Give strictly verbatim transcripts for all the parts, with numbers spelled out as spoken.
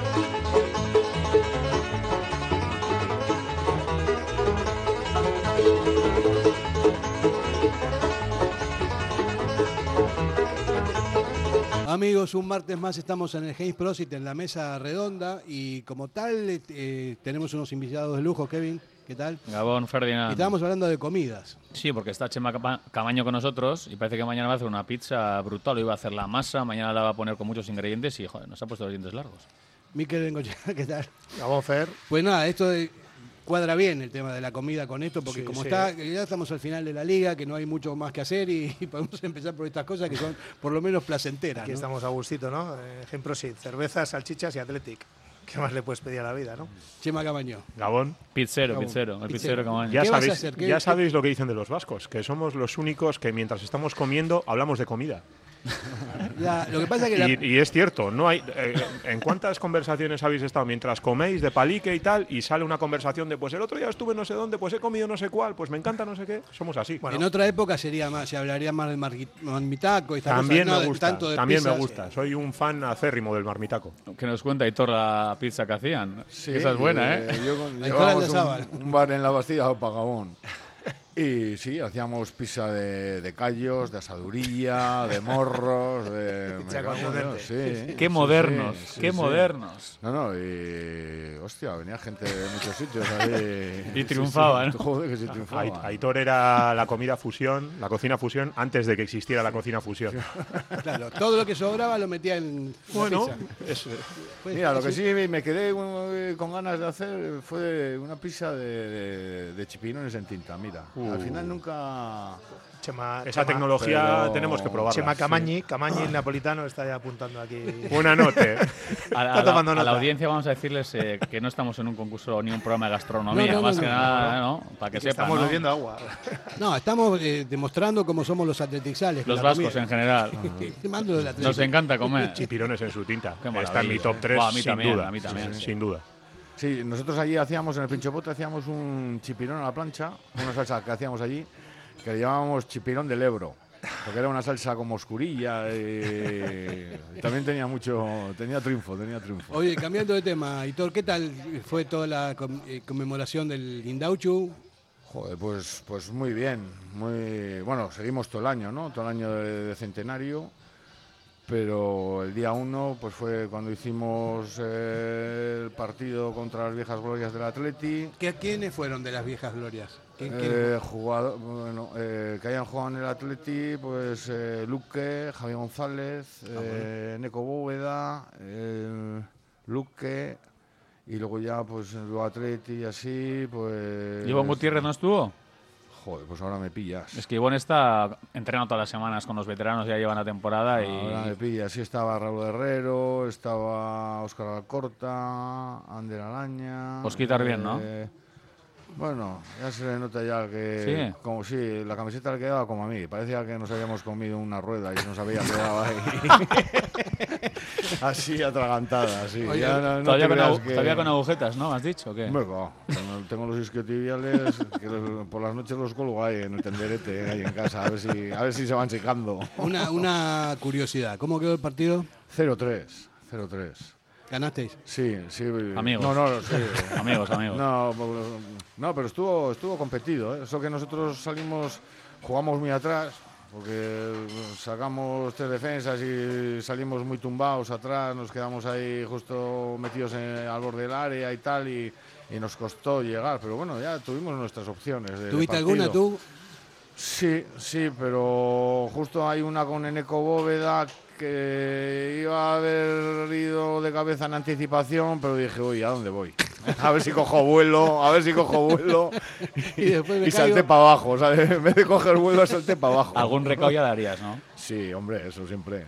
Amigos, un martes más estamos en el Heinz Prosit en la mesa redonda y como tal eh, tenemos unos invitados de lujo. Kevin, ¿qué tal? Gabón, Ferdinand. Y estábamos hablando de comidas. Sí, porque está Chema Camaño con nosotros y parece que mañana va a hacer una pizza brutal. Hoy va a hacer la masa, mañana la va a poner con muchos ingredientes y joder, nos ha puesto los dientes largos. Mikel Bengochea, ¿qué tal? Gabón, Fer. Pues nada, esto de, cuadra bien el tema de la comida con esto, porque sí, como sí. está, ya estamos al final de la liga, que no hay mucho más que hacer y, y podemos empezar por estas cosas que son por lo menos placenteras. Aquí ¿no? estamos a gustito, ¿no? Ejemplo, sí, cervezas, salchichas y Athletic. ¿Qué más le puedes pedir a la vida, no? Chema Camaño. Gabón. Pizzero, Gabón. pizzero, el pizzero, pizzero Camaño. Ya, sabéis, ya sabéis lo que dicen de los vascos, que somos los únicos que mientras estamos comiendo hablamos de comida. Ya, lo que pasa es que y, la... y es cierto, no hay. Eh, ¿En cuántas conversaciones habéis estado mientras coméis de palique y tal? Y sale una conversación de, pues el otro día estuve no sé dónde, pues he comido no sé cuál, pues me encanta no sé qué. Somos así. Bueno, en otra época sería más, se hablaría más del marmitaco. Y también cosas, me no, gusta, tanto de también pizzas. me gusta. Soy un fan acérrimo del marmitaco. Que nos cuenta Hitor la pizza que hacían. Sí, esa es buena, ¿eh? ¿eh? Yo con, llevábamos un, un bar en la Bastilla para Gabón. Y sí, hacíamos pizza de, de callos, de asadurilla, de morros, de... Pizza con bueno, sí, qué sí, modernos, sí, sí, qué sí. modernos. No, no, y... Hostia, venía gente de muchos sitios ahí. Y triunfaba, sí, sí, ¿no? Joder, que sí triunfaba. Aitor era la comida fusión, la cocina fusión, antes de que existiera la cocina fusión. Claro, todo lo que sobraba lo metía en bueno, la pizza. Es, Pues, Mira, lo que eso... sí me quedé con ganas de hacer fue una pizza de, de, de chipinones en tinta, mira. Uh. Al final nunca... Chema, Esa Chema, tecnología pero... tenemos que probarla. Chema Camañi, sí. Camañi el napolitano está ya apuntando aquí. Una nota. A, la, a, la, a la audiencia vamos a decirles eh, que no estamos en un concurso ni un programa de gastronomía, no, no, más no, que no, nada, no, no, para que, que sepan. Estamos ¿no? bebiendo agua. No, estamos eh, demostrando cómo somos los atletixales. Los vascos en general. Nos encanta comer. Chipirones en su tinta. Está en mi top tres, Buah, a mí sin también, duda. A mí también. Sí, sí. Sin duda. Sí, nosotros allí hacíamos, en el Pinchopote, hacíamos un chipirón a la plancha, una salsa que hacíamos allí, que le llamábamos chipirón del Ebro, porque era una salsa como oscurilla, eh, y también tenía mucho, tenía triunfo, tenía triunfo. Oye, cambiando de tema, Hitor, ¿qué tal fue toda la conmemoración del Indauchu? Joder, pues, pues muy bien, muy bueno, seguimos todo el año, ¿no? Todo el año de, de centenario. Pero el día uno pues fue cuando hicimos eh, el partido contra las viejas glorias del Atleti. ¿Qué, ¿Quiénes fueron de las viejas glorias? ¿Quién, eh, jugador, bueno, eh, que hayan jugado en el Atleti, pues eh, Luque, Javier González, eh, Neco Bóveda, eh, Luque, y luego ya pues el Atleti y así, pues... ¿Iván Gutiérrez no estuvo? Joder, pues ahora me pillas. Es que Iván está entrenando todas las semanas con los veteranos, ya llevan la temporada y... Ahora me pillas, sí estaba Raúl Herrero, estaba Óscar Alcorta, Ander Alaña... Os quitar eh, bien, ¿no? Bueno, ya se le nota ya que... Sí. Como si la camiseta le quedaba como a mí, parecía que nos habíamos comido una rueda y se nos había quedado ahí. Así atragantada, así. Oye, ya no, no todavía, con agu- que... todavía con agujetas, ¿no? ¿Has dicho o qué? Hombre, no, tengo los isquiotibiales que los, por las noches los colgo ahí en el tenderete, ahí en casa, a ver si, a ver si se van secando. Una, una curiosidad, ¿cómo quedó el partido? cero tres, cero tres. ¿Ganasteis? Sí, sí. Amigos. No, no, sí. amigos, amigos. No, no, pero estuvo, estuvo competido, ¿eh? Eso que nosotros salimos, jugamos muy atrás, porque sacamos tres defensas y salimos muy tumbados atrás, nos quedamos ahí justo metidos en, al borde del área y tal, y, y nos costó llegar, pero bueno, ya tuvimos nuestras opciones. De, ¿Tuviste de alguna tú? Sí, sí, pero justo hay una con Eneco Bóveda que iba a haber ido de cabeza en anticipación, pero dije, uy, ¿a dónde voy? A ver si cojo vuelo, a ver si cojo vuelo. Y, y, y salté para abajo, ¿sabes? En vez de coger vuelo, salté para abajo. Algún recao ya darías, ¿no? Sí, hombre, eso siempre.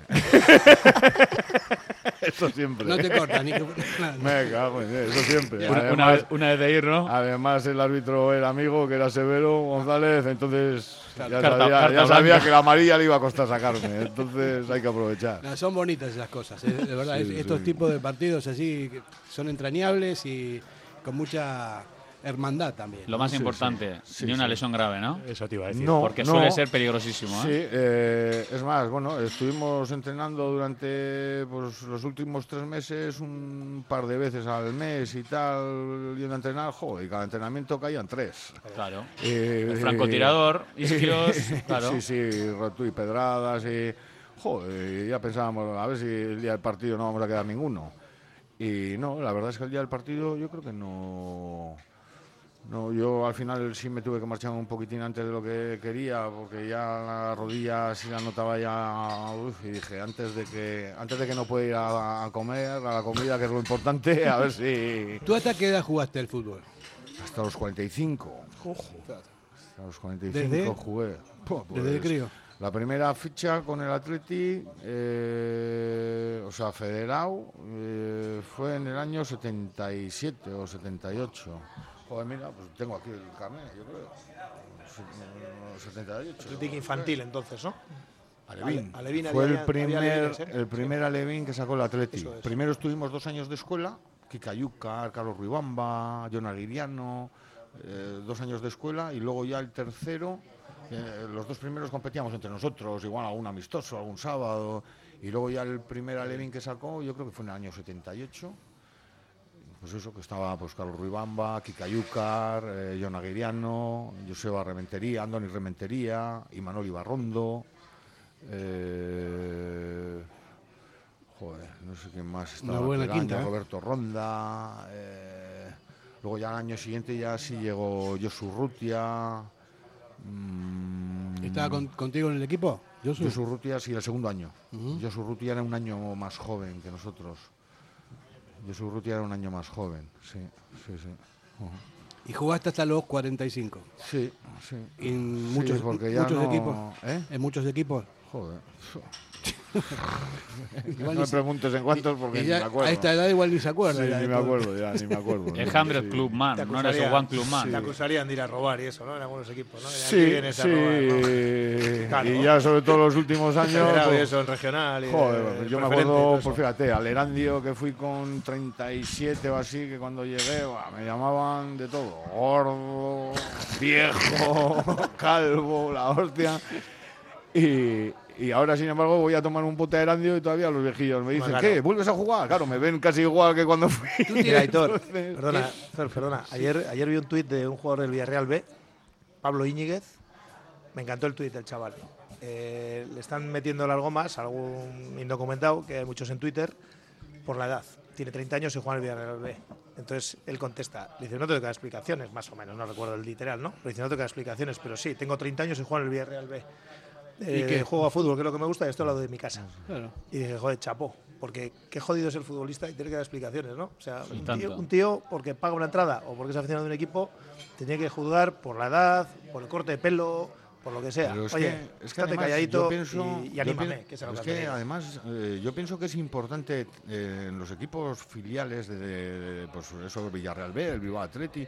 Eso siempre. No te cortas, ni que... Me cago en eso siempre. Una, Además, una, vez, una vez de ir, ¿no? Además, el árbitro era amigo, que era Severo González, entonces ya carta, sabía, carta ya sabía blanca. que la amarilla le iba a costar sacarme. Entonces hay que aprovechar. No, son bonitas esas cosas, ¿eh? De verdad. Sí, Estos sí. tipos de partidos así son entrañables y con mucha hermandad también. Lo más Sí, importante, sí, ni sí, una sí. lesión grave, ¿no? Eso te iba a decir. No, Porque no. suele ser peligrosísimo, Sí, ¿eh? eh, es más, bueno, estuvimos entrenando durante pues, los últimos tres meses un par de veces al mes y tal, yendo a entrenar, joder, y cada entrenamiento caían tres. Claro. Eh, El francotirador, isquios, claro. Sí, sí, rotu y pedradas y... Joder, ya pensábamos, a ver si el día del partido no vamos a quedar ninguno. Y no, la verdad es que el día del partido yo creo que no... No, yo al final sí me tuve que marchar un poquitín antes de lo que quería, porque ya la rodilla sí la notaba ya, uf, y dije, antes de que antes de que no pueda ir a, a comer, a la comida, que es lo importante, a ver si... ¿Tú hasta qué edad jugaste el fútbol? Hasta los cuarenta y cinco. Hasta los cuarenta y cinco ¿Desde? jugué. Puh, pues, Desde el crío. La primera ficha con el Atleti, eh, o sea, federado, eh, fue en el año setenta y siete o setenta y ocho. Joder, mira, pues tengo aquí el carnet, yo creo. setenta y ocho. Atlético infantil, entonces, ¿no? Alevín. Ale- Alevín Fue había- el había primer, alevines, ¿eh? el primer Alevín que sacó el Atleti. Eso es. Primero estuvimos dos años de escuela, Kika Yúcar, Carlos Ruibamba, John Aguiriano, eh, dos años de escuela, y luego ya el tercero, eh, los dos primeros competíamos entre nosotros, igual algún amistoso, algún sábado, y luego ya el primer Alevín que sacó, yo creo que fue en el año setenta y ocho. Pues eso, que estaba pues Carlos Ruibamba, Kika Yúcar, eh, John Aguiriano, Joseba Rementería, Andoni Rementería, Imanol Ibarrondo, eh, joder, no sé quién más estaba. Una buena aquel quinta, año, ¿eh? Roberto Ronda, eh, luego ya al año siguiente ya sí llegó Josu Rutia. mm, ¿Estaba con- contigo en el equipo? Yo soy. Josu Rutia, sí, el segundo año. Ujú. Josu Rutia era un año más joven que nosotros. Josu Rutia era un año más joven, sí, sí, sí. Ujú. Y jugaste hasta los cuarenta y cinco. Sí, sí. En Sí, muchos, porque ya muchos no- equipos. ¿eh? En muchos equipos. Joder. Igual no ni me se- preguntes en cuántos porque y ni ya me acuerdo. a esta edad igual ni se acuerda. Sí, ya ni de me todo. acuerdo ya, ni me acuerdo. El Sí, Hundred sí. Club Man, Te no eres el acusarían- One Club Man. Te acusarían de ir a robar y eso, ¿no? En algunos equipos, ¿no? Aquí Sí, vienes a sí. robar, ¿no? Claro. Y ya sobre todo los últimos años. Federado y pues, eso en regional. y joder, de- pues yo me preferente y todo acuerdo, eso. pues fíjate, al Erandio que fui con treinta y siete o así, que cuando llegué buah, me llamaban de todo. Gordo, viejo, calvo, la hostia. Y, y ahora, sin embargo, voy a tomar un pote de Erandio y todavía los viejillos me dicen, Claro. ¿qué? ¿Vuelves a jugar? Claro, me ven casi igual que cuando fui. Mira, Aitor, Entonces, perdona, Fer, perdona. Ayer, ayer vi un tuit de un jugador del Villarreal B, Pablo Íñiguez. Me encantó el tuit del chaval. Eh, le están metiendo algo más, algún indocumentado, que hay muchos en Twitter, por la edad. Tiene treinta años y juega en el Villarreal B. Entonces él contesta, le dice, no te tengo que dar explicaciones, más o menos, no recuerdo el literal, ¿no? Pero dice, no te tengo que dar explicaciones, pero sí, tengo treinta años y juego en el Villarreal B. Eh, qué? Juego a fútbol, que es lo que me gusta, y esto al lado de mi casa. Claro. Y dije, joder, chapó, porque qué jodido es el futbolista y tener que dar explicaciones, ¿no? O sea, Y un tanto. tío, un tío, porque paga una entrada o porque es aficionado de un equipo, te tiene que juzgar por la edad, por el corte de pelo, por lo que sea. Pero es Oye, que, es que estate además, calladito yo pienso, y, y yo anímame, pien- que se lo es que que hace. además eh, yo pienso que es importante eh, en los equipos filiales de, de- de, pues eso, Villarreal B, el Bilbao Athletic,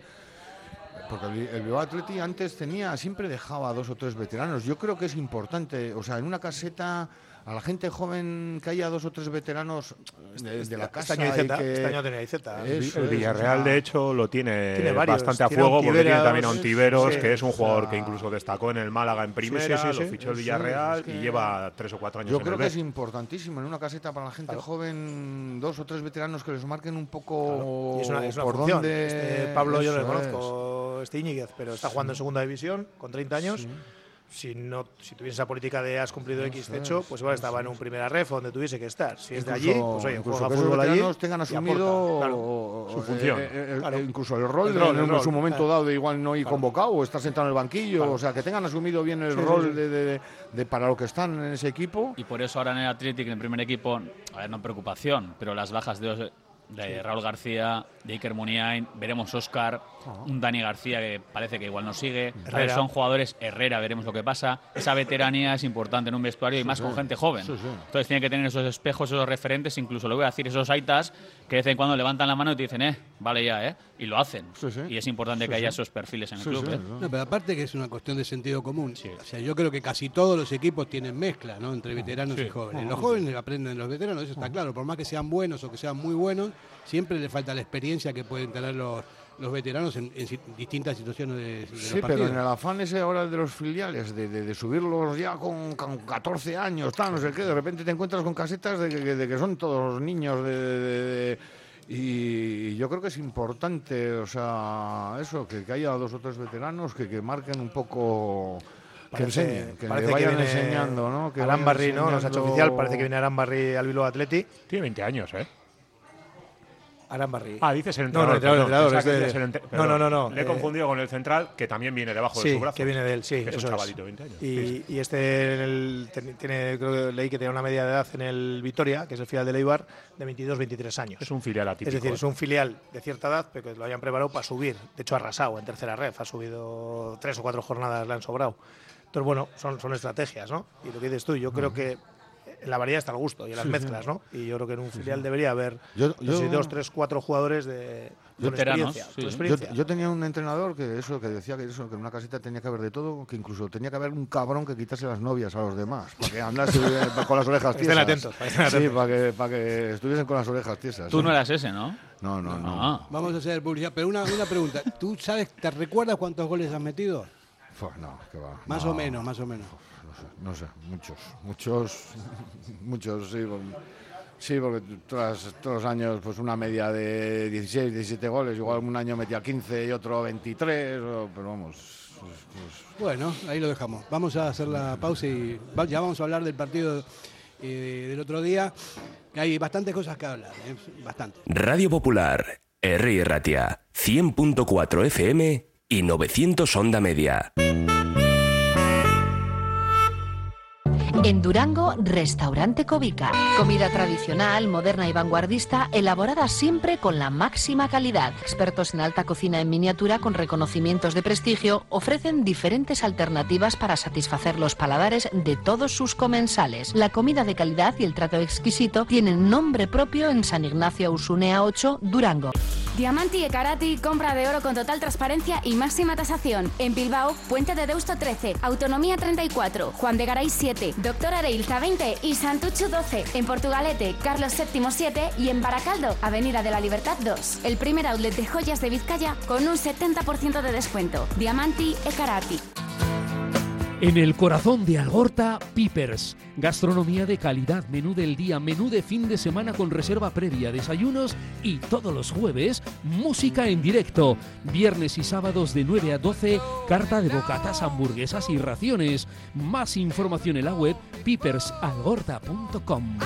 porque el, el Bilbao Athletic antes tenía, siempre dejaba dos o tres veteranos. Yo creo que es importante, o sea, en una caseta a la gente joven que haya dos o tres veteranos de, de la casa. Este año hay y Z, que- este año tenía Z. Eso El es, Villarreal, o sea, de hecho, lo tiene, Tiene varios, bastante a tiene fuego porque tiene Ontiveros, también a Ontiveros, sí, que es un o sea, jugador que incluso destacó en el Málaga en primera, sí, sí, lo sí. fichó el Eso es, Villarreal es que- y lleva tres o cuatro años Yo en creo el que B. es importantísimo en una caseta para la gente Claro. joven, dos o tres veteranos que les marquen un poco Y es una, es una por función. dónde. Este Pablo yo no le Eso es. conozco, este Íñiguez, pero está jugando en segunda división con treinta años. Sí. Si no, si tuviese esa política de has cumplido X Eso techo, es, pues igual eso estaba en un primera ref donde tuviese que estar. Si es de allí, Incluso- pues oye, incluso juega que esos fútbol allí. veteranos tengan y asumido aporta, claro. o- su o- función. eh, eh, Claro. incluso el rol, El de- rol, en, el rol, su momento claro. dado de igual no ir Claro. convocado o estar sentado en el banquillo, Claro. o sea, que tengan asumido bien el Sí, sí, rol sí. De, de- de para lo que están en ese equipo. Y por eso ahora en el Athletic, en el primer equipo, a ver, no preocupación, pero las bajas de, de Raúl García, de Iker Muniain, veremos Óscar, un Dani García que parece que igual no sigue. A ver, Herrera. son jugadores, Herrera, veremos lo que pasa. Esa veteranía es importante en un vestuario y más con sí. gente joven. Sí, sí. Entonces tiene que tener esos espejos, esos referentes, incluso lo voy a decir, esos aitas que de vez en cuando levantan la mano y te dicen, eh, vale ya, eh, y lo hacen. Sí, sí. Y es importante Sí, que haya sí. esos perfiles en el Sí, club. sí, ¿eh? sí. No, pero aparte que es una cuestión de sentido común. O sea, yo creo que casi todos los equipos tienen mezcla, ¿no? Entre veteranos y jóvenes. Los jóvenes aprenden de los veteranos, eso está claro. Por más que sean buenos o que sean muy buenos, siempre le falta la experiencia que pueden tener los, los veteranos en, en distintas situaciones de, de Sí, los partidos. pero en el afán ese ahora de los filiales, de, de, de subirlos ya con, con catorce años, tal, no sé qué, de repente te encuentras con casetas de que, de que son todos niños de, de, de, y yo creo que es importante, o sea, eso, que, que haya dos o tres veteranos que, que marquen un poco, que Parece- enseñen, que parece le vayan que viene enseñando, ¿no? Que Aran vayan Barry, ¿no? Nos ha hecho enseñando- oficial, parece que viene Aran Barry al Bilbao Athletic. Tiene veinte años, ¿eh? Aran Barry. Ah, dices el No, no, entrenador. el entrenador, perdón, es de- pensaba que decías el entre- No, perdón. no, no, no, Le he eh, confundido con el central, que también viene debajo Sí, de su brazo. que viene de él, sí, Que es eso un es. chavalito de veinte años. Y, Sí, sí. y este en el- ten- tiene, creo que leí que tenía una media de edad en el Vitoria, que es el filial del Eibar, de veintidós veintitrés años. Es un filial atípico. Es decir, ¿eh? es un filial de cierta edad, pero que lo hayan preparado para subir. De hecho, ha arrasado en tercera ref, ha subido tres o cuatro jornadas, le han sobrado. Entonces, bueno, son, son estrategias, ¿no? Y lo que dices tú, yo creo que en la variedad está el gusto y en las mezclas, ¿no? Y yo creo que en un filial debería haber Yo- no sé si yo- dos, tres, cuatro jugadores de con Veteranos, experiencia, sí. con Yo, experiencia. yo tenía un entrenador que eso que decía que eso que en una caseta tenía que haber de todo, que incluso tenía que haber un cabrón que quitase las novias a los demás, para que andase eh, con las orejas Estén tiesas. atentos, para que estén Sí, atentos. para que, para que estuviesen con las orejas tiesas. Tú ¿eh? no eras ese, ¿no? No, no, no. Ah. Vamos a hacer publicidad, pero una, una pregunta. ¿Tú sabes, te recuerdas cuántos goles has metido? Fua, no, que va. Más no, o menos, más o menos. No sé, no sé, muchos, muchos, muchos, sí. por- Sí, porque todas, todos los años pues una media de dieciséis, diecisiete goles, igual un año metía quince y otro veintitrés, o- pero vamos. pues- pues- Bueno, ahí lo dejamos. Vamos a hacer la pausa y va- ya vamos a hablar del partido eh, del otro día. Que hay bastantes cosas que hablar, ¿eh? Bastante. Radio Popular, Herri Ratia, cien punto cuatro F M y novecientos onda media. En Durango, Restaurante Covica. Comida tradicional, moderna y vanguardista, elaborada siempre con la máxima calidad. Expertos en alta cocina en miniatura con reconocimientos de prestigio ofrecen diferentes alternativas para satisfacer los paladares de todos sus comensales. La comida de calidad y el trato exquisito tienen nombre propio en San Ignacio Ausunea ocho, Durango. Diamanti e Karati, compra de oro con total transparencia y máxima tasación. En Bilbao, Puente de Deusto trece, Autonomía treinta y cuatro, Juan de Garay siete, Doctor Areilza veinte y Santucho doce. En Portugalete, Carlos séptimo siete y en Baracaldo, Avenida de la Libertad dos. El primer outlet de joyas de Vizcaya con un setenta por ciento de descuento. Diamanti e Karati. En el corazón de Algorta, Pipers. Gastronomía de calidad, menú del día, menú de fin de semana con reserva previa, desayunos y todos los jueves, música en directo. Viernes y sábados de nueve a doce, carta de bocatas, hamburguesas y raciones. Más información en la web pipers algorta punto com.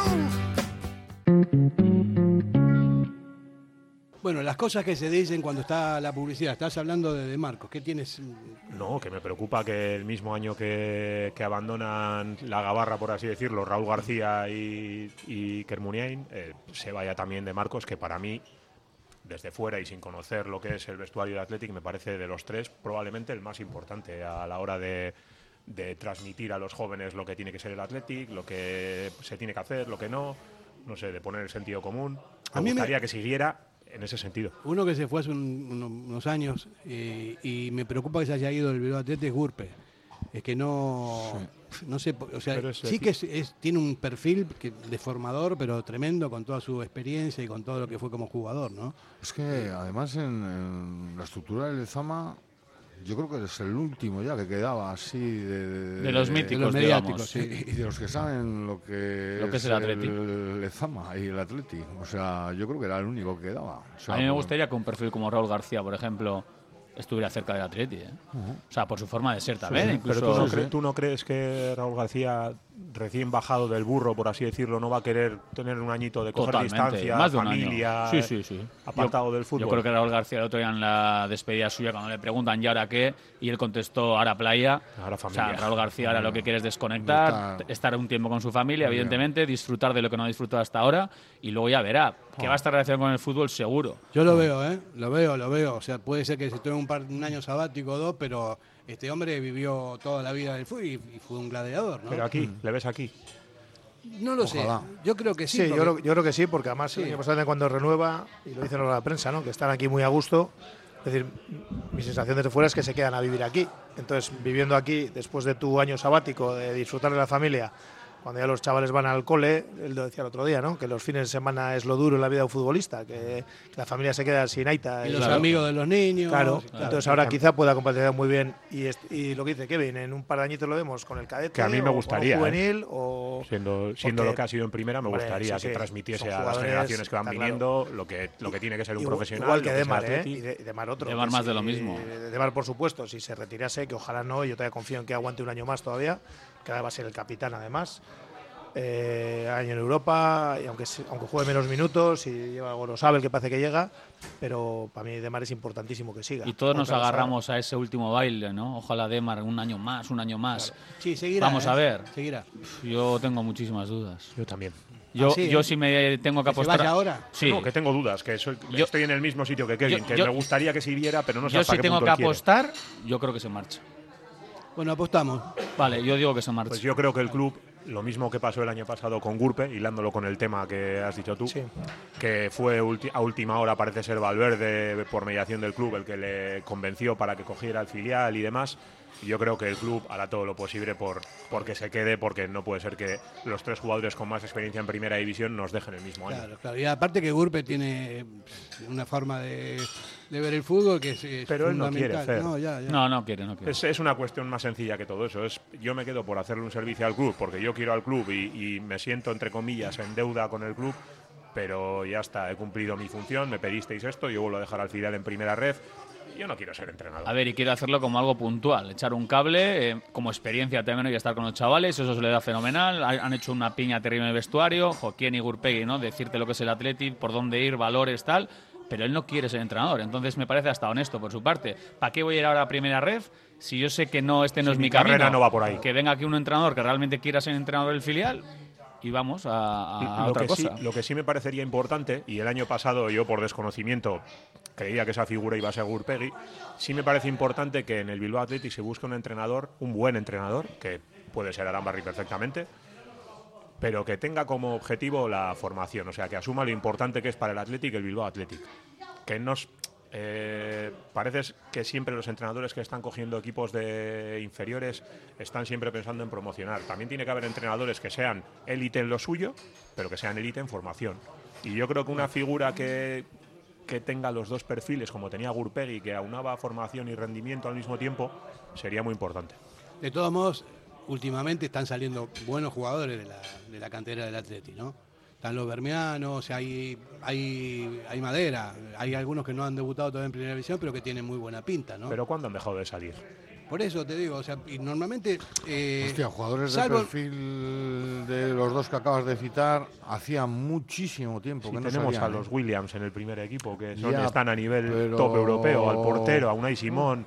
Bueno, las cosas que se dicen cuando está la publicidad. Estás hablando de, de Marcos. ¿Qué tienes? No, que me preocupa que el mismo año que, que abandonan la gabarra, por así decirlo, Raúl García y, y Kermuniain, eh, se vaya también de Marcos, que para mí, desde fuera y sin conocer lo que es el vestuario del Athletic, me parece de los tres probablemente el más importante a la hora de, de transmitir a los jóvenes lo que tiene que ser el Athletic, lo que se tiene que hacer, lo que no, no sé, de poner el sentido común. A Me mí me- gustaría que siguiera en ese sentido. Uno que se fue hace un- uno- unos años eh, y me preocupa que se haya ido del Bilbao Athletic es Gurpe. Es que no, no sé, o sea, Pero es- sí que es, es- tiene un perfil que, de formador, pero tremendo con toda su experiencia y con todo lo que fue como jugador, ¿no? Es que además en, en la estructura del Lezama, yo creo que es el último ya que quedaba así de, De los míticos, de los digamos. mediáticos, sí. Y de los que saben lo que, Lo que es el Athletic. el Lezama y el Athletic. O sea, yo creo que era el único que quedaba. O sea, A mí me por- gustaría que un perfil como Raúl García, por ejemplo, estuviera cerca del Atleti, ¿eh? O sea, por su forma de ser también, incluso. Pero tú no, Sí, cre- sí. tú no crees que Raúl García, recién bajado del burro, por así decirlo, no va a querer tener un añito de coger Totalmente, distancia, más de un familia, año. Sí, sí, sí. apartado Yo- del fútbol? Yo creo que Raúl García el otro día en la despedida suya, cuando le preguntan ¿y ahora qué? Y él contestó ahora playa. Ahora O sea, familia. Raúl García ahora lo que quiere es desconectar, Está- estar un tiempo con su familia, evidentemente, disfrutar de lo que no ha disfrutado hasta ahora y luego ya verá que va a estar relacionado con el fútbol seguro. Yo lo veo, ¿eh? Lo veo, lo veo. O sea, puede ser que se tome un, par, un año sabático o dos, pero este hombre vivió toda la vida del fútbol y, y fue un gladiador, ¿no? Pero aquí, ¿le ves aquí? no lo Ojalá. sé. Yo creo que sí. Sí, yo, porque- creo, yo creo que sí, porque además Sí. el año pasado cuando renueva, y lo dicen ahora la prensa, ¿no? Que están aquí muy a gusto. Es decir, mi sensación desde fuera es que se quedan a vivir aquí. Entonces, viviendo aquí, después de tu año sabático, de disfrutar de la familia, cuando ya los chavales van al cole, él lo decía el otro día, ¿no? Que los fines de semana es lo duro en la vida de un futbolista, que, que la familia se queda sin aita. Y los claro. amigos de los niños. Claro, claro. entonces ahora quizá pueda completar muy bien. Y, y lo que dice Kevin, en un par de añitos lo vemos con el cadete, que a mí me gustaría, o juvenil, ¿eh? o siendo, siendo porque, lo que ha sido en primera, me gustaría hombre, sí, que sí. transmitiese a las generaciones que van viniendo claro. lo que lo que tiene que ser un igual, profesional. Igual que lo Demar, que ¿eh? Y de, Demar otro. Demar más si, de lo mismo. Demar, por supuesto, si se retirase, que ojalá no, yo todavía confío en que aguante un año más todavía, que ahora va a ser el capitán además. Eh, año en Europa, y aunque, aunque juegue menos minutos y lleva Gorosabel, que parece que llega, pero para mí Demar es importantísimo que siga. Y todos nos agarramos a ese último baile, ¿no? Ojalá Demar un año más, un año más. Claro. Sí, seguirá. Vamos ¿eh? a ver. Seguirá. Yo tengo muchísimas dudas. Yo también. Yo, ¿Ah, sí, yo eh? sí me tengo que ¿Que apostar. se vaya ahora? Sí. No, que tengo dudas, que soy, yo, estoy en el mismo sitio que Kevin, yo, que yo, me gustaría que siguiera, pero no sé yo hasta sí qué tengo punto que él quiere. apostar, yo creo que se marcha. Bueno, apostamos. Vale, yo digo que se marcha. Pues yo creo que el club, lo mismo que pasó el año pasado con Gurpe, hilándolo con el tema que has dicho tú, sí. que fue ulti a última hora, parece ser Valverde, por mediación del club, el que le convenció para que cogiera el filial y demás. Y yo creo que el club hará todo lo posible por porque se quede, porque no puede ser que los tres jugadores con más experiencia en primera división nos dejen el mismo año. Claro, claro. Y aparte que Gurpe tiene una forma de, de ver el fútbol que es, es Pero él no fundamental. quiere, Fer. No, ya, ya. no, no quiere, no quiere. Es, es una cuestión más sencilla que todo eso. Es, yo me quedo por hacerle un servicio al club, porque yo quiero al club y, y me siento, entre comillas, en deuda con el club, pero ya está, he cumplido mi función, me pedisteis esto, yo vuelvo a dejar al filial en primera red. Yo no quiero ser entrenador. A ver, y quiero hacerlo como algo puntual, echar un cable, eh, como experiencia también, y estar con los chavales, eso se le da fenomenal. Ha, han hecho una piña terrible en el vestuario, Joaquín y Gurpegui, ¿no? Decirte lo que es el Athletic, por dónde ir, valores, tal. Pero él no quiere ser entrenador, entonces me parece hasta honesto por su parte. ¿Para qué voy a ir ahora a primera red si yo sé que no este no si es mi mi carrera camino? No va por ahí. Que venga aquí un entrenador que realmente quiera ser entrenador del filial y vamos a, a lo otra que cosa. Sí, lo que sí me parecería importante, y el año pasado yo por desconocimiento creía que esa figura iba a ser Gurpegui, sí me parece importante que en el Bilbao Athletic se busque un entrenador, un buen entrenador, que puede ser Arambarri perfectamente, pero que tenga como objetivo la formación, o sea, que asuma lo importante que es para el Athletic el Bilbao Athletic. Que nos eh, parece que siempre los entrenadores que están cogiendo equipos de inferiores están siempre pensando en promocionar. También tiene que haber entrenadores que sean élite en lo suyo, pero que sean élite en formación. Y yo creo que una figura que, que tenga los dos perfiles, como tenía Gurpegui, que aunaba formación y rendimiento al mismo tiempo, sería muy importante. De todos modos, últimamente están saliendo buenos jugadores de la, de la cantera del Atleti, ¿no? Están los bermeanos, hay, hay, hay madera, hay algunos que no han debutado todavía en primera división, pero que tienen muy buena pinta, ¿no? Pero ¿cuándo han dejado de salir? Por eso te digo, o sea, y normalmente... Eh, Hostia, jugadores salvo, del perfil de los dos que acabas de citar, hacía muchísimo tiempo sí, que no tenemos salían, a los ¿eh? Williams en el primer equipo, que son, Ya, están a nivel pero... top europeo, al portero, a Unai Simón,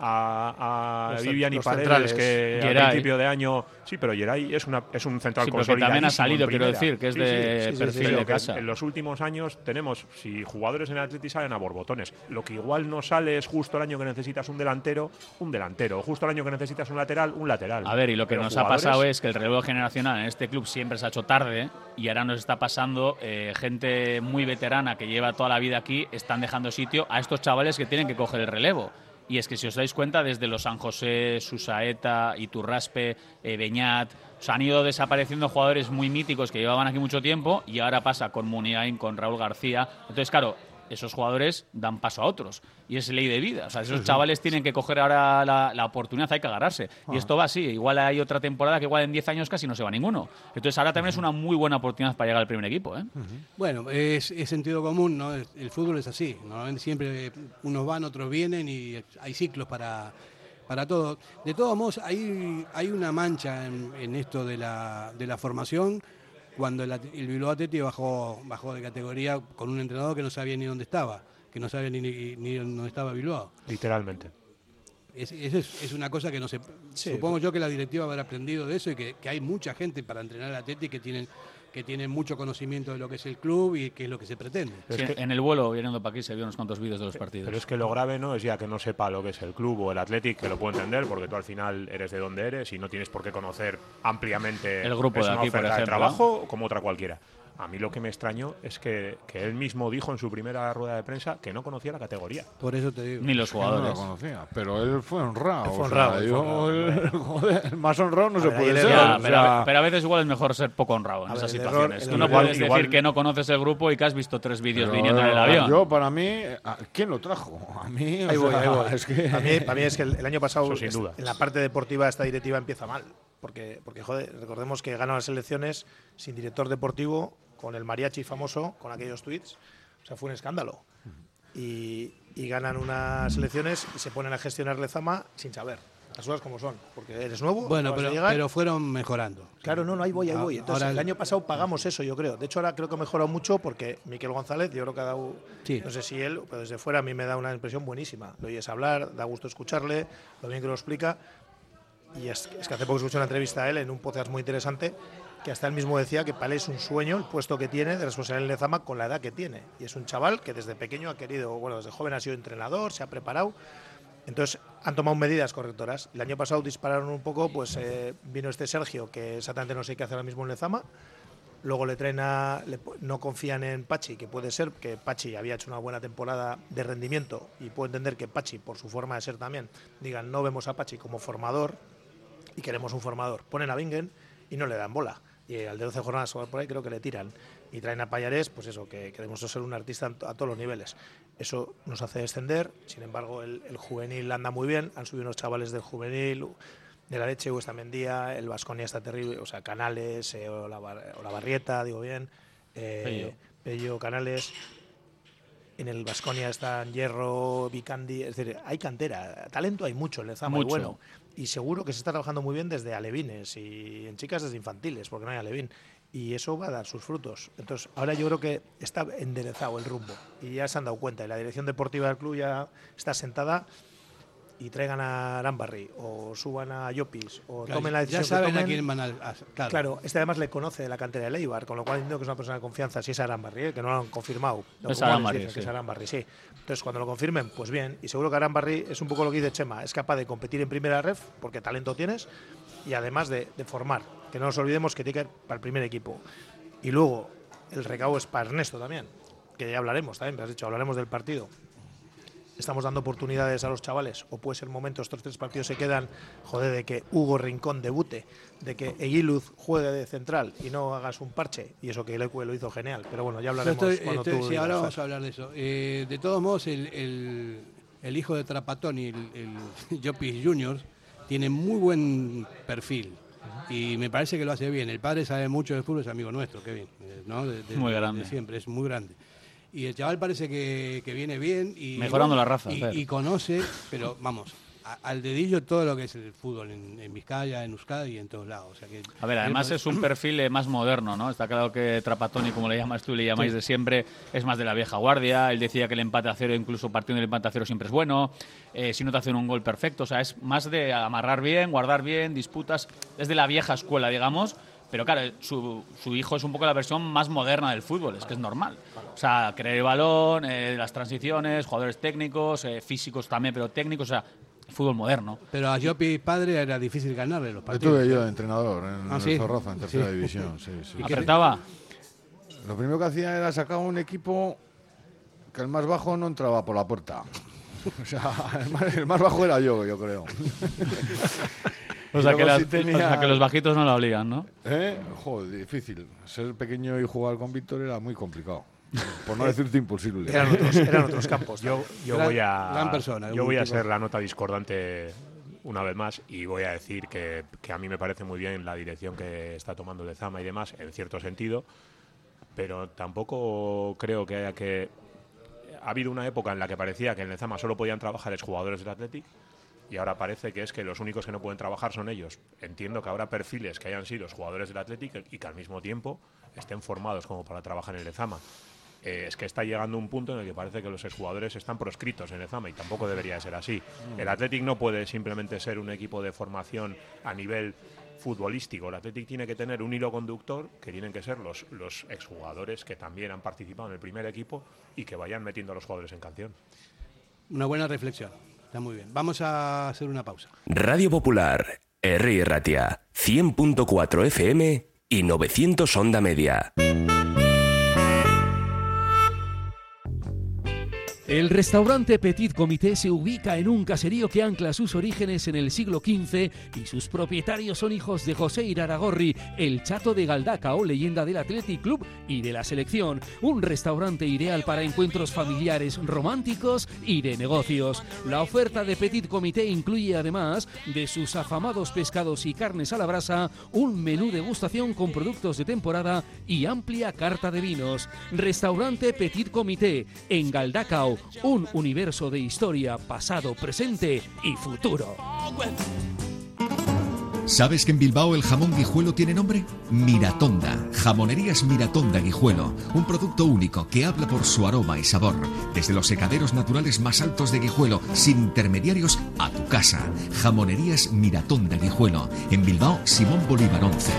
a, a Los, Vivian y los Paredes, centrales. que Geray. al principio de año... Sí, pero Geray es, una, es un central Sí, pero que también ha consolidadísimo salido, en quiero primera. decir, que es Sí, de sí, sí, perfil sí, de lo que casa. En los últimos años tenemos, si jugadores en el Atleti salen a borbotones, lo que igual no sale es justo el año que necesitas un delantero, un delantero, justo el año que necesitas un lateral, un lateral. A ver, y lo que Pero nos jugadores, ha pasado es que el relevo generacional en este club siempre se ha hecho tarde y ahora nos está pasando eh, gente muy veterana que lleva toda la vida aquí, están dejando sitio a estos chavales que tienen que coger el relevo. Y es que si os dais cuenta, desde los San José, Susaeta, Iturraspe, eh, Beñat, o sea, han ido desapareciendo jugadores muy míticos que llevaban aquí mucho tiempo y ahora pasa con Muniain, con Raúl García. Entonces, claro, esos jugadores dan paso a otros y es ley de vida. O sea, esos chavales tienen que coger ahora la, la oportunidad, hay que agarrarse. Ah. Y esto va así. Igual hay otra temporada que igual en diez años casi no se va ninguno. Entonces ahora también uh-huh. es una muy buena oportunidad para llegar al primer equipo, ¿eh? Uh-huh. Bueno, es, es sentido común, ¿no? El fútbol es así. Normalmente siempre unos van, otros vienen y hay ciclos para, para todo. De todos modos, hay, hay una mancha en, en esto de la, de la formación cuando el, el Bilbao Athletic bajó, bajó de categoría con un entrenador que no sabía ni dónde estaba, que no sabía ni, ni, ni dónde estaba Bilbao. Literalmente. Es, es, es una cosa que no se... Sí, supongo yo que la directiva habrá aprendido de eso y que, que hay mucha gente para entrenar al Athletic que tienen... que tienen mucho conocimiento de lo que es el club y qué es lo que se pretende. Sí, es que, en el vuelo, viniendo para aquí, se vio unos cuantos vídeos de los partidos. Pero es que lo grave no es ya que no sepa lo que es el club o el Athletic, que lo puedo entender, porque tú al final eres de donde eres y no tienes por qué conocer ampliamente el grupo es de una aquí, oferta por ejemplo, de trabajo como otra cualquiera. a mí lo que me extrañó es que, que él mismo dijo en su primera rueda de prensa que no conocía la categoría. Por eso te digo. Ni los jugadores. No la conocía, pero él fue honrado. Él fue o honrado, sea, él yo, fue honrado, el, joder, el más honrado no A se ver, puede ahí ser. el Ya, error, o pero, sea, a, pero a veces igual es mejor ser poco honrado en A esas ver, el situaciones. error- Tú el no error- puedes igual- decir que no conoces el grupo y que has visto tres vídeos pero, viniendo en el avión. Yo, para mí, ¿quién lo trajo? A mí, o Ahí voy, sea, ahí voy. es que... A mí, para mí es que el, el año pasado, Eso sin es- duda. en la parte deportiva, esta directiva empieza mal. Porque, porque joder, recordemos que ganan las elecciones sin director deportivo, con el mariachi famoso, con aquellos tweets. O sea, fue un escándalo. Y, y ganan unas elecciones y se ponen a gestionar Lezama sin saber. Las cosas como son. Porque eres nuevo. Bueno, acabas de pero, llegar. pero fueron mejorando. Claro, no, no, ahí voy, ahí Ah, voy. Entonces, ahora el el- año pasado pagamos eso, yo creo. De hecho, ahora creo que ha mejorado mucho porque Miquel González, yo creo que ha dado, Sí. no sé si él, pero desde fuera a mí me da una impresión buenísima. Lo oyes hablar, da gusto escucharle, lo bien que lo explica. Y es, es que hace poco escuché una entrevista a él en un podcast muy interesante, que hasta él mismo decía que para él es un sueño el puesto que tiene de responsabilidad en Lezama con la edad que tiene. Y es un chaval que desde pequeño ha querido, bueno, desde joven ha sido entrenador, se ha preparado. Entonces han tomado medidas correctoras. El año pasado dispararon un poco, pues eh, vino este Sergio, que exactamente no sé qué hace ahora mismo en Lezama. Luego le traen a, le- no confían en Pachi, que puede ser que Pachi había hecho una buena temporada de rendimiento y puedo entender que Pachi, por su forma de ser también, digan no vemos a Pachi como formador y queremos un formador. Ponen a Bingen y no le dan bola. Y al de doce jornadas o por ahí creo que le tiran. Y traen a Pallarés, pues eso, que queremos ser un artista a todos los niveles. Eso nos hace descender. Sin embargo, el, el juvenil anda muy bien. Han subido unos chavales del juvenil, de la leche, Huestamendía, el Baskonia está terrible, o sea, Canales, eh, o, la, o la Barrieta, digo bien, eh, Pello. Pello, Canales. En el Baskonia están Hierro, Vicandi, es decir, hay cantera, talento hay mucho en Lezama, y Mucho. bueno. Y seguro que se está trabajando muy bien desde alevines y en chicas desde infantiles, porque no hay alevín. Y eso va a dar sus frutos. Entonces, ahora yo creo que está enderezado el rumbo y ya se han dado cuenta. Y la dirección deportiva del club ya está sentada y traigan a Arambarri o suban a Llopis o Claro, tomen la decisión ya saben que tomen. a quién van a, a- claro. Claro, este además le conoce de la cantera de Leibar, con lo cual entiendo que es una persona de confianza. Si es Arambarri, ¿eh? Que no lo han confirmado. Los Es rumores Arambarri, dicen que sí. es Arambarri, sí. Entonces, cuando lo confirmen, pues bien. Y seguro que Arambarri es un poco lo que dice Chema, es capaz de competir en primera ref, porque talento tienes, y además de, de formar. Que no nos olvidemos que tiene que ir para el primer equipo. Y luego, el recaudo es para Ernesto también, que ya hablaremos también, me has dicho, hablaremos del partido. Estamos dando oportunidades a los chavales, o puede ser momento, estos tres partidos se quedan, joder, de que Hugo Rincón debute, de que Eguiluz juegue de central y no hagas un parche, y eso que el Ecue lo hizo genial, pero bueno, ya Yo hablaremos estoy- cuando estoy- tú sí, digas, ahora Fer. vamos a hablar de eso. Eh, de todos modos, el, el- el hijo de Trapatoni, el, el Llopis Junior, tiene muy buen perfil. Y me parece que lo hace bien. El padre sabe mucho de fútbol, es amigo nuestro, Kevin. eh, ¿no? De- de- Muy de grande. siempre, es muy grande. Y el chaval parece que, que viene bien. Y, Mejorando la raza, Y, Fer. y conoce, pero vamos, a- al dedillo todo lo que es el fútbol en, en Vizcaya, en Euskadi y en todos lados. O sea que A ver, además él- es un perfil eh, más moderno, ¿no? Está claro que Trapatoni, como le llamas tú y le llamáis de siempre, es más de la vieja guardia. Él decía que el empate a cero, incluso partiendo del empate a cero, siempre es bueno. Eh, si no te hacen un gol perfecto, o sea, es más de amarrar bien, guardar bien, disputas. Es de la vieja escuela, digamos. Pero claro, su, su hijo es un poco la versión más moderna del fútbol, es que es normal. O sea, creer el balón, eh, las transiciones, jugadores técnicos, eh, físicos también, pero técnicos, o sea, fútbol moderno. Pero a Llopis padre era difícil ganarle los partidos. Estuve yo de entrenador en Ah, el sí. Zorroza, en tercera Sí. división. Sí, sí. Apretaba. Lo primero que hacía era sacar un equipo que el más bajo no entraba por la puerta. O sea, el más, el más bajo era yo, yo creo. O sea, Y que, luego las- sí tenía- o sea, que los bajitos no la obligan, ¿no? ¿Eh? Joder, difícil. Ser pequeño y jugar con Víctor era muy complicado. Por no decirte imposible. Eran otros, eran otros campos. Yo, yo Gran- voy a, gran persona, yo un voy a tipo- ser la nota discordante una vez más y voy a decir que, que a mí me parece muy bien la dirección que está tomando Lezama y demás, en cierto sentido, pero tampoco creo que haya que... Ha habido una época en la que parecía que en Lezama solo podían trabajar exjugadores del Athletic y ahora parece que es que los únicos que no pueden trabajar son ellos. Entiendo que habrá perfiles que hayan sido jugadores del Athletic y que al mismo tiempo estén formados como para trabajar en el Lezama. Eh, es que está llegando un punto en el que parece que los exjugadores están proscritos en Lezama y tampoco debería ser así. El Athletic no puede simplemente ser un equipo de formación a nivel futbolístico. El Athletic tiene que tener un hilo conductor que tienen que ser los, los exjugadores que también han participado en el primer equipo y que vayan metiendo a los jugadores en canción. Una buena reflexión. Está muy bien. Vamos a hacer una pausa. Radio Popular, Herri Ratia, cien punto cuatro F M y novecientos Onda Media. El restaurante Petit Comité se ubica en un caserío que ancla sus orígenes en el siglo quince y sus propietarios son hijos de José Iraragorri, el Chato de Galdacao, leyenda del Athletic Club y de la selección. Un restaurante ideal para encuentros familiares, románticos y de negocios. La oferta de Petit Comité incluye, además de sus afamados pescados y carnes a la brasa, un menú degustación con productos de temporada y amplia carta de vinos. Restaurante Petit Comité, en Galdacao, un universo de historia, pasado, presente y futuro. ¿Sabes que en Bilbao el jamón Guijuelo tiene nombre? Miratonda. Jamonerías Miratonda Guijuelo. Un producto único que habla por su aroma y sabor. Desde los secaderos naturales más altos de Guijuelo, sin intermediarios, a tu casa. Jamonerías Miratonda Guijuelo. En Bilbao, Simón Bolívar once.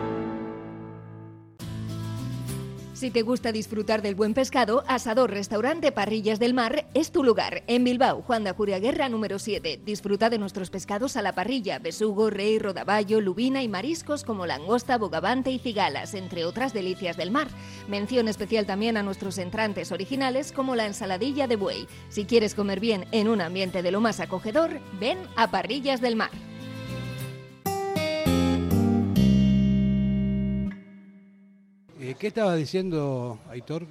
Si te gusta disfrutar del buen pescado, Asador Restaurante Parrillas del Mar es tu lugar. En Bilbao, Juan de Ajuria Guerra número siete. Disfruta de nuestros pescados a la parrilla, besugo, rey, rodaballo, lubina y mariscos como langosta, bogavante y cigalas, entre otras delicias del mar. Mención especial también a nuestros entrantes originales como la ensaladilla de buey. Si quieres comer bien en un ambiente de lo más acogedor, ven a Parrillas del Mar. ¿Qué estaba diciendo Aitor?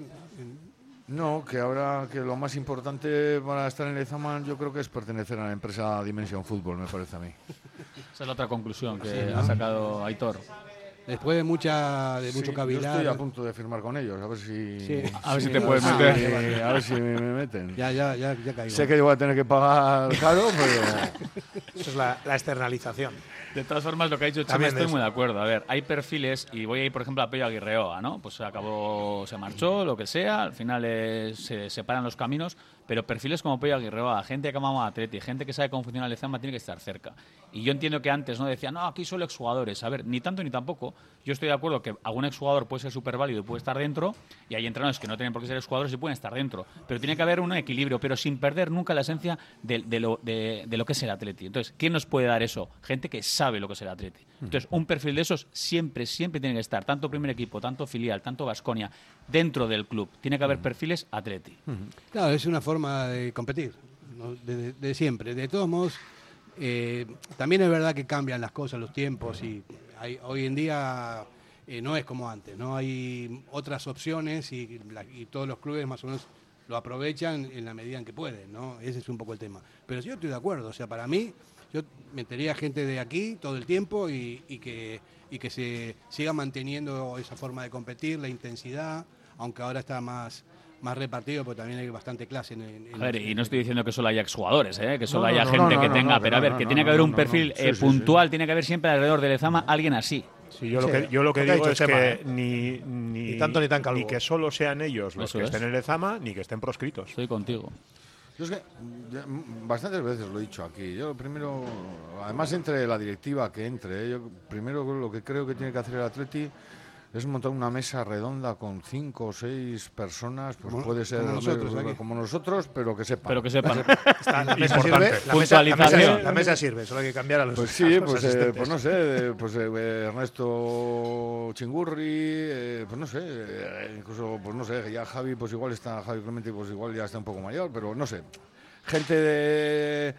No, que ahora que lo más importante para estar en Lezama yo creo que es pertenecer a la empresa Dimension Fútbol, me parece a mí. Esa es la otra conclusión que Sí, ¿no? ha sacado Aitor. Después de mucha de mucho Sí, cavilar. yo estoy a punto de firmar con ellos, a ver si... Sí. A ver si te a puedes ver meter. si- a ver si me, me meten. Ya, ya, ya, ya caigo. Sé que voy a tener que pagar caro, pero... Eso es la, la externalización. De todas formas, lo que ha dicho Chema También estoy es. muy de acuerdo. A ver, hay perfiles, y voy a ir, por ejemplo, a Pello Aguirreoa, ¿no? Pues se acabó, se marchó, lo que sea, al final eh, se separan los caminos, pero perfiles como Pello Aguirreoa, gente que amaba a Atleti, gente que sabe cómo funciona el Lezama, tiene que estar cerca. Y yo entiendo que antes, ¿no? Decían, no, aquí solo exjugadores. A ver, ni tanto ni tampoco. Yo estoy de acuerdo que algún exjugador puede ser súper válido y puede estar dentro, y hay entrenadores que no tienen por qué ser exjugadores y pueden estar dentro. Pero tiene que haber un equilibrio, pero sin perder nunca la esencia de, de, lo, de, de lo que es el Atleti. Entonces, ¿quién nos puede dar eso? Gente que sabe lo que es el Atleti. Entonces, un perfil de esos siempre, siempre tiene que estar, tanto primer equipo, tanto filial, tanto Baskonia, dentro del club. Tiene que haber perfiles Atleti. Claro, es una forma de competir, ¿no? de, de- de siempre. De todos modos, eh, también es verdad que cambian las cosas, los tiempos, y hay, hoy en día eh, no es como antes, ¿no? Hay otras opciones y, la- y todos los clubes más o menos lo aprovechan en la medida en que pueden, ¿no? Ese es un poco el tema. Pero yo estoy de acuerdo, o sea, para mí, yo metería gente de aquí todo el tiempo y, y que, y que se siga manteniendo esa forma de competir, la intensidad, aunque ahora está más, más repartido, porque también hay bastante clase en, en- A ver, y no estoy diciendo que solo haya exjugadores, ¿eh? Que solo No, no, haya no, gente no, que no, tenga, no, pero a no, ver, no, que no, tiene que no, haber no, un no, perfil no. Sí, eh, sí, puntual, tiene que haber siempre alrededor de Lezama alguien así. Sí, yo lo Sí. que, yo lo que Lo que ha digo dicho es Chema, que ¿eh? ni, ni, Ni tanto ni tan calvo. ni que solo sean ellos los Eso que es. estén en Lezama, ni que estén proscritos. Estoy contigo. Yo es que ya, mm, bastantes veces lo he dicho aquí. Yo primero, además entre la directiva que entre, ¿eh? Yo primero lo que creo que tiene que hacer el Atleti es montar una mesa redonda con cinco o seis personas, pues Como- puede ser como nosotros hombre, aquí. como nosotros, pero que sepan. Pero que sepan. Está- la mesa Importante. sirve, la mesa, la, Puntualización. mesa, la mesa sirve, solo hay que cambiar a los, Pues a sí, los pues, eh, asistentes. pues no sé, eh, pues eh, Ernesto Chingurri, eh, pues no sé, eh, incluso, pues no sé, ya Javi, pues igual está, Javi Clemente, pues igual ya está un poco mayor, pero no sé, gente de...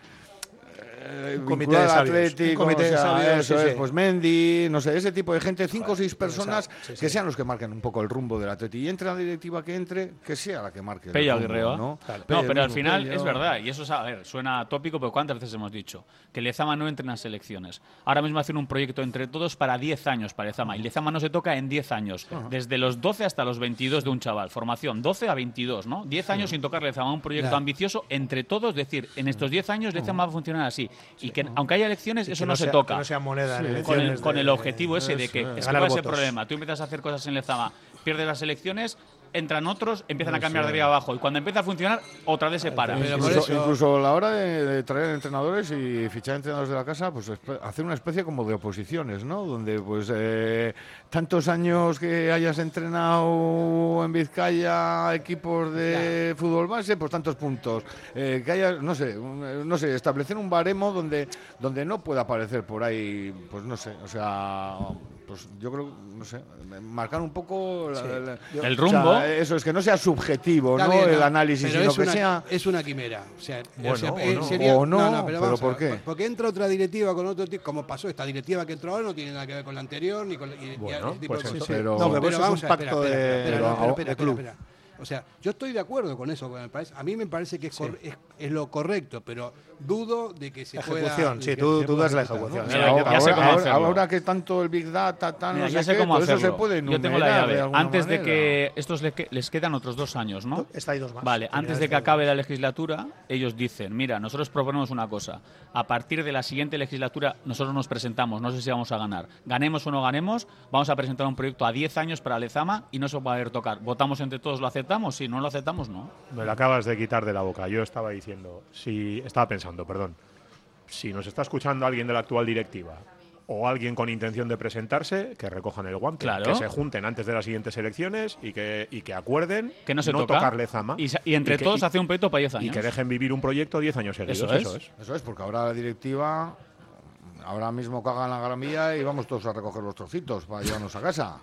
Eh, Un comité vinculada de al sabios, Athletic, un comité o sea, de sabios, eso sí, es, sí. pues Mendy, no sé, ese tipo de gente, cinco o seis Joder, personas sí, sí. que sean los que marquen un poco el rumbo del Atleti, y entre la directiva que entre, que sea la que marque el Pello rumbo, Aguirreoa. ¿no? Claro. No, pero al mismo final Pello. es verdad, y eso, a ver, suena tópico, pero ¿cuántas veces hemos dicho? Que Lezama no entre en las selecciones. Ahora mismo hacen un proyecto entre todos para diez años para Lezama, y Lezama no se toca en diez años, desde los doce hasta los veintidós de un chaval, formación doce a veintidós, ¿no? diez años sin tocar Lezama, un proyecto Ya. ambicioso entre todos, es decir, en estos diez años Lezama va a funcionar así, y que aunque haya elecciones, Y eso que no, se sea- toca. que no sea moneda en con el, elecciones con de- el objetivo ese de que eso, es ganar cuál es el votos. problema. Tú empiezas a hacer cosas en Lezama, pierdes las elecciones, entran otros, empiezan a Eso cambiar de es. arriba abajo, y cuando empieza a funcionar, otra vez se para. Pero por Incluso, eso- incluso a la hora de, de traer entrenadores y fichar entrenadores de la casa, pues espe- hacer una especie como de oposiciones, ¿no? Donde pues eh, tantos años que hayas entrenado en Vizcaya equipos de fútbol base, pues tantos puntos. Eh, que haya, no sé, un- no sé, establecer un baremo donde donde no pueda aparecer por ahí, pues no sé, o sea, pues pues yo creo, no sé, marcar un poco la, Sí. la, la, el rumbo. O sea, eso es que no sea subjetivo, Está ¿no? bien, el no, análisis, pero sino es que una, sea. es una quimera. O sea, Bueno, o sea, o eh, no. sería, O no, pero, pero vamos a ¿por ver, qué? Porque entra otra directiva con otro tipo, como pasó esta directiva que entró ahora, no tiene nada que ver con la anterior ni con la, y, Bueno, y ese tipo pues de cosas. entonces- No, Pero- pero eso es vamos un a ver, pacto espera, espera, de, espera, pero- espera, espera, de espera, club. espera. O sea, yo estoy de acuerdo con eso. Me parece, a mí me parece que es, cor- es, es lo correcto, pero dudo de que se pueda. Ejecución, sí, de que tú, se tú pueda das la ejecutar, ¿no? ejecución. Mira, ¿eh? yo- ya sé ahora, cómo ahora- hacerlo. ahora que tanto el Big Data, tan Mira, no ya sé sé qué, cómo todo eso hacerlo. se puede Yo tengo la enumerar de llave. alguna Antes de manera. que estos le que- les quedan otros dos años, ¿no? Está ahí dos más. Vale, Terminar antes de este que año. acabe la legislatura, ellos dicen, mira, nosotros proponemos una cosa. A partir de la siguiente legislatura, nosotros nos presentamos, no sé si vamos a ganar. Ganemos o no ganemos, vamos a presentar un proyecto a diez años para Lezama y no se va a poder tocar. ¿Votamos entre todos, lo aceptamos? Si no lo aceptamos, no. Me la acabas de quitar de la boca. Yo estaba diciendo, si estaba pensando, perdón, si nos está escuchando alguien de la actual directiva o alguien con intención de presentarse, que recojan el guante, Claro. que se junten antes de las siguientes elecciones y que, y que acuerden Que no se toca. tocar Lezama. Y, sa- y entre que- todos y- hacer un proyecto para diez y años. que dejen vivir un proyecto diez años seguidos. Eso es. Eso es. Eso es, porque ahora la directiva, ahora mismo cagan la Gran Vía y vamos todos a recoger los trocitos para llevarnos a casa.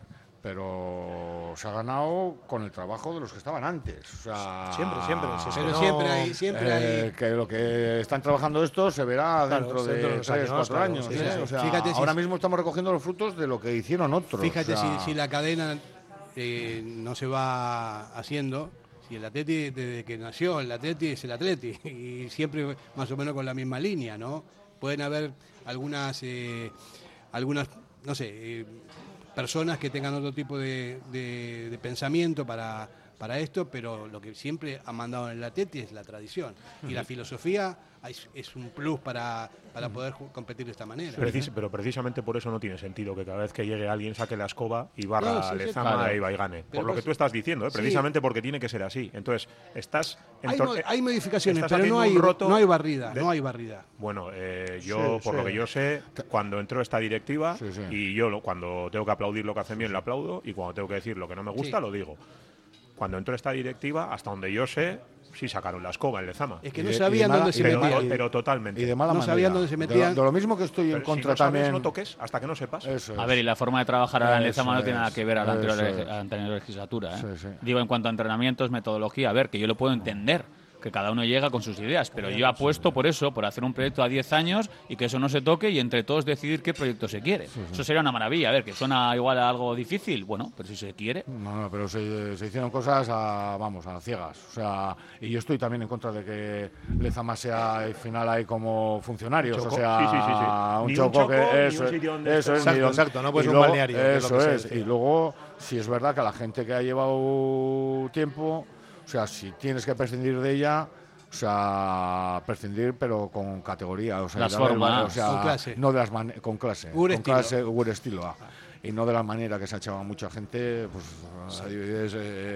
Pero se ha ganado con el trabajo de los que estaban antes. O sea, Siempre, siempre, si es que Pero no- siempre hay, siempre eh, hay. que lo que están trabajando estos se verá Claro, dentro de dentro de unos tres, años, cuatro claro, años. sí, ¿eh? sí. O sea, Fíjate si ahora es- mismo estamos recogiendo los frutos de lo que hicieron otros. Fíjate o sea, si, si la cadena eh, no se va haciendo, si el Atleti, desde que nació, el Atleti es el Atleti, y siempre más o menos con la misma línea, ¿no? Pueden haber algunas, eh, algunas no sé, eh, personas que tengan otro tipo de, de- de pensamiento para, para esto, pero lo que siempre ha mandado en el Atleti es la tradición. Y la filosofía es, es un plus para, para poder ju- competir de esta manera. Precis- pero precisamente por eso no tiene sentido que cada vez que llegue alguien saque la escoba y barra No, sí, sí, Lezama claro. e iba y gane. Pero Por lo que pues- tú estás diciendo, ¿eh? sí. precisamente porque tiene que ser así. Entonces, estás... Hay, entor- mo- hay modificaciones, estás pero no haciendo hay, un roto no hay barrida, de- no hay barrida. Bueno, eh, yo, Sí, por sí. lo que yo sé, cuando entró esta directiva, Sí, sí. y yo lo- cuando tengo que aplaudir lo que hacen bien, lo aplaudo, y cuando tengo que decir lo que no me gusta, Sí. lo digo. Cuando entró esta directiva, hasta donde yo sé, sí sacaron la escoba en Lezama. Es que Y no de- y sabían de mala- dónde se y de pero, mala- metían. pero totalmente. y de mala No manera. sabían dónde se De lo- metían. De lo, mismo que estoy Pero en si contra no sabes, también. no toques hasta que no sepas. Eso A es. ver, y la forma de trabajar ahora en Eso Lezama no tiene nada es, que ver a la anterior, eso leg- es. a la anterior legislatura. ¿eh? Sí, sí. Digo, en cuanto a entrenamientos, metodología, a ver, que yo lo puedo entender, que cada uno llega con sus ideas, pero yo apuesto por eso, por hacer un proyecto a diez años y que eso no se toque y entre todos decidir qué proyecto se quiere. Eso sería una maravilla. A ver, que suena igual a algo difícil, bueno, pero si se quiere. No, no, pero se, se hicieron cosas a, vamos, a ciegas. O sea, y yo estoy también en contra de que Lezama sea al final ahí como funcionarios. Choco. O sea, Sí, sí, sí, sí. un Ni un choco choco, que ni eso, un sitio donde eso es, estés. ni Exacto, donde- exacto, no puede y ser un luego- balneario, que es lo Eso que se es. decía. Y luego, si es verdad que la gente que ha llevado tiempo, o sea, si tienes que prescindir de ella. O sea, prescindir, pero con categoría. O sea, Las darle el formas. valor, o sea, Con clase. No de las man- con clase. Gur con estilo. clase, gur estilo. ah. Y no de la manera que se ha echado a mucha gente, pues a dividir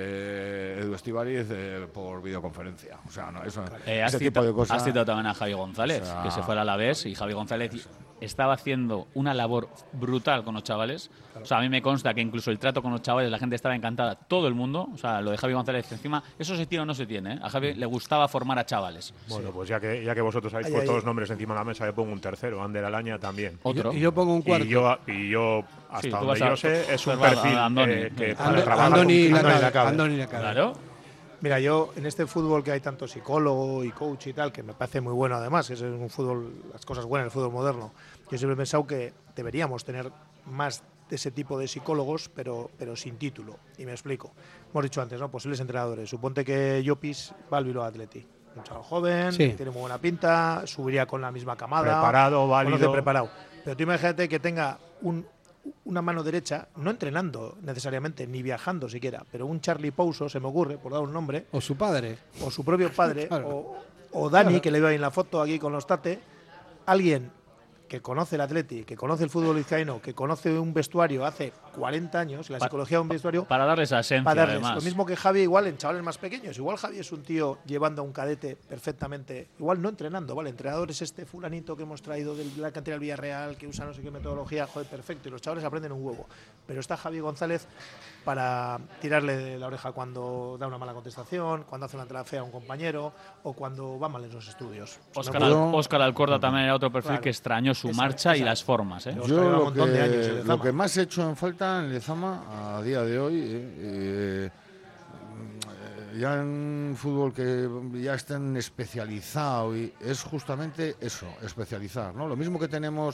eh, Edu Estíbariz eh, por videoconferencia. O sea, no, eso, Eh, has, ese cita- tipo de cosas. has citado también a Javi González, O sea- que se fue al Alavés y Javi González estaba haciendo una labor brutal con los chavales. O sea, a mí me consta que incluso el trato con los chavales, la gente estaba encantada, todo el mundo. O sea, lo de Javi González encima, eso se tiene o no se tiene. ¿eh? A Javi le gustaba formar a chavales. Bueno, pues ya que, ya que vosotros habéis Ahí, puesto ahí. los nombres encima de la mesa, yo pongo un tercero, Ander Alaña también. Otro. Y yo pongo un cuarto. Y yo, y yo hasta Sí, tú donde vas a- yo sé, es un vas a- perfil a Andoni. eh, que Ando- para Ando- trabajar Andoni con- la Andoni cabe, Lacabe. Andoni la cabe. Claro. Mira, yo en este fútbol que hay tanto psicólogo y coach y tal, que me parece muy bueno además, que es un fútbol, las cosas buenas del fútbol moderno, yo siempre he pensado que deberíamos tener más de ese tipo de psicólogos, pero, pero sin título. Y me explico. Hemos dicho antes, ¿no? Posibles entrenadores. Suponte que Llopis va al Bilbao Athletic. Un chaval joven, Sí. tiene muy buena pinta, subiría con la misma camada. Preparado, válido. conoce preparado. Pero tú imagínate que tenga un, una mano derecha, no entrenando necesariamente, ni viajando siquiera, pero un Charlie Pouso, se me ocurre, por dar un nombre, O su padre. o su propio padre, Claro. o, o Dani, Claro. que le veo ahí en la foto aquí con los Tate, alguien que conoce el Atleti, que conoce el fútbol vizcaíno, que conoce un vestuario hace cuarenta años, la Pa- psicología de un vestuario, Para darles esa esencia, para darles. además. Lo mismo que Javi, igual en chavales más pequeños. Igual Javi es un tío llevando a un cadete perfectamente, igual no entrenando, ¿vale? Entrenador es este fulanito que hemos traído de la cantera del Villarreal, que usa no sé qué metodología, joder, perfecto, y los chavales aprenden un huevo. Pero está Javi González para tirarle de la oreja cuando da una mala contestación, cuando hace una entrada fea a un compañero o cuando va mal en los estudios. Se me Óscar, ocurre- Al- Óscar Alcorda también era otro perfil Claro. que extrañó su Esa, marcha esa. y las formas. ¿eh? Yo lo montón de años en que, Lezama. lo que más he hecho en falta en Lezama a día de hoy, eh, eh, ya en fútbol que ya estén especializado, y es justamente eso, especializar, ¿no? Lo mismo que tenemos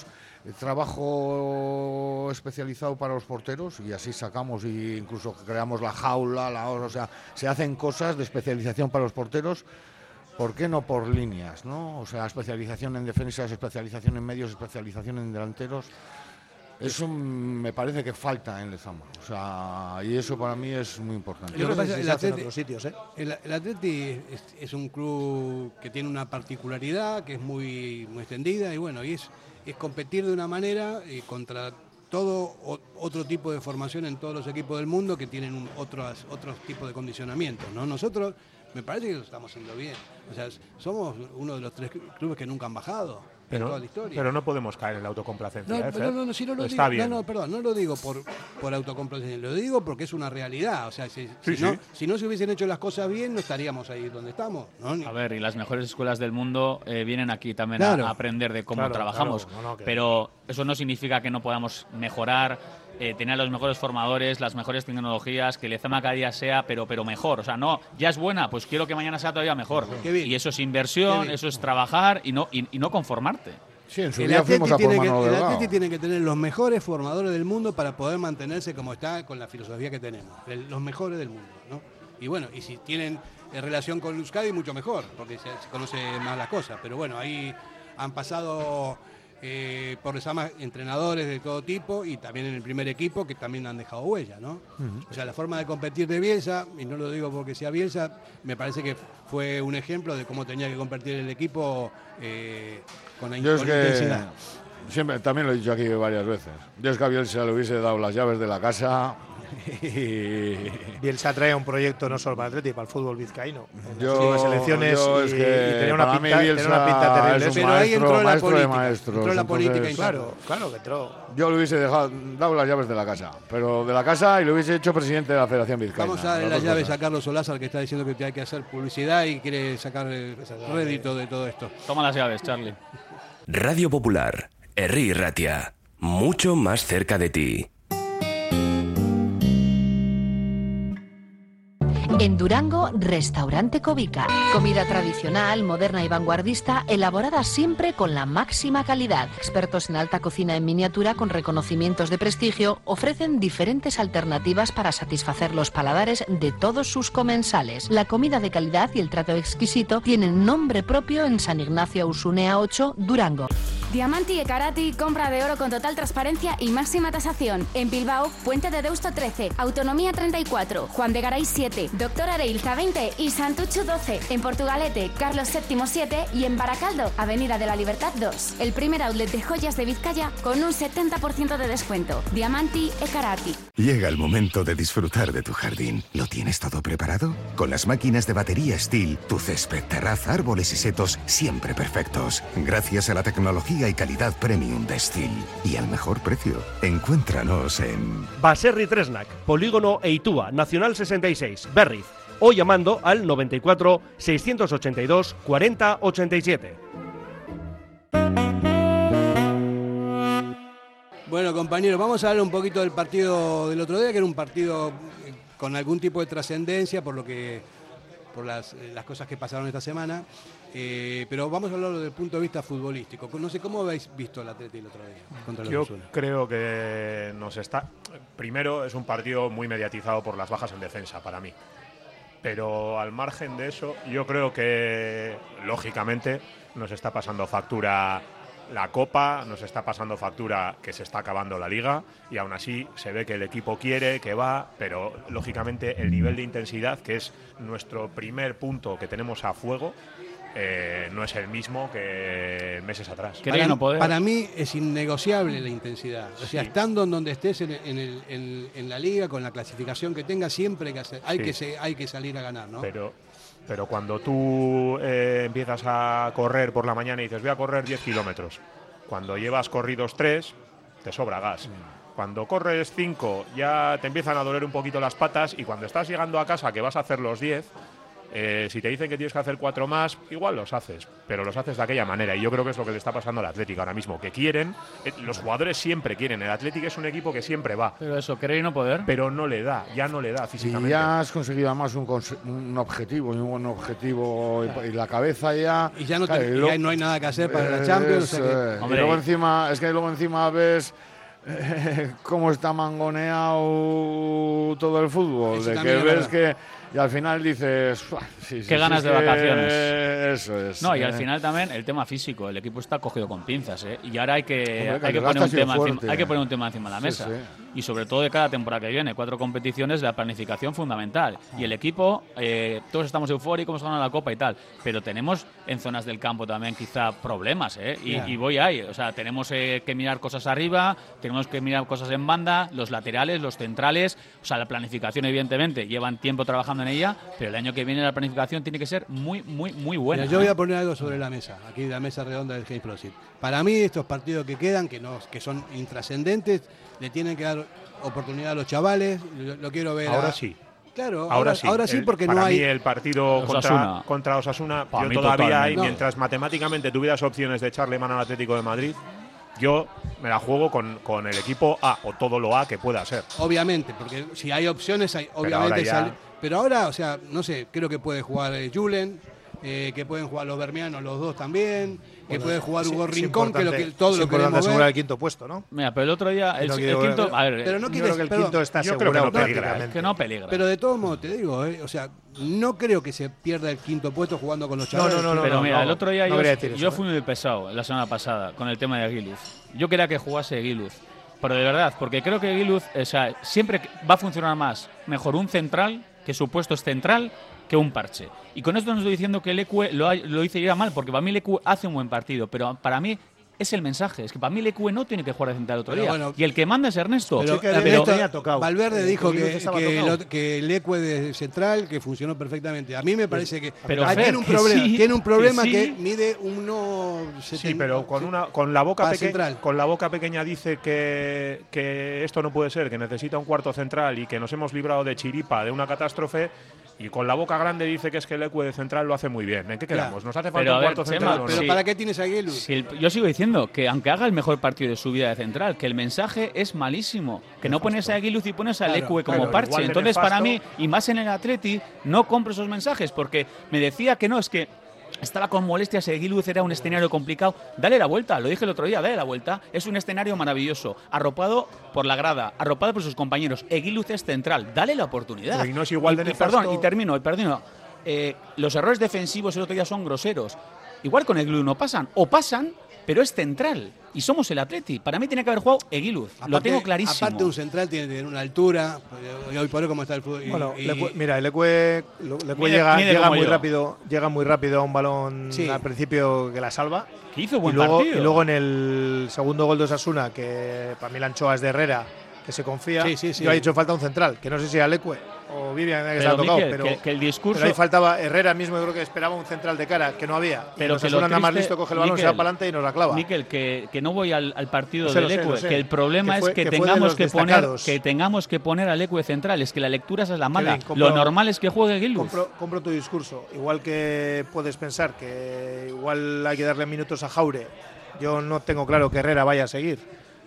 trabajo especializado para los porteros y así sacamos e incluso creamos la jaula, la, o sea, se hacen cosas de especialización para los porteros. ¿Por qué no por líneas, no? O sea, especialización en defensas, especialización en medios, especialización en delanteros. Eso me parece que falta en Lezama. O sea, y eso para mí es muy importante. Yo Lo no que sé pasa si es se el hace en Atleti- otros sitios, ¿eh? El, el Atleti es, es un club que tiene una particularidad, que es muy, muy extendida y bueno, y es, es competir de una manera eh, contra todo o, otro tipo de formación en todos los equipos del mundo que tienen un, otros, otros tipos de condicionamientos, ¿no? Nosotros me parece que lo estamos haciendo bien. O sea, somos uno de los tres clubes que nunca han bajado. En Pero, toda la historia. pero no podemos caer en la autocomplacencia. No, ¿eh, no, Fer? no, no, si no lo Está digo, bien. no, no, perdón, no lo digo por, por autocomplacencia, lo digo porque es una realidad. O sea, si, Sí, si, no, sí. si no se hubiesen hecho las cosas bien, no estaríamos ahí donde estamos, ¿no? Ni- A ver, y las mejores escuelas del mundo eh, vienen aquí también Claro. a, a aprender de cómo Claro, trabajamos. claro, no, no, que- Pero eso no significa que no podamos mejorar, eh, tener los mejores formadores, las mejores tecnologías, que Lezama cada día sea, pero, pero mejor. O sea, no, ya es buena, pues quiero que mañana sea todavía mejor. Qué bien. Y eso es Qué inversión, bien. eso es trabajar y no, y, y no conformarte. Sí, en su El día Atleti, fuimos a por tiene que, Manolo el Delgado. Atleti tiene que tener los mejores formadores del mundo para poder mantenerse como está con la filosofía que tenemos. El- los mejores del mundo, ¿no? Y bueno, y si tienen eh, relación con Euskadi, mucho mejor, porque se, se conoce más las cosas. Pero bueno, ahí han pasado eh, por Lezama entrenadores de todo tipo y también en el primer equipo que también han dejado huella, ¿no? O sea, la forma de competir de Bielsa, y no lo digo porque sea Bielsa, me parece que fue un ejemplo de cómo tenía que competir el equipo eh, con, la, Yo es con que intensidad. siempre, también lo he dicho aquí varias veces. Yo es que a Bielsa le hubiese dado las llaves de la casa y Bielsa trae un proyecto no solo para el Atleti, para el fútbol vizcaíno. En las yo, últimas elecciones yo y, es que y tenía una para pinta, mí tenía Bielsa una pinta terrible. es un Pero ahí maestro, entró la maestro de política, maestros. entró la política Entonces, interna. Claro, claro que entró. yo le hubiese dejado, dado las llaves de la casa, pero de la casa y lo hubiese hecho presidente de la Federación Vizcaína. Vamos a darle las las dos llaves cosas. a Carlos Solázar, que está diciendo que hay que hacer publicidad y quiere sacar eh, rédito de todo esto. Toma las llaves, Charlie. Radio Popular, Herri Ratia, mucho más cerca de ti. En Durango, Restaurante Covica. Comida tradicional, moderna y vanguardista, elaborada siempre con la máxima calidad. Expertos en alta cocina en miniatura con reconocimientos de prestigio ofrecen diferentes alternativas para satisfacer los paladares de todos sus comensales. La comida de calidad y el trato exquisito tienen nombre propio en San Ignacio Ausunea ocho, Durango. Diamanti e Karati, compra de oro con total transparencia y máxima tasación. En Bilbao, Puente de Deusto trece, Autonomía treinta y cuatro, Juan de Garay siete, Doctor Areilza veinte y Santucho doce. En Portugalete, Carlos séptimo siete y en Baracaldo, Avenida de la Libertad dos. El primer outlet de joyas de Vizcaya con un setenta por ciento de descuento. Diamanti e Karati. Llega el momento de disfrutar de tu jardín. ¿Lo tienes todo preparado? Con las máquinas de batería Steel, tu césped, terraza, árboles y setos siempre perfectos. Gracias a la tecnología y calidad premium de Steel. Y al mejor precio. Encuéntranos en Baserri Tresnak, Polígono Eitúa, Nacional sesenta y seis, Berriz. O llamando al noventa y cuatro, seiscientos ochenta y dos, cuarenta ochenta y siete. Bueno, compañeros, vamos a hablar un poquito del partido del otro día, que era un partido eh, con algún tipo de trascendencia por lo que por las, eh, las cosas que pasaron esta semana. Eh, pero vamos a hablar desde el punto de vista futbolístico. No sé cómo habéis visto el Atleti el otro día contra los Yo Osasuna. creo que nos está. Primero, es un partido muy mediatizado por las bajas en defensa para mí. Pero al margen de eso, yo creo que lógicamente nos está pasando factura la Copa, nos está pasando factura que se está acabando la Liga y aún así se ve que el equipo quiere, que va, pero lógicamente el nivel de intensidad, que es nuestro primer punto que tenemos a fuego, eh, no es el mismo que meses atrás. Para, para mí es innegociable la intensidad. O sea, Sí. estando en donde estés en, en el- en- en la liga, con la clasificación que tengas, siempre hay que, hacer, hay Sí. que, se- hay que salir a ganar, ¿no? Pero, pero cuando tú eh, empiezas a correr por la mañana y dices voy a correr diez kilómetros, cuando llevas corridos tres, te sobra gas. Cuando corres cinco ya te empiezan a doler un poquito las patas y cuando estás llegando a casa que vas a hacer los diez, Eh, si te dicen que tienes que hacer cuatro más, igual los haces, pero los haces de aquella manera. Y yo creo que es lo que le está pasando al Atlético ahora mismo, que quieren, eh, los jugadores siempre quieren. El Atlético es un equipo que siempre va. Pero eso, querer y no poder. Pero no le da, ya no le da físicamente. Y ya has conseguido además un, un objetivo, un buen objetivo, y, y la cabeza ya… Y ya no, te, claro, y lo, ya no hay nada que hacer para la Champions. Es, o sea que, eh, y luego encima, es que luego encima ves… Eh, cómo está mangoneado todo el fútbol, de que ves que y al final dices sí, sí, qué sí, ganas sí, de vacaciones. Eso es. No, y eh. al final también el tema físico, el equipo está cogido con pinzas, ¿eh? Y ahora hay que, Hombre, hay, que el poner un desgaste ha tema sido encima, fuerte. hay que poner un tema encima de la mesa. Sí, sí. Y sobre todo de cada temporada que viene, cuatro competiciones, la planificación fundamental. Y el equipo, eh, todos estamos eufóricos, ganando la Copa y tal, pero tenemos en zonas del campo también quizá problemas, ¿eh? Y, Yeah. y voy ahí, o sea, tenemos eh, que mirar cosas arriba, tenemos que mirar cosas en banda, los laterales, los centrales, o sea, la planificación evidentemente, llevan tiempo trabajando en ella, pero el año que viene la planificación tiene que ser muy, muy, muy buena. Mira, yo voy a poner algo sobre la mesa, aquí la mesa redonda del James Prosit. Para mí estos partidos que quedan, que no, que son intrascendentes, le tienen que dar oportunidad a los chavales, lo, lo quiero ver. Ahora a, sí. Claro, ahora, ahora sí, ahora sí el, porque para no hay… mí el partido Osasuna. contra, contra Osasuna, Para yo mí todavía hay, totalmente. mientras matemáticamente tuvieras opciones de echarle mano al Atlético de Madrid, yo me la juego con, con el equipo A, o todo lo A que pueda ser. Obviamente, porque si hay opciones, hay, Pero obviamente ahora ya- sale- pero ahora, o sea, no sé, creo que puede jugar eh, Julen, eh, que pueden jugar los bermianos los dos también, que Bueno, puede jugar es- Hugo es Rincón, que, lo que importante- todo es lo importante queremos asegurar ver. el quinto puesto, ¿no? Mira, pero el otro día, el, No el quiero- quinto, a ver, Pero no Yo quites, creo que el perdón, quinto está yo creo que no asegurado peligra, prácticamente. que no peligra. Pero de todos modos, te digo, eh, o sea, no creo que se pierda el quinto puesto jugando con los No, chavales. no, no, Pero mira, no, el otro día no yo, quería decir eso, yo ¿eh? fui muy pesado la semana pasada con el tema de Aguiluz. Yo quería que jugase Aguiluz, pero de verdad, porque creo que Aguiluz, o sea, siempre va a funcionar más, mejor un central, que su puesto es central, que un parche. Y con esto no estoy diciendo que el Lecue lo, ha- lo hice ya mal, porque para mí el Lecue hace un buen partido, pero para mí es el mensaje, es que para mí el Lecue no tiene que jugar de central otro Pero día. bueno, y el que manda es Ernesto. Pero, Sí, que eh, Ernesto esto- tenía tocado. Valverde Eh, dijo que que, estaba que, tocado. lo- que el Ecue de central que funcionó perfectamente. A mí me parece que Pero, ah, Fer, tiene un que problema, sí, tiene un problema que que, sí. mide uno Sí, pero con una con la boca Para pequeña central. con la boca pequeña dice que, que esto no puede ser, que necesita un cuarto central y que nos hemos librado de chiripa, de una catástrofe, y con la boca grande dice que es que el Ecue de central lo hace muy bien. ¿En qué quedamos? ¿Nos hace falta Pero, a un ver, cuarto Chema, central? o no? pero sí. ¿para qué tienes a Aguiluz? Si el- yo sigo diciendo que aunque haga el mejor partido de su vida de central, que el mensaje es malísimo, que no pones a Aguiluz y pones a Claro, Lecue como claro, parche. igual de Entonces, para mí, nefasto. y más en el Atleti, no compro esos mensajes, porque me decía que no, es que estaba con molestias, Aguiluz era un escenario complicado. Dale la vuelta, lo dije el otro día, dale la vuelta. Es un escenario maravilloso, arropado por la grada, arropado por sus compañeros. Aguiluz es central, dale la oportunidad. Pero y no es igual de Y- y perdón, nefasto. y termino, y termino. Eh, los errores defensivos el otro día son groseros. Igual con Aguiluz no pasan, o pasan, pero es central. Y somos el Atleti. Para mí tiene que haber jugado Aguiluz. Lo Aparte- tengo clarísimo. Aparte un central tiene que tener una altura, y hoy por hoy como está el fútbol. y- Bueno, y- Lecue- mira, el Lecue, lo- Lecue Mide- llega, mide llega como muy yo. rápido, llega muy rápido a un balón Sí. al principio que la salva. Que hizo Y buen luego, partido. y luego en el segundo gol de Osasuna, que para mí la anchoa es de Herrera, que se confía, Sí, sí, sí. yo he hecho falta un central, que no sé si a Lecue o Vivian que se Pero, ha tocado, Miquel, pero, que, que el discurso. pero ahí faltaba Herrera mismo, yo creo que esperaba un central de cara, que no había. Pero y que Osasuna lo nada más triste, listo, coge el balón, se Miquel, va para adelante y nos la clava. Miquel, que, que no voy al, al partido Lo sé, del lo sé, Lecue, lo sé. que el problema Que fue- es que, que fue de tengamos los que poner destacados. que tengamos que poner al Lecue central. Es que la lectura esa es la mala. Kevin, compro- Lo normal es que juegue Aguiluz. Compro, compro tu discurso. Igual que puedes pensar que igual hay que darle minutos a Jaure. Yo no tengo claro que Herrera vaya a seguir.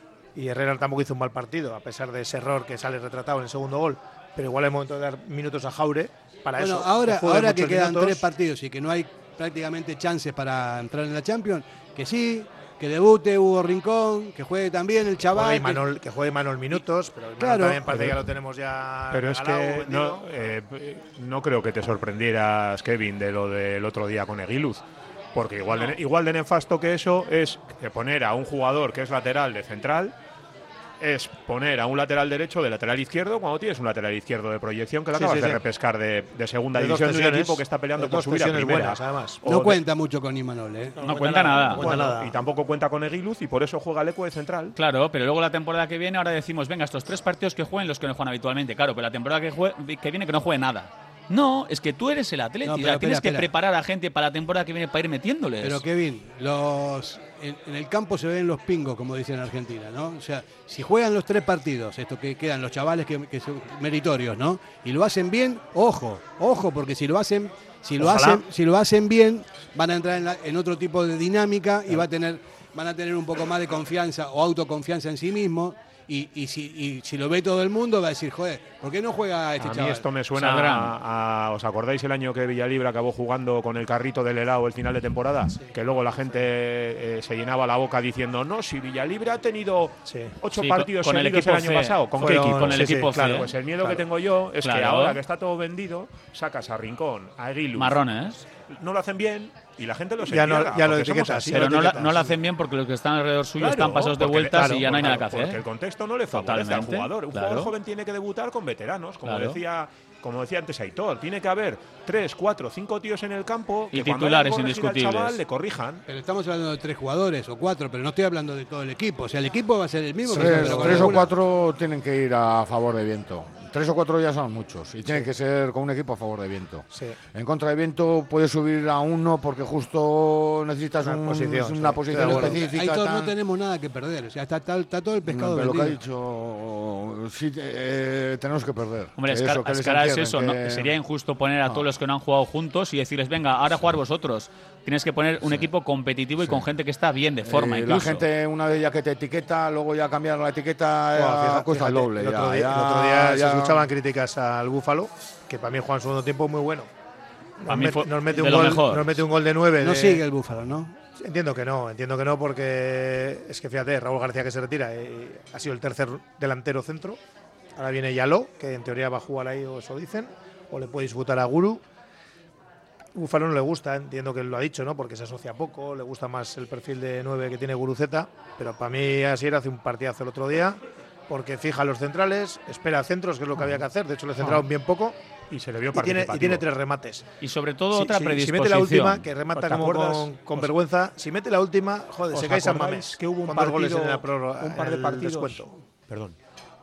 Y Herrera tampoco hizo un mal partido, a pesar de ese error que sale retratado en el segundo gol. Pero igual es momento de dar minutos a Jaure para Bueno, eso. ahora, juegue ahora que muchos quedan minutos. tres partidos y que no hay prácticamente chances para entrar en la Champions, que sí, que debute Hugo Rincón, que juegue también el Juegue chaval. que- Imanol- que juegue Manuel minutos, pero Imanol Claro. también parece Pero- que ya lo tenemos ya. Pero es regalado, que vendido. no, eh, no creo que te sorprendieras, Kevin, de lo del otro día con Aguiluz. Porque igual, de, igual de nefasto que eso es que poner a un jugador que es lateral de central, es poner a un lateral derecho de lateral izquierdo cuando tienes un lateral izquierdo de proyección que lo Sí, acabas sí, de sí. repescar de, de segunda De dos división de un sesiones, equipo que está peleando de por dos subir a sesiones primera. buenas, además. O No de- cuenta mucho con Imanol, ¿eh? No, cuenta nada. No cuenta Bueno, nada. y tampoco cuenta con Aguiluz y por eso juega el Ecue de central. Claro, pero luego la temporada que viene ahora decimos, venga, estos tres partidos que jueguen los que no juegan habitualmente. Claro, pero la temporada que, jue- que viene que no juegue nada. No, es que tú eres el Atleti. No, o pero sea, espera, tienes que espera. preparar a gente para la temporada que viene para ir metiéndoles. Pero Kevin, los en, en el campo se ven los pingos, como dicen en Argentina, ¿no? O sea, si juegan los tres partidos, esto que quedan los chavales que, que son meritorios, ¿no? Y lo hacen bien, ojo, ojo, porque si lo hacen Si lo, hacen, si lo hacen bien, van a entrar en, la, en otro tipo de dinámica y va a tener, van a tener un poco más de confianza o autoconfianza en sí mismos. Y, y, si, y si lo ve todo el mundo va a decir, joder, ¿por qué no juega este a chaval? A mí esto me suena a, a... ¿Os acordáis el año que Villalibre acabó jugando con el carrito del helado el final de temporada? Sí. Que luego la gente eh, se llenaba la boca diciendo, no, si Villalibre ha tenido sí. ocho sí, partidos con, con seguidos el, el año C. pasado. ¿Con Fueron, qué equipo? Con el sí, equipo sí, claro, Pues el miedo claro. que tengo yo es claro. que ahora que está todo vendido, sacas a Rincón, a Aguiluz. Marrones. No lo hacen bien. Y la gente lo ya no, ya lo etiquetas, así, pero lo no, la, no lo hacen bien porque los que están alrededor suyo claro, están pasados de vueltas claro, y ya no hay claro, nada que hacer. Porque el contexto no le favorece al jugador. Un claro. jugador joven tiene que debutar con veteranos, como claro. decía como decía antes Aitor. Tiene que haber tres, cuatro, cinco tíos en el campo y que titulares cuando indiscutibles. Al chaval, le corrijan. Pero estamos hablando de tres jugadores o cuatro, pero no estoy hablando de todo el equipo. O sea, el equipo va a ser el mismo. Tres, pero tres o cuatro tienen que ir a favor de viento. Tres o cuatro ya son muchos y tiene sí. que ser con un equipo a favor de viento. Sí. En contra de viento puedes subir a uno porque justo necesitas una un, posición, una sí. posición específica. Ahí todos no tenemos nada que perder. O sea, está, está, está todo el pescado no, pero vendido. Lo que ha dicho, sí, eh, tenemos que perder. Hombre, es eso, escala es eso. Que... ¿no? Sería injusto poner a no. todos los que no han jugado juntos y decirles, venga, ahora jugar vosotros. Tienes que poner un sí. equipo competitivo y sí. con gente que está bien de forma. Eh, incluso. La gente, una vez ya que te etiqueta, luego ya cambiar la etiqueta bueno, fíjate, cuesta el doble. El otro ya, día, ya, el otro día ya, se escuchaban críticas al Búfalo, que para mí juega en segundo tiempo muy bueno. Nos, mí fue nos, mete un gol, nos mete un gol de nueve. No de... sigue el Búfalo, ¿no? Entiendo que no, entiendo que no, porque es que fíjate, Raúl García que se retira, eh, ha sido el tercer delantero centro. Ahora viene Yaló, que en teoría va a jugar ahí, o eso dicen, o le puede disputar a Guru. Búfalo no le gusta, entiendo que lo ha dicho, ¿no? Porque se asocia poco, le gusta más el perfil de nueve que tiene Guruceta, pero para mí Asier hace un partidazo el otro día, porque fija los centrales, espera centros, que es lo que había que hacer, de hecho le centraron bien poco. Y se le vio y tiene, y tiene tres remates. Y sobre todo si, otra si, predisposición. Si mete la última, que remata como con, con vergüenza, si mete la última, joder, se cae San Mamés. Que hubo un, partido, goles en la prórroga, un par de partidos. Descuento. Perdón.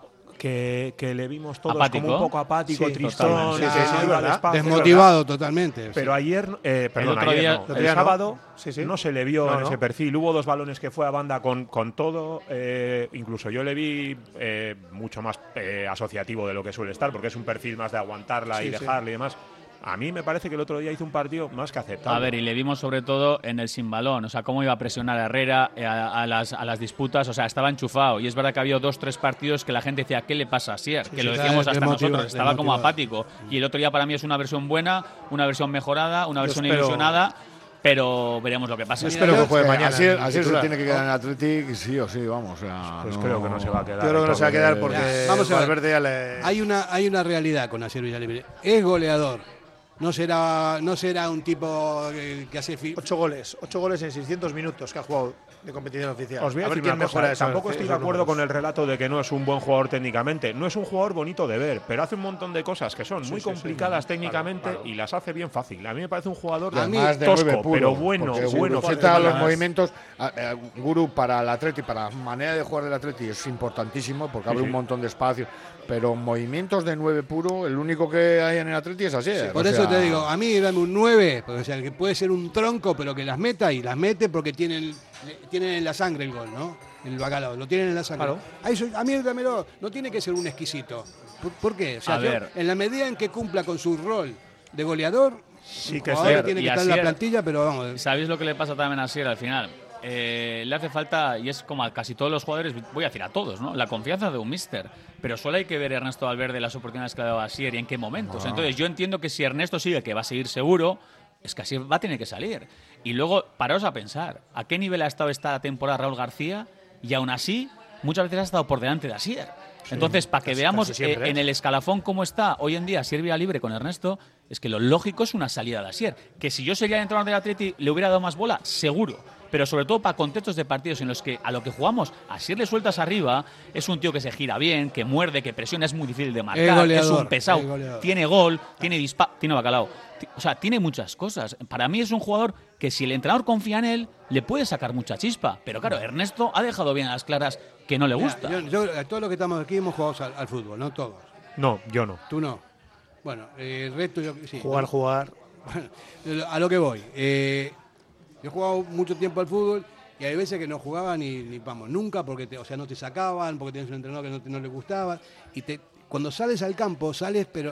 Que, que le vimos todos apático. como un poco apático, sí, tristón, sí, sí, sí, sí, despacio, desmotivado totalmente. Pero sí. ayer, eh, perdón, el otro ayer día, no, el el sábado sí, sí. no se le vio no, en no. ese perfil. Hubo dos balones que fue a banda con, con todo. Eh, incluso yo le vi eh, mucho más eh, asociativo de lo que suele estar, porque es un perfil más de aguantarla sí, y dejarle sí. y demás. A mí me parece que el otro día hizo un partido más que aceptable. A ver, y le vimos sobre todo en el sin balón, o sea, cómo iba a presionar a Herrera a, a, las, a las disputas, o sea, estaba enchufado. Y es verdad que había dos, tres partidos que la gente decía, ¿qué le pasa a Asier? Sí, que sí, lo decíamos hasta nosotros, estaba como apático. Y el otro día para mí es una versión buena, una versión mejorada, una versión espero, ilusionada. Pero veremos lo que pasa. Yo espero que juegue mañana. Asier, Asier se tiene que quedar en Athletic, sí o sí, vamos. O sea, pues no, creo que no se va a quedar. Yo creo que no se va a quedar porque ya, vamos a ver, Valverde ya le... hay una hay una realidad con Asier Villalibre. Es goleador. No será no será un tipo que, que hace... Fi ocho goles, ocho goles en seiscientos minutos que ha jugado de competición oficial. Os voy a, a ver quién mejora eso. Tampoco estoy de acuerdo con el relato de que no es un buen jugador técnicamente. No es un jugador bonito de ver, pero hace un montón de cosas que son sí, muy sí, complicadas sí, técnicamente claro, claro. y las hace bien fácil. A mí me parece un jugador de, mí, de tosco, puro, pero bueno, bueno. Guru, los movimientos, eh, Guru para el Atleti, para la manera de jugar del Atleti es importantísimo porque sí, abre sí. un montón de espacio. Pero movimientos de nueve puro, el único que hay en el Atleti es así. Sí, por o eso sea, te digo, a mí dame un nueve, o sea, que puede ser un tronco, pero que las meta y las mete porque tienen, tienen en la sangre el gol, ¿no? El bacalao, lo tienen en la sangre. Claro. A, eso, a mí dámelo, no tiene que ser un exquisito. ¿Por, por qué? O sea, a yo, ver. en la medida en que cumpla con su rol de goleador, sí que ahora ser. tiene que y estar Asier, en la plantilla, pero vamos. ¿Sabéis lo que le pasa también a Asier al final? Eh, le hace falta, y es como a casi todos los jugadores, voy a decir a todos, ¿no? La confianza de un míster. Pero solo hay que ver Ernesto Valverde las oportunidades que ha dado a Asier y en qué momentos. No. Entonces yo entiendo que si Ernesto sigue, que va a seguir seguro, es que Asier va a tener que salir. Y luego, paraos a pensar, ¿a qué nivel ha estado esta temporada Raúl García? Y aún así, muchas veces ha estado por delante de Asier. Sí, entonces, para que casi, veamos casi siempre, eh, en el escalafón cómo está hoy en día Asier Villalibre con Ernesto, es que lo lógico es una salida de Asier. Que si yo sería el entrenador del Atleti, le hubiera dado más bola, seguro. Pero sobre todo para contextos de partidos en los que a lo que jugamos, Asier le sueltas arriba, es un tío que se gira bien, que muerde, que presiona, es muy difícil de marcar, goleador, es un pesado, tiene gol, tiene disparo, tiene bacalao. O sea, tiene muchas cosas. Para mí es un jugador que si el entrenador confía en él, le puede sacar mucha chispa. Pero claro, Ernesto ha dejado bien a las claras que no le gusta. Mira, yo, yo, todos los que estamos aquí hemos jugado al, al fútbol, ¿no? Todos. No, yo no. Tú no. Bueno, eh, el resto yo sí. Jugar, ¿no? jugar. Bueno, a lo que voy. Eh, yo he jugado mucho tiempo al fútbol y hay veces que no jugaba ni, ni vamos, nunca, porque te, o sea, no te sacaban, porque tenías un entrenador que no, te, no le gustaba. Y te, cuando sales al campo, sales, pero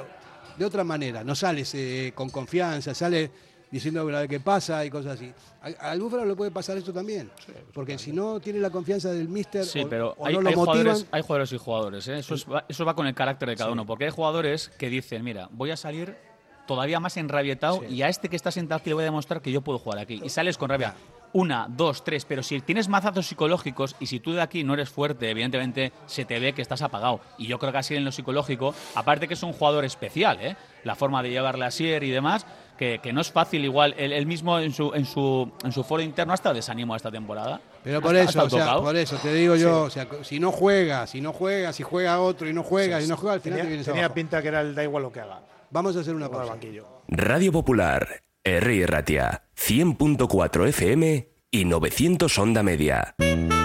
de otra manera, no sales eh, con confianza, sales diciendo la que pasa y cosas así. A- Al Búfalo le puede pasar esto también, porque si no tiene la confianza del míster Sí, o, pero o hay, no lo hay motivan. jugadores, hay jugadores y jugadores. ¿eh? Eso, es- va, eso va con el carácter de cada Sí. uno. Porque hay jugadores que dicen, mira, voy a salir todavía más enrabietado Sí. y a este que está sentado aquí le voy a demostrar que yo puedo jugar aquí. Y sales con rabia. Una, dos, tres, pero si tienes mazazos psicológicos y si tú de aquí no eres fuerte, evidentemente se te ve que estás apagado. Y yo creo que así en lo psicológico, aparte que es un jugador especial, ¿eh? La forma de llevarle a Sier y demás, que, que no es fácil igual. Él, él mismo en su, en, su, en su foro interno ha estado desanimado esta temporada. Pero por Ha- ha eso, estado o sea, tocado. por eso te digo yo, o sea, si no juega, si no juega, si juega otro y no juega, y no juega, al final tenía, te vienes tenía abajo. pinta que era el da igual lo que haga. Vamos a hacer una Juega al pausa. banquillo. Radio Popular, Herri Ratia, cien punto cuatro F M y novecientos Onda Media.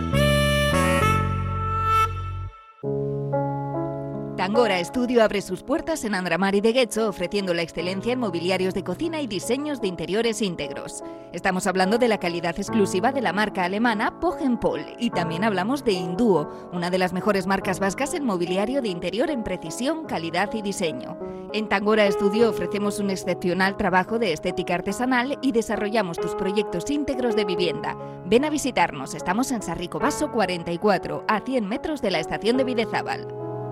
Tangora Estudio abre sus puertas en Andramari de Guecho, ofreciendo la excelencia en mobiliarios de cocina y diseños de interiores íntegros. Estamos hablando de la calidad exclusiva de la marca alemana Pogenpol y también hablamos de Induo, una de las mejores marcas vascas en mobiliario de interior en precisión, calidad y diseño. En Tangora Estudio ofrecemos un excepcional trabajo de estética artesanal y desarrollamos tus proyectos íntegros de vivienda. Ven a visitarnos, estamos en Sarrico Baso cuarenta y cuatro, a cien metros de la estación de Bidezábal.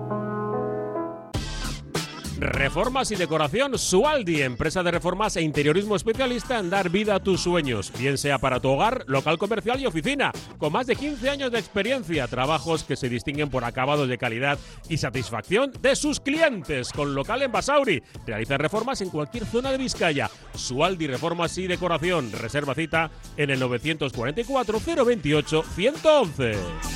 Reformas y decoración Sualdi, empresa de reformas e interiorismo especialista en dar vida a tus sueños, bien sea para tu hogar, local comercial y oficina, con más de quince años de experiencia, trabajos que se distinguen por acabados de calidad y satisfacción de sus clientes, con local en Basauri. Realiza reformas en cualquier zona de Vizcaya. Sualdi Reformas y Decoración, reserva cita en el novecientos cuarenta y cuatro cero veintiocho ciento once.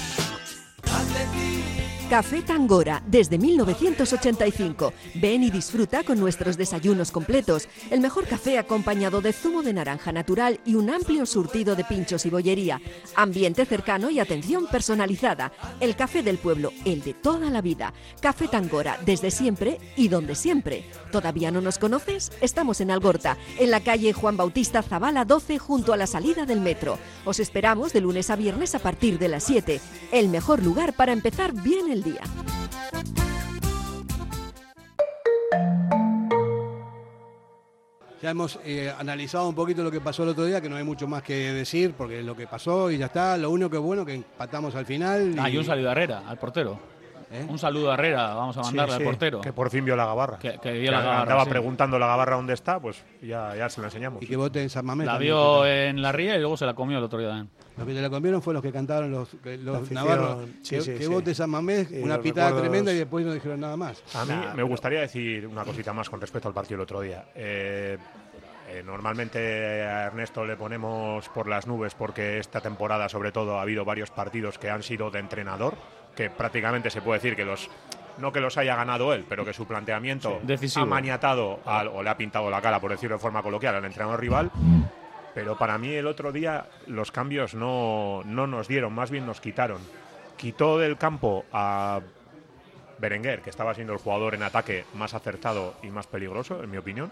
Café Tangora, desde mil novecientos ochenta y cinco. Ven y disfruta con nuestros desayunos completos. El mejor café acompañado de zumo de naranja natural y un amplio surtido de pinchos y bollería. Ambiente cercano y atención personalizada. El café del pueblo, el de toda la vida. Café Tangora, desde siempre y donde siempre. ¿Todavía no nos conoces? Estamos en Algorta, en la calle Juan Bautista Zavala doce, junto a la salida del metro. Os esperamos de lunes a viernes a partir de las siete. El mejor lugar para empezar bien el día. Ya hemos eh, analizado un poquito lo que pasó el otro día, que no hay mucho más que decir, porque es lo que pasó y ya está. Lo único que es bueno que empatamos al final. Ah, y y un saludo a Herrera, al portero. ¿Eh? Un saludo a Herrera, vamos a mandarle Sí, sí, al portero. Que por fin vio la gabarra. Que, que vio la gabarra, Andaba sí. preguntando la gabarra dónde está, pues ya, ya se la enseñamos. Y que vote en San Mamés. La también, vio que- en la ría y luego se la comió el otro día también. Los que se la comieron fueron los que cantaron los, que- los La afición, navarros. sí, que sí, que sí. vote San Mamés, Y una los pitada recuerdos- tremenda y después no dijeron nada más. A mí Nah, me pero- gustaría decir una cosita más con respecto al partido del otro día. Eh, eh, normalmente a Ernesto le ponemos por las nubes porque esta temporada, sobre todo, ha habido varios partidos que han sido de entrenador, que prácticamente se puede decir que los... No que los haya ganado él, pero que su planteamiento Sí, decisivo. ha maniatado al- o le ha pintado la cara, por decirlo de forma coloquial, al entrenador rival. Pero para mí el otro día los cambios no, no nos dieron, más bien nos quitaron. Quitó del campo a Berenguer, que estaba siendo el jugador en ataque más acertado y más peligroso, en mi opinión.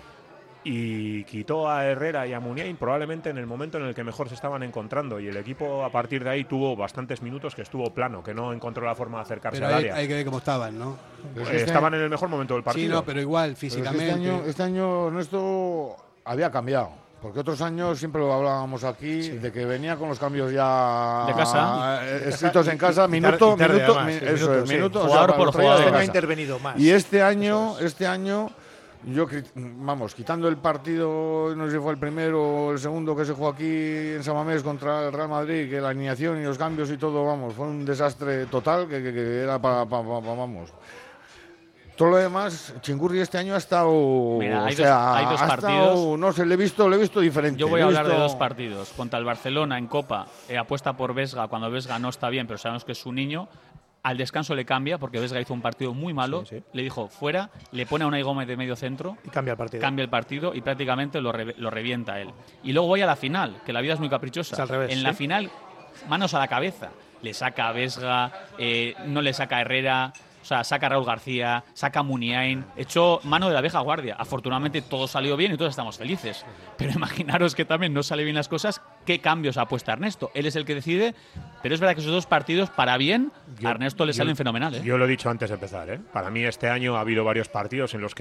Y quitó a Herrera y a Muniain probablemente en el momento en el que mejor se estaban encontrando. Y el equipo a partir de ahí tuvo bastantes minutos que estuvo plano, que no encontró la forma de acercarse Pero al hay, área. hay que ver cómo estaban, ¿no? Pero es Eh, que este estaban año- en el mejor momento del partido. Sí, no, pero igual, pero es que físicamente. este año, este año Ernesto había cambiado. Porque otros años siempre lo hablábamos aquí, de que venía con los cambios ya De casa. eh, escritos en casa, Y minuto, tarde- y tarde minuto, además, mi- sí, eso minuto, es, sí. minuto, Jugador por lo traía de jugador. Este no ha casa. intervenido más. Y este año, este año, yo, cri- vamos, quitando el partido, no sé si fue el primero o el segundo que se jugó aquí en San Mamés contra el Real Madrid, que la alineación y los cambios y todo, vamos, fue un desastre total, que, que- que era para, vamos. Todo lo demás, Chingurri este año ha estado, Mira, hay o sea, dos- hay dos ha partidos. estado, no sé, le he visto, le he visto diferente. Yo voy le a he hablar de visto- dos partidos. Contra el Barcelona en Copa, eh, apuesta por Vesga cuando Vesga no está bien, pero sabemos que es su niño. Al descanso le cambia porque Vesga hizo un partido muy malo. Sí, sí. Le dijo fuera, le pone a Unai Gómez de medio centro, Y cambia el partido. cambia el partido y prácticamente lo, re- lo revienta él. Y luego voy a la final, que la vida es muy caprichosa. Es al revés, en la ¿sí? final, manos a la cabeza. Le saca a Vesga, eh, no le saca a Herrera. O sea, saca a Raúl García, saca a Muniain, echó mano de la vieja guardia. Afortunadamente todo salió bien y todos estamos felices. Pero imaginaros que también no sale bien las cosas, ¿qué cambios apuesta Ernesto? Él es el que decide, pero es verdad que esos dos partidos, para bien, Yo- a Ernesto le yo- salen fenomenal. ¿eh? Yo lo he dicho antes de empezar. ¿eh? Para mí este año ha habido varios partidos en los que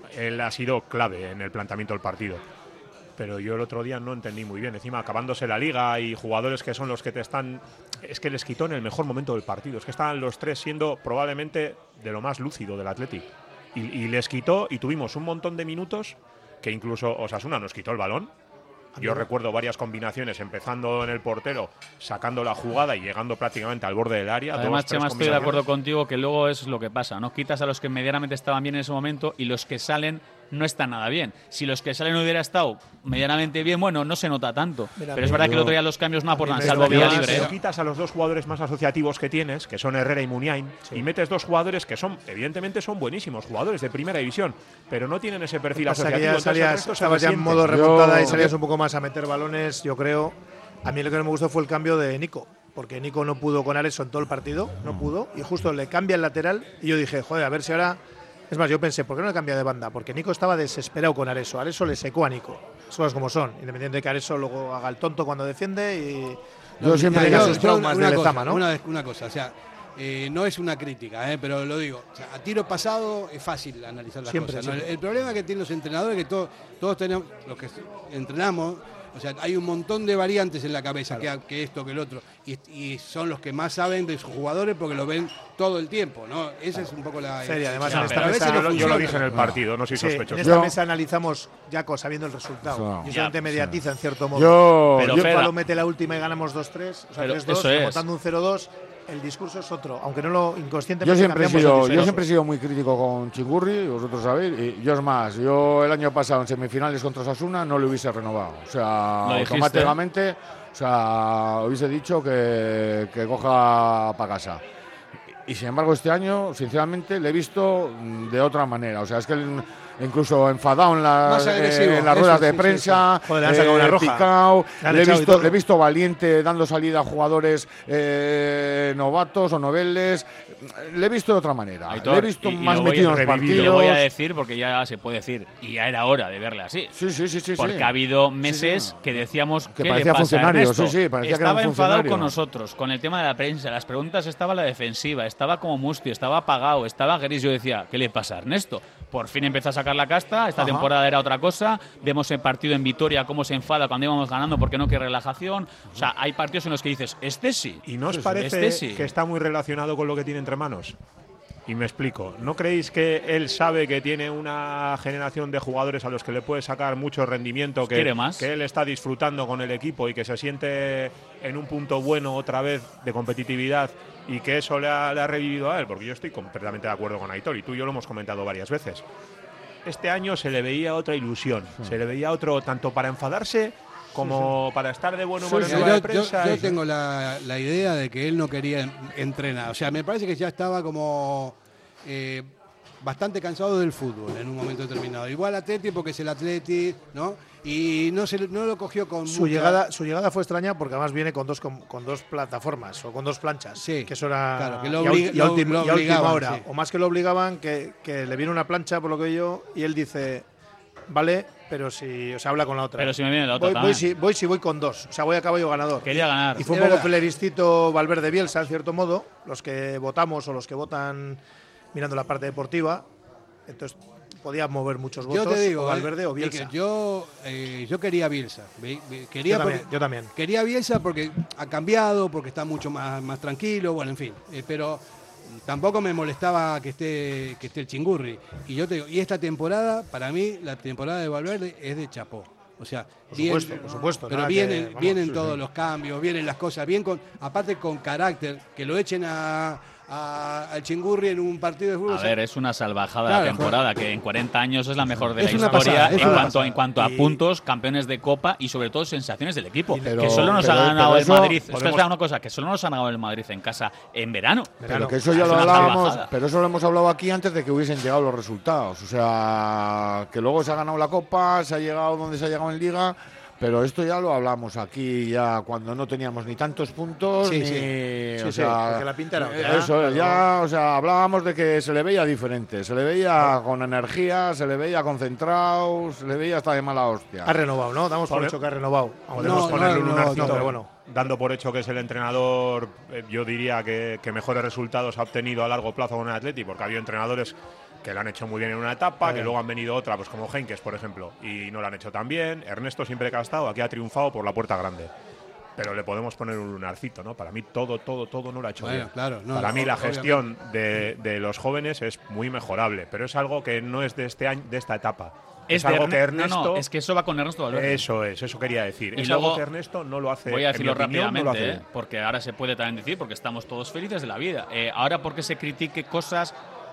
él ha sido clave en el planteamiento del partido. Pero yo el otro día no entendí muy bien. Encima, acabándose la liga y jugadores que son los que te están... Es que les quitó en el mejor momento del partido. Es que estaban los tres siendo probablemente de lo más lúcido del Athletic. Y, y les quitó y tuvimos un montón de minutos que incluso Osasuna nos quitó el balón. Yo recuerdo varias combinaciones, empezando en el portero, sacando la jugada y llegando prácticamente al borde del área. Además, dos, Chema, estoy de acuerdo contigo que luego es lo que pasa, ¿no? Quitas a los que medianamente estaban bien en ese momento y los que salen no están nada bien. Si los que salen hubiera estado medianamente bien, bueno, no se nota tanto. Mira, pero es verdad yo, que el otro día los cambios no aportan, salvo vía libre. Pero quitas a los dos jugadores más asociativos que tienes, que son Herrera y Muniain, sí. y metes dos jugadores que son, evidentemente, son buenísimos jugadores de primera división, pero no tienen ese perfil asociativo. Ya salías, estabas ya en modo remontada yo, y salías un poco más a meter balones, yo creo. A mí lo que no me gustó fue el cambio de Nico, porque Nico no pudo con Areso en todo el partido, no pudo, y justo le cambia el lateral, y yo dije, joder, a ver si ahora... Es más, yo pensé, ¿por qué no le cambia de banda? Porque Nico estaba desesperado con Areso. Areso le secó a Nico. Las cosas como son. Independiente de que Areso luego haga el tonto cuando defiende y yo siempre tenga sus traumas una de cosa, Lezama, ¿no? Una, una cosa, o sea, eh, no es una crítica, eh, pero lo digo. O sea, a tiro pasado es fácil analizar las siempre, cosas. ¿no? siempre. El, el problema que tienen los entrenadores es que todos, todos tenemos, los que entrenamos, o sea, hay un montón de variantes en la cabeza, claro. que, que esto, que el otro, y, y son los que más saben de sus jugadores porque lo ven todo el tiempo, ¿no? Esa claro. es un poco la... Sería, además, no, en esta mesa, no yo lo dije en el partido, no soy sí, sospechoso. En esta yo, mesa analizamos ya sabiendo el resultado. No, y solamente mediatiza, sí. en cierto modo. Yo, pero yo Falo mete la última y ganamos dos tres, o sea, tres dos, remontando un cero dos. El discurso es otro, aunque no lo inconscientemente. Yo siempre he sido, yo siempre he sido muy crítico con Chingurri, vosotros sabéis. Y yo es más, yo el año pasado en semifinales contra Osasuna no le hubiese renovado. O sea, automáticamente, o sea, hubiese dicho que, que coja para casa. Y sin embargo este año, sinceramente, le he visto de otra manera. O sea, es que el, incluso enfadado en las, eh, en las ruedas de sí, prensa, sí, sí. Joder, le, eh, picado, le, he visto, le he visto valiente dando salida a jugadores eh, novatos o noveles, le he visto de otra manera, Aitor, le he visto y, más y metido en los partidos. Lo voy a decir porque ya se puede decir, y ya era hora de verle así. Sí, sí, sí, sí. Porque sí. ha habido meses sí, sí. que decíamos que ¿qué parecía le pasa funcionario, a sí, sí, parecía Estaba que era un enfadado con nosotros, con el tema de la prensa, las preguntas estaba la defensiva, estaba como mustio, estaba apagado, estaba gris. Yo decía, ¿qué le pasa a Ernesto? Por fin empezó a sacar la casta, esta Ajá. temporada era otra cosa, vemos el partido en Vitoria cómo se enfada cuando íbamos ganando porque no quiere relajación, o sea, hay partidos en los que dices, este sí. ¿Y no os parece este sí. que está muy relacionado con lo que tiene entre manos? Y me explico, ¿no creéis que él sabe que tiene una generación de jugadores a los que le puede sacar mucho rendimiento, que, que él está disfrutando con el equipo y que se siente en un punto bueno otra vez de competitividad y que eso le ha, le ha revivido a él? Porque yo estoy completamente de acuerdo con Aitor y tú y yo lo hemos comentado varias veces. Este año se le veía otra ilusión, sí. se le veía otro, tanto para enfadarse como sí, sí. para estar de buen humor sí, en la yo, prensa. Yo, yo tengo la, la idea de que él no quería entrenar. O sea, me parece que ya estaba como eh, bastante cansado del fútbol en un momento determinado. Igual Atleti porque es el Atleti, ¿no? Y no, se, no lo cogió con su mucha... llegada Su llegada fue extraña porque además viene con dos, con, con dos plataformas o con dos planchas. Sí, que eso era claro, que lo oblig, y a, ulti, lo, y a última hora. Sí. O más que lo obligaban, que, que le viene una plancha, por lo que yo, y él dice, vale, pero si o sea, habla con la otra. Pero si me viene la otra. Voy, voy, si, voy si voy con dos. O sea, voy a caballo ganador. Quería ganar. Y fue un poco feleristito Valverde Bielsa, en cierto modo, los que votamos o los que votan mirando la parte deportiva. Entonces podía mover muchos votos, yo te digo, o Valverde eh, o Bielsa. Yo, eh, yo quería Bielsa. Quería yo, también, porque, yo también. Quería Bielsa porque ha cambiado, porque está mucho más, más tranquilo, bueno, en fin. Eh, pero tampoco me molestaba que esté, que esté el Chingurri. Y yo te digo, y esta temporada, para mí, la temporada de Valverde es de chapó. O sea, por bien, supuesto, por supuesto. Pero vienen, que, vamos, vienen sí, todos sí. los cambios, vienen las cosas, bien con, aparte con carácter, que lo echen a... al Chingurri en un partido de fútbol. A ver, es una salvajada claro, la temporada, que en cuarenta años es la mejor de la historia pasada, en, cuanto, en cuanto a puntos, campeones de Copa y sobre todo sensaciones del equipo. Pero, que solo nos pero, ha ganado el Madrid. Podemos... Espera una cosa, que solo nos ha ganado el Madrid en casa en verano. Pero claro, que eso ya lo hablábamos, pero eso lo hemos hablado aquí antes de que hubiesen llegado los resultados. O sea, que luego se ha ganado la Copa, se ha llegado donde se ha llegado en Liga. Pero esto ya lo hablamos aquí ya cuando no teníamos ni tantos puntos sí, ni sí. o Sí, sea, sí, porque la pinta era otra. Eso es, ya, o sea, hablábamos de que se le veía diferente, se le veía con energía, se le veía concentrado, se le veía hasta de mala hostia. Ha renovado, ¿no? Damos por, por hecho que ha renovado. Podemos no, ponerle no, un no, lunarcito, no, pero bueno, dando por hecho que es el entrenador, eh, yo diría que, que mejores resultados ha obtenido a largo plazo con el Atleti, porque ha habido entrenadores que lo han hecho muy bien en una etapa, Bien. que luego han venido otra, pues como Henkes, por ejemplo, y no lo han hecho tan bien. Ernesto siempre que ha estado aquí ha triunfado por la puerta grande. Pero le podemos poner un lunarcito, ¿no? Para mí todo, todo, todo no lo ha hecho Bueno, bien. claro, no, Para no, mí la obviamente. gestión de, de los jóvenes es muy mejorable, pero es algo que no es de este año, de esta etapa. Es Es, algo de que Erne- Ernesto. no, no, es que eso va con Ernesto Valverde. Eso es, eso quería decir. Y es luego, algo que Ernesto no lo hace. Voy a en mi decirlo opinión, no lo rápidamente, hace ¿eh? bien. Porque ahora se puede también decir, porque estamos todos felices de la vida. Eh, ahora, porque se critique cosas,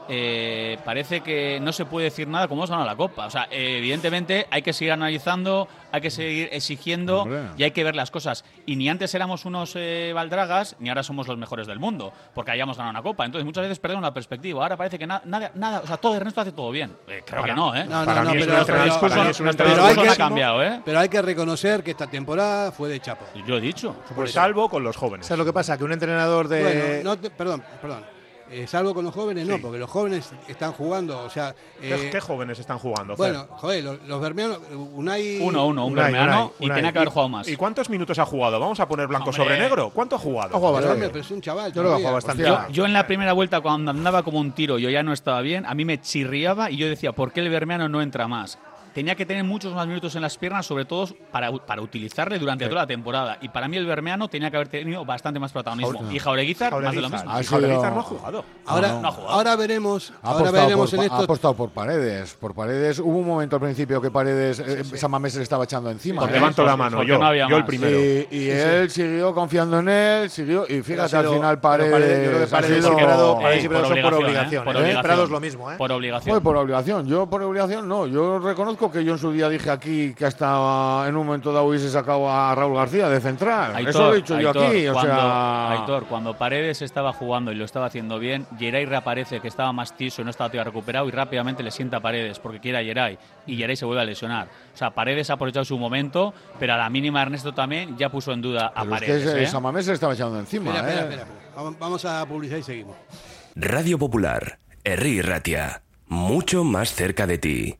eh, parece que no se puede decir nada como hemos ganado la Copa. O sea, eh, evidentemente hay que seguir analizando, hay que seguir exigiendo Hombre. y hay que ver las cosas. Y ni antes éramos unos eh, baldragas, ni ahora somos los mejores del mundo, porque hayamos ganado una Copa. Entonces, muchas veces perdemos la perspectiva. Ahora parece que na- nada, nada, o sea, todo Ernesto hace todo bien. Eh, creo Para- que no, ¿eh? No, no, Para no, mí es pero, un pero- entrenador- pero- para mí es un pero entrenador hay que, no ha cambiado, ¿eh? pero hay que reconocer que esta temporada fue de chapa. Yo he dicho. Pues salvo con los jóvenes. ¿Sabes lo que pasa? Que un entrenador de. Bueno, no te- perdón, perdón. Eh, salvo con los jóvenes, no, porque los jóvenes están jugando, o sea… ¿Qué, eh, qué jóvenes están jugando? Fer? bueno, joder, los, los bermeanos, Unai… Uno, uno, un Unai, bermeano Unai, y Unai. tenía que haber ¿Y- jugado más. ¿Y cuántos minutos ha jugado? Vamos a poner blanco Hombre. sobre negro. ¿Cuánto ha jugado? Ha jugado Pero, bastante. hombre, pero es un chaval. Yo creo que ha todavía. jugado bastante. Yo, yo en la primera vuelta, cuando andaba como un tiro, yo ya no estaba bien, a mí me chirriaba y yo decía, ¿por qué el bermeano no entra más? Tenía que tener muchos más minutos en las piernas, sobre todo para, para utilizarle durante toda la temporada. Y para mí el bermeano tenía que haber tenido bastante más protagonismo. Jaure- Y Jaureguizar, más de lo Jaureguizar. mismo. Ha Y sido- Jaureguizar no ha jugado. Ahora, No, no ha jugado. ahora veremos, Ha ahora apostado, veremos por, en ha esto… apostado por Paredes. Por Paredes. Hubo un momento al principio que Paredes, eh, San Mamés se le estaba echando encima. Pues ¿eh? levanto la Porque- mano, porque yo, no había yo el más. primero. Y, y él siguió confiando en él, siguió. Y fíjate, ha sido- al final pero Paredes. Paredes- yo creo que ha Paredes sido- y Prado- Eh, Paredes y Prado son por obligación, Por ¿eh? obligación. Prado es lo mismo, ¿eh? Por obligación. Joder, por obligación. Yo por obligación no. Yo reconozco que yo en su día dije aquí que hasta en un momento dado hubiese sacado a Raúl García de central. Aitor, Eso lo he dicho yo Aitor, aquí. O cuando, sea, Aitor, cuando Paredes estaba jugando y lo estaba haciendo bien, Geray reaparece que estaba más tiso y no estaba todavía recuperado y rápidamente le sienta a Paredes porque quiere a Geray y Geray se vuelve a lesionar. O sea, Paredes ha aprovechado su momento, pero a la mínima Ernesto también ya puso en duda a pero es que Paredes. ese ¿eh? San Mamés se le estaba echando encima. Espera, espera, ¿eh? espera, espera. Vamos- Vamos a publicar y seguimos. Radio Popular, Herri Ratia, mucho más cerca de ti.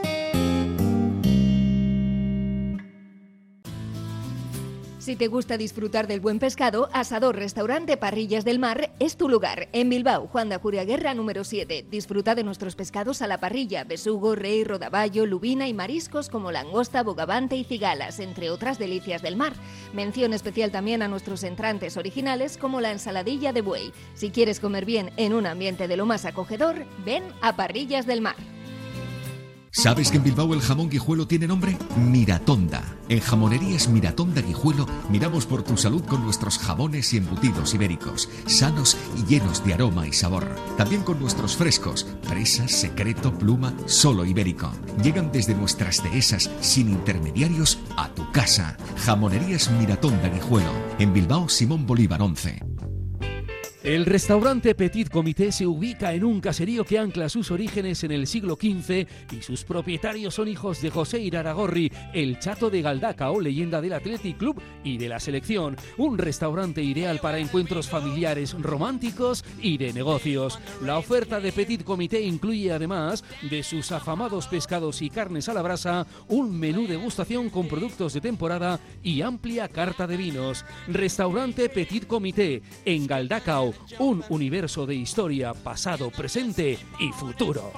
Si te gusta disfrutar del buen pescado, Asador Restaurante Parrillas del Mar es tu lugar. En Bilbao, Juan de Ajuria Guerra número siete. Disfruta de nuestros pescados a la parrilla, besugo, rey, rodaballo, lubina y mariscos como langosta, bogavante y cigalas, entre otras delicias del mar. Mención especial también a nuestros entrantes originales como la ensaladilla de buey. Si quieres comer bien en un ambiente de lo más acogedor, ven a Parrillas del Mar. ¿Sabes que en Bilbao el jamón guijuelo tiene nombre? Miratonda. En Jamonerías Miratonda Guijuelo miramos por tu salud con nuestros jamones y embutidos ibéricos, sanos y llenos de aroma y sabor. También con nuestros frescos, Presa, Secreto, Pluma, solo ibérico. Llegan desde nuestras dehesas sin intermediarios a tu casa. Jamonerías Miratonda Guijuelo. En Bilbao, Simón Bolívar once. El restaurante Petit Comité se ubica en un caserío que ancla sus orígenes en el siglo quince y sus propietarios son hijos de José Iraragorri, el chato de Galdacao, leyenda del Athletic Club y de la selección. Un restaurante ideal para encuentros familiares, románticos y de negocios. La oferta de Petit Comité incluye, además de sus afamados pescados y carnes a la brasa, un menú degustación con productos de temporada y amplia carta de vinos. Restaurante Petit Comité en Galdacao. Un universo de historia, pasado, presente y futuro.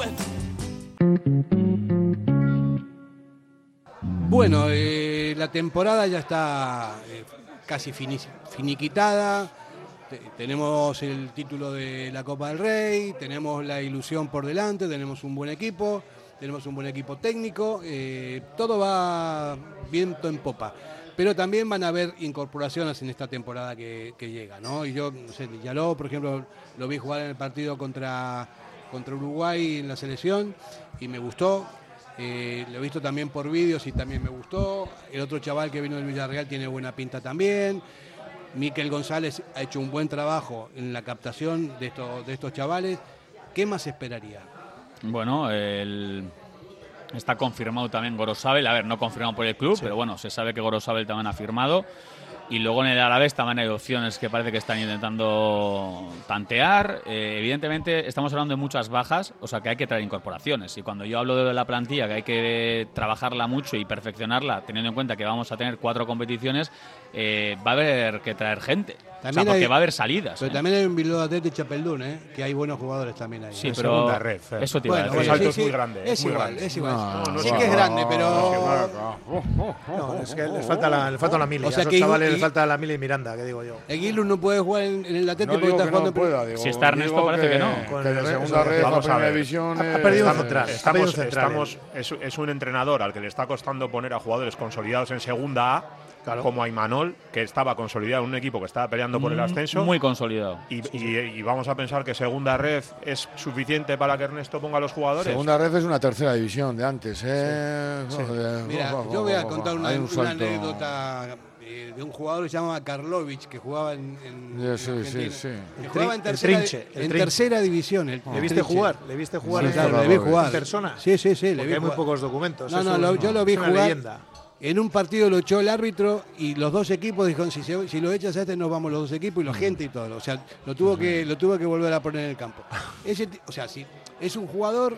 Bueno, eh, la temporada ya está eh, casi fini- finiquitada. Te- tenemos el título de la Copa del Rey, tenemos la ilusión por delante, tenemos un buen equipo, tenemos un buen equipo técnico, eh, todo va viento en popa. Pero también van a haber incorporaciones en esta temporada que, que llega, ¿no? Y yo, no sé, Yaló, por ejemplo, lo vi jugar en el partido contra, contra Uruguay en la selección y me gustó. Eh, lo he visto también por vídeos y también me gustó. El otro chaval que vino del Villarreal tiene buena pinta también. Miquel González ha hecho un buen trabajo en la captación de estos, de estos chavales. ¿Qué más esperaría? Bueno, el... está confirmado también Gorosabel. A ver, no confirmado por el club, Sí. pero bueno, se sabe que Gorosabel también ha firmado. Y luego en el Alavés también hay opciones que parece que están intentando tantear. Eh, evidentemente estamos hablando de muchas bajas, o sea que hay que traer incorporaciones. Y cuando yo hablo de la plantilla, que hay que trabajarla mucho y perfeccionarla, teniendo en cuenta que vamos a tener cuatro competiciones, eh, va a haber que traer gente. También o sea, porque hay, va a haber salidas. Pero ¿eh? también hay un Bilbao Athletic Chapeldún, ¿eh? Que hay buenos jugadores también ahí. Sí, ¿no? pero segunda red, eh. eso te iba bueno, a decir. bueno, salto sí, es muy sí, grande. Es muy igual, grande. es igual. No, No, sí no, que es no, grande, no, pero... No, es que le falta la, le falta la mili. O sea a esos que chavales y- le falta la mili y Miranda, que digo yo. Eguiluz no puede jugar en, en el Atlético No porque digo está que jugando no pueda, digo, Si está Ernesto, digo parece que no. Que de segunda red a Vamos a primera ver. división Ha- ha es- perdido Estamos, central. estamos, Ha perdido central, estamos- es, es un entrenador al que le está costando poner a jugadores consolidados en segunda A, Claro. como a Imanol, que estaba consolidado en un equipo que estaba peleando por el ascenso. Muy consolidado. Y, y- y vamos a pensar que segunda red es suficiente para que Ernesto ponga a los jugadores. Segunda red es una tercera división de antes, ¿eh? Joder, Mira, jo, jo, yo voy a jo, jo, contar una, hay un una salto. anécdota eh, de un jugador que se llama Karlovic, que jugaba en, en, Ya, en sí, Argentina. sí, sí. Que El jugaba tri- en el tercera, trinche, el en trinche. tercera división. El, ¿Le el viste trinche. jugar? ¿Le viste jugar Sí, en, claro, le vi jugar. en persona? Sí, sí, sí, le Porque vi hay muy jugar. pocos documentos. No, eso no, es lo- un- yo lo vi es una jugar. leyenda. En un partido lo echó el árbitro y los dos equipos dijeron, si, se- si lo echas a este nos vamos los dos equipos y la gente y todo. O sea, lo tuvo que lo tuvo que volver a poner en el campo. Ese, ti- o sea, si es un jugador,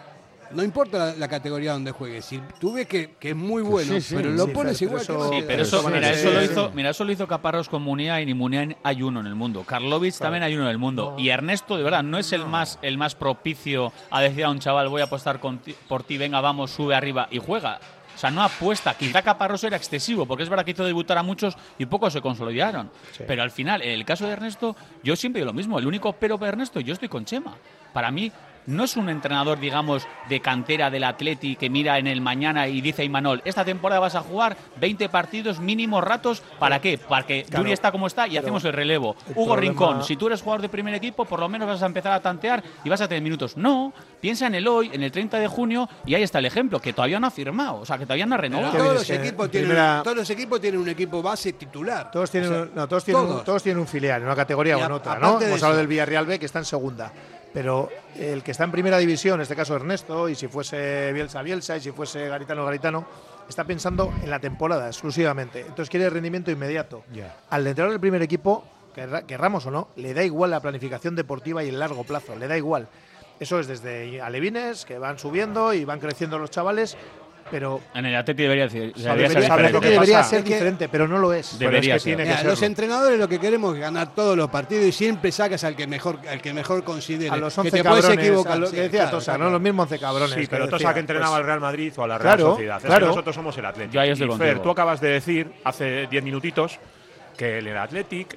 no importa la, la categoría donde juegue, si tú ves que, que es muy bueno, Sí, sí, pero lo sí, pones pero igual eso- que no Sí, te- pero eso, Sí, mira, sí, eso lo sí. hizo, mira, eso lo hizo Caparrós con Muniain y Muniain hay uno en el mundo. Karlovic también hay uno en el mundo. Y Ernesto, de verdad, no es el más el más propicio a decir a un chaval, voy a apostar con ti- por ti, venga, vamos, sube arriba y juega. O sea, no apuesta. Quizá Caparrós era excesivo, porque es verdad que hizo debutar a muchos y pocos se consolidaron. Sí. Pero al final, en el caso de Ernesto, yo siempre digo lo mismo. El único pero para Ernesto, yo estoy con Chema. Para mí, no es un entrenador, digamos, de cantera del Atleti que mira en el mañana y dice a Imanol, esta temporada vas a jugar veinte partidos mínimos ratos. ¿Para qué? Para que Claro. Duri está como está y Pero hacemos el relevo. el Hugo problema- Rincón, si tú eres jugador de primer equipo, por lo menos vas a empezar a tantear y vas a tener minutos. No, piensa en el hoy, en el treinta de junio, y ahí está el ejemplo, que todavía no ha firmado, o sea, que todavía no ha Pero renovado. todos, Es los que equipos en tienen, primera- todos los equipos tienen un equipo base titular. Todos tienen, O sea, un- no, todos, tienen un, todos. todos tienen un filial, en una categoría Y o en a- otra, ¿no? aparte de Hemos hablado eso- del Villarreal B, que está en segunda. Pero el que está en primera división, en este caso Ernesto, y si fuese Bielsa, Bielsa, y si fuese Garitano, Garitano, está pensando en la temporada exclusivamente. Entonces quiere rendimiento inmediato. Ya. Al entrenador del primer equipo, querra- querramos o no, le da igual la planificación deportiva y el largo plazo, le da igual. Eso es desde alevines, que van subiendo y van creciendo los chavales, pero En el Atleti debería, decir, o sea, debería ser debería, ¿sabes diferente. lo que debería pasa? ser Es que- diferente, pero no lo es. Debería Pero es que ser. tiene que Mira, serlo. los entrenadores lo que queremos es ganar todos los partidos y siempre sacas al que mejor al que mejor considere. A los que once te puedes cabrones, equivocar. a lo Sí, que decía claro, Tosa, claro. ¿no? Los mismos once cabrones. Sí, que pero decía, Tosa que entrenaba pues, al Real Madrid o a la Real claro, Sociedad. Es claro. que nosotros somos el Atlético. Yo ahí estoy y Fer, contigo. tú acabas de decir hace diez minutitos que en el Athletic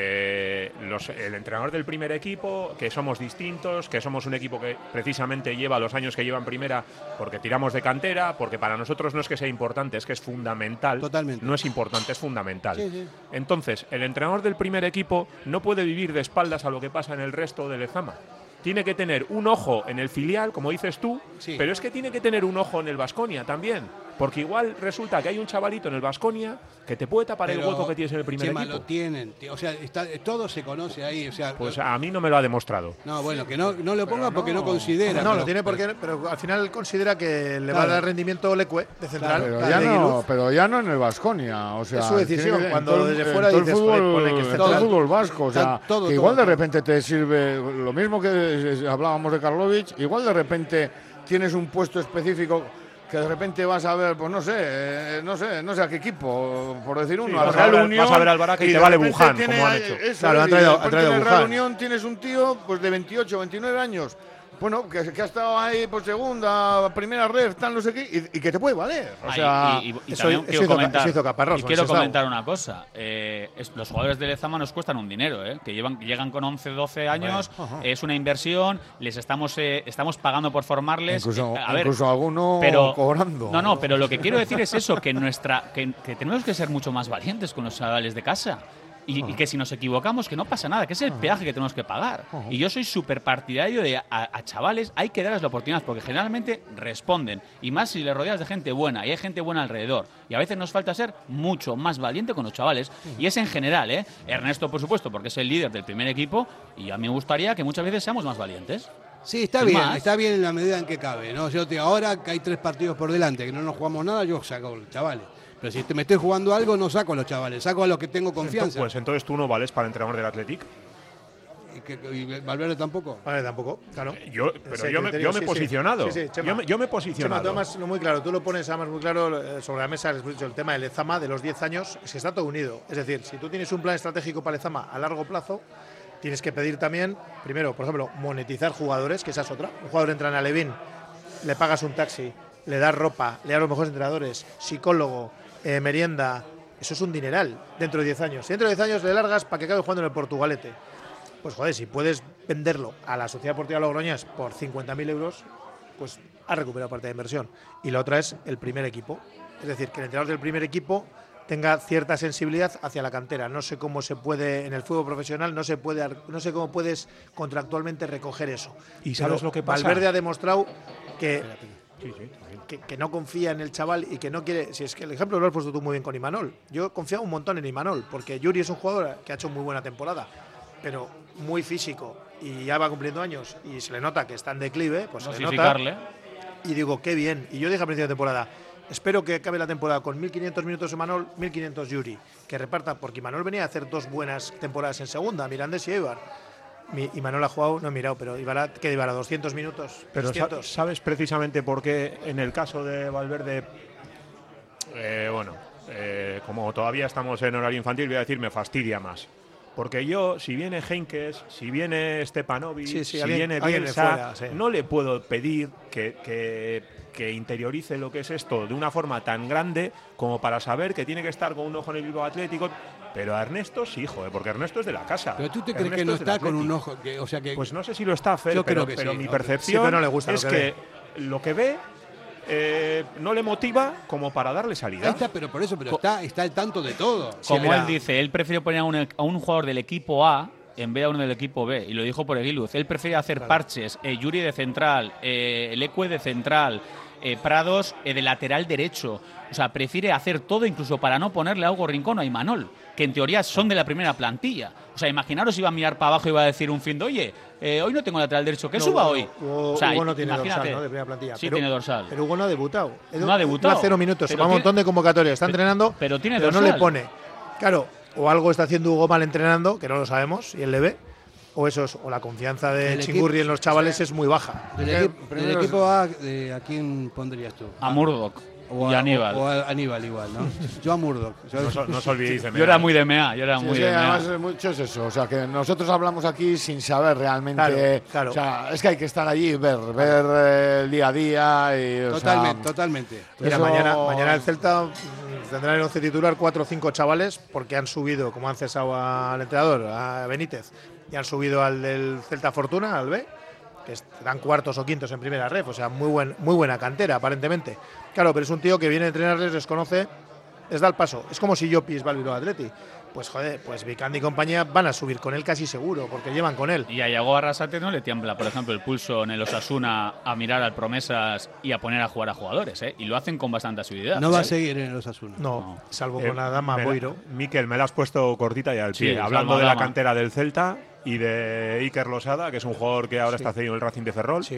eh, los- el entrenador del primer equipo, que somos distintos, que somos un equipo que precisamente lleva los años que lleva en primera porque tiramos de cantera, porque para nosotros no es que sea importante, es que es fundamental. Totalmente. No es importante, es fundamental. Sí, sí. Entonces, el entrenador del primer equipo no puede vivir de espaldas a lo que pasa en el resto del Lezama. Tiene que tener un ojo en el filial, como dices tú, Sí. pero es que tiene que tener un ojo en el Baskonia también. Porque igual resulta que hay un chavalito en el Baskonia que te puede tapar el Pero, hueco que tienes en el primer Chema, equipo. lo tienen. t- O sea, está, todo se conoce ahí. O sea, Pues lo- a mí no me lo ha demostrado. no, bueno, que no, no lo ponga porque no, no. considera. No, pero- lo tiene porque, pero al final considera que le va a Claro. dar rendimiento Lecue de central. Pero de ya, no, Aguiluz. pero ya no en el Baskonia. O sea, Es su decisión, tiene que- cuando en todo el- desde en fuera todo el dices, fútbol, joder, pone que es en todo el central. fútbol vasco. O sea, Está todo, que igual todo, de repente te sirve lo mismo que eh, hablábamos de Karlovic, igual de repente tienes un puesto específico que de repente vas a ver, pues no sé, eh, no sé, no sé a qué equipo, por decir uno, Sí, al vas a Real ver- Unión. vas a ver al Baraca y te de vale repente Buján, tiene como han ahí- hecho. eso, Claro, han y traído- de han repente traído en el Buján. Real Unión tienes un tío pues de veintiocho, veintinueve años. Bueno, que, que ha estado ahí por segunda, primera red, tal, no sé qué, y, y que te puede valer. O Ah, sea, y, y- y eso- también eso quiero hizo Ca- comentar, eso hizo Caparrós y con quiero ese estado. comentar una cosa. Eh, es- los jugadores de Lezama nos cuestan un dinero, eh, que llevan, llegan con once, doce años, Ajá. es una inversión, les estamos eh, estamos pagando por formarles. incluso, eh, a ver, incluso alguno pero, cobrando. No, no, pero lo que quiero decir es eso, que, nuestra, que, que tenemos que ser mucho más valientes con los chavales de casa. Y, y que si nos equivocamos, que no pasa nada, que es el peaje que tenemos que pagar. Y yo soy súper partidario de a, a chavales hay que darles la oportunidad, porque generalmente responden. Y más si les rodeas de gente buena, y hay gente buena alrededor. Y a veces nos falta ser mucho más valiente con los chavales. Y es en general, ¿eh? Ernesto, por supuesto, porque es el líder del primer equipo, y a mí me gustaría que muchas veces seamos más valientes. Sí, está Sin bien, más. está bien en la medida en que cabe, ¿no? Yo te, ahora que hay tres partidos por delante, que no nos jugamos nada, yo saco chavales. Pero si te, me estoy jugando algo, no saco a los chavales, saco a los que tengo confianza. Pues entonces tú no vales para entrenador del Athletic. ¿Y, que, y Valverde tampoco? Vale, tampoco, claro. Yo, pero yo me, yo me he sí, posicionado. Sí, sí, Chema. Yo, me, yo me he posicionado. Chema, tú además, lo muy claro, tú lo pones además muy claro eh, sobre la mesa, les he dicho, el tema de Lezama de los diez años, es que está todo unido. Es decir, si tú tienes un plan estratégico para Lezama a largo plazo, tienes que pedir también, primero, por ejemplo, monetizar jugadores, que esa es otra. Un jugador entra en Alevín, le pagas un taxi, le das ropa, le das los mejores entrenadores, psicólogo, eh, merienda. Eso es un dineral dentro de diez años. Si dentro de diez años le largas para que acabe jugando en el Portugalete. Pues joder, si puedes venderlo a la Sociedad Deportiva Logroñés por cincuenta mil euros, pues has recuperado parte de inversión. Y la otra es el primer equipo. Es decir, que el entrenador del primer equipo tenga cierta sensibilidad hacia la cantera. No sé cómo se puede, en el fútbol profesional, no se puede, no sé cómo puedes contractualmente recoger eso. ¿Y sabes Pero lo que pasa? Valverde ha demostrado que, que, que no confía en el chaval y que no quiere. Si es que el ejemplo lo has puesto tú muy bien con Imanol. Yo confío un montón en Imanol, porque Yuri es un jugador que ha hecho muy buena temporada, pero muy físico y ya va cumpliendo años y se le nota que está en declive, pues se le nota. Y digo, qué bien. Y yo dije a principio de temporada, espero que acabe la temporada con mil quinientos minutos Imanol, mil quinientos Yuri, que reparta, porque Imanol venía a hacer dos buenas temporadas en segunda, Mirandés y Eibar. Imanol ha jugado, no he mirado, pero Ibarra, que Ibarra doscientos minutos. Pero trescientos. ¿sabes precisamente por qué en el caso de Valverde, eh, bueno, eh, como todavía estamos en horario infantil, voy a decir, me fastidia más? Porque yo, si viene Henkes, si viene Stepanovic, sí, sí, si alguien, viene alguien Bielsa, fuera, sí. no le puedo pedir que, que, que interiorice lo que es esto de una forma tan grande como para saber que tiene que estar con un ojo en el Bilbao Atlético. Pero a Ernesto sí, joder, porque Ernesto es de la casa. Pero tú te crees Ernesto que no es del está con un Athletic. ojo, que, o sea que Pues no sé si lo está, Fer, yo pero, creo que pero sí, mi ok. percepción Sí, pero no le gusta es lo que que, lo que ve eh, no le motiva como para darle salida. Ahí está, pero por eso, pero está, está al tanto de todo. Como mira. él dice, él prefiere poner a un, a un jugador del equipo A en vez de a uno del equipo B. Y lo dijo por Eguiluz. Él prefiere hacer Claro. parches. Eh, Yuri de central, eh, Leque de central, eh, Prados eh, de lateral derecho. O sea, prefiere hacer todo incluso para no ponerle a Hugo Rincón o a Imanol, que en teoría son de la primera plantilla. O sea, imaginaros iba a mirar para abajo y iba a decir un fin de, oye, eh, hoy no tengo lateral derecho, que No, suba Hugo, hoy. Hugo, o sea, Hugo no tiene imagínate. dorsal, ¿no? De primera plantilla. Sí, pero, tiene dorsal. Pero Hugo no ha debutado. No ha debutado. Va a cero minutos, Pero va a un tiene- montón de convocatorias. Está pero- entrenando, pero tiene no dorsal. le pone. Claro, o algo está haciendo Hugo mal entrenando, que no lo sabemos, y él le ve, o eso es, o la confianza de El Chingurri equipo- en los chavales es muy baja. Del, Es que equipo, del primero es- equipo A, eh, ¿a quién pondrías tú? A Murdoch O y a Aníbal. O, o a Aníbal igual, ¿no? Yo a Murdoch. Yo- No, os- no os olvidéis de Yo era muy de Mea, yo era Sí, muy sí, de Mea. además es mucho es eso, o sea que nosotros hablamos aquí sin saber realmente, Claro, claro. o sea, es que hay que estar allí y ver, ver eh, el día a día y o Totalmente, sea, totalmente. Mira, eso- mañana, mañana el Celta mm, tendrá en el once titular cuatro o cinco chavales porque han subido, como han cesado al entrenador, a Benítez, y han subido al del Celta Fortuna, al B, que están cuartos o quintos en primera ref, o sea, muy, buen, muy buena cantera aparentemente. Claro, pero es un tío que viene a entrenarles, les conoce, les da el paso. Es como si Llopis va al Bilbao Athletic. Pues joder, pues Vicandi y compañía van a subir con él casi seguro, porque llevan con él. Y a Iago Arrasate no le tiembla, por ejemplo, el pulso en el Osasuna a mirar al promesas y a poner a jugar a jugadores, ¿eh? Y lo hacen con bastante asiduidad. No va a ¿eh? seguir en los Asuna. No, salvo Eh, con la dama me la- Boiro. Miquel, me la has puesto cortita y al Sí, pie. salva Hablando de la dama. cantera del Celta y de Iker Losada, que es un jugador que ahora Sí. está cedido en el Racing de Ferrol. Sí.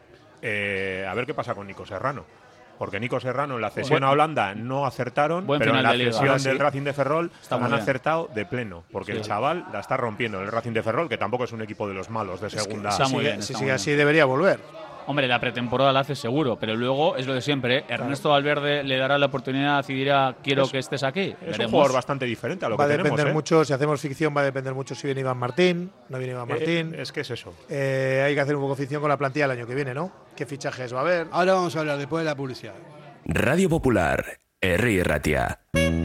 Eh, a ver qué pasa con Nico Serrano. Porque Nico Serrano en la cesión Buen- a Holanda no acertaron, buen pero en final la de liga. cesión Ahora sí. del Racing de Ferrol Está muy han bien. acertado de pleno. Porque Sí. el chaval la está rompiendo en el Racing de Ferrol, que tampoco es un equipo de los malos de Es que segunda. está si muy sigue, bien, si está sigue muy así debería volver. Hombre, la pretemporada la hace seguro, pero luego es lo de siempre. ¿eh? Ernesto Valverde le dará la oportunidad y dirá, quiero Es- que estés aquí. Es Veremos. un jugador bastante diferente a lo Va a que tenemos. depender ¿eh? mucho, si hacemos ficción, va a depender mucho si viene Iván Martín, no viene Iván Martín. Eh, es que es eso. Eh, hay que hacer un poco ficción con la plantilla el año que viene, ¿no? ¿Qué fichajes va a haber? Ahora vamos a hablar después de la publicidad. Radio Popular, Herri Ratia.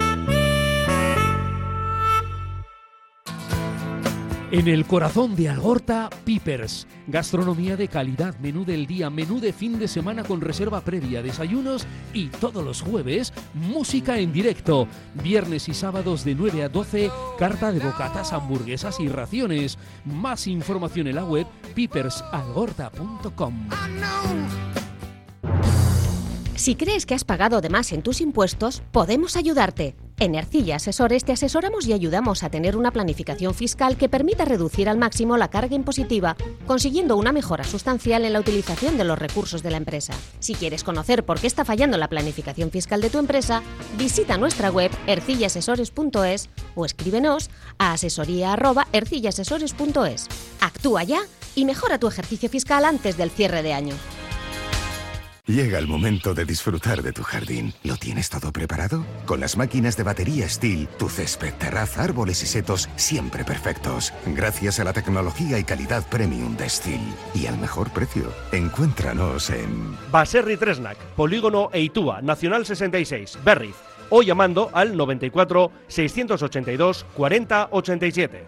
En el corazón de Algorta, Pipers. Gastronomía de calidad, menú del día, menú de fin de semana con reserva previa, desayunos y todos los jueves, música en directo. Viernes y sábados de nueve a doce, carta de bocatas, hamburguesas y raciones. Más información en la web pipers algorta punto com. Si crees que has pagado de más en tus impuestos, podemos ayudarte. En Ercilla Asesores te asesoramos y ayudamos a tener una planificación fiscal que permita reducir al máximo la carga impositiva, consiguiendo una mejora sustancial en la utilización de los recursos de la empresa. Si quieres conocer por qué está fallando la planificación fiscal de tu empresa, visita nuestra web ercilla asesores punto es o escríbenos a asesoría arroba ercilla asesores punto es. Actúa ya y mejora tu ejercicio fiscal antes del cierre de año. Llega el momento de disfrutar de tu jardín. ¿Lo tienes todo preparado? Con las máquinas de batería Steel, tu césped, terraza, árboles y setos siempre perfectos. Gracias a la tecnología y calidad premium de Steel. Y al mejor precio. Encuéntranos en Baserri Tresnak, Polígono Eitúa, Nacional sesenta y seis, Berriz. O llamando al noventa y cuatro, seiscientos ochenta y dos, cuarenta, ochenta y siete.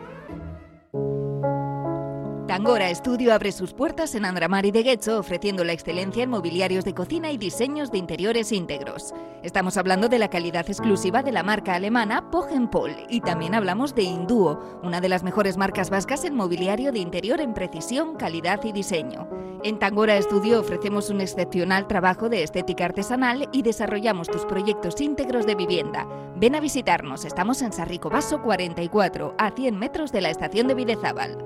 Tangora Estudio abre sus puertas en Andramar y de Guecho, ofreciendo la excelencia en mobiliarios de cocina y diseños de interiores íntegros. Estamos hablando de la calidad exclusiva de la marca alemana Poggenpol y también hablamos de Induo, una de las mejores marcas vascas en mobiliario de interior en precisión, calidad y diseño. En Tangora Estudio ofrecemos un excepcional trabajo de estética artesanal y desarrollamos tus proyectos íntegros de vivienda. Ven a visitarnos, estamos en Sarrico Baso cuarenta y cuatro, a cien metros de la estación de Bidezábal.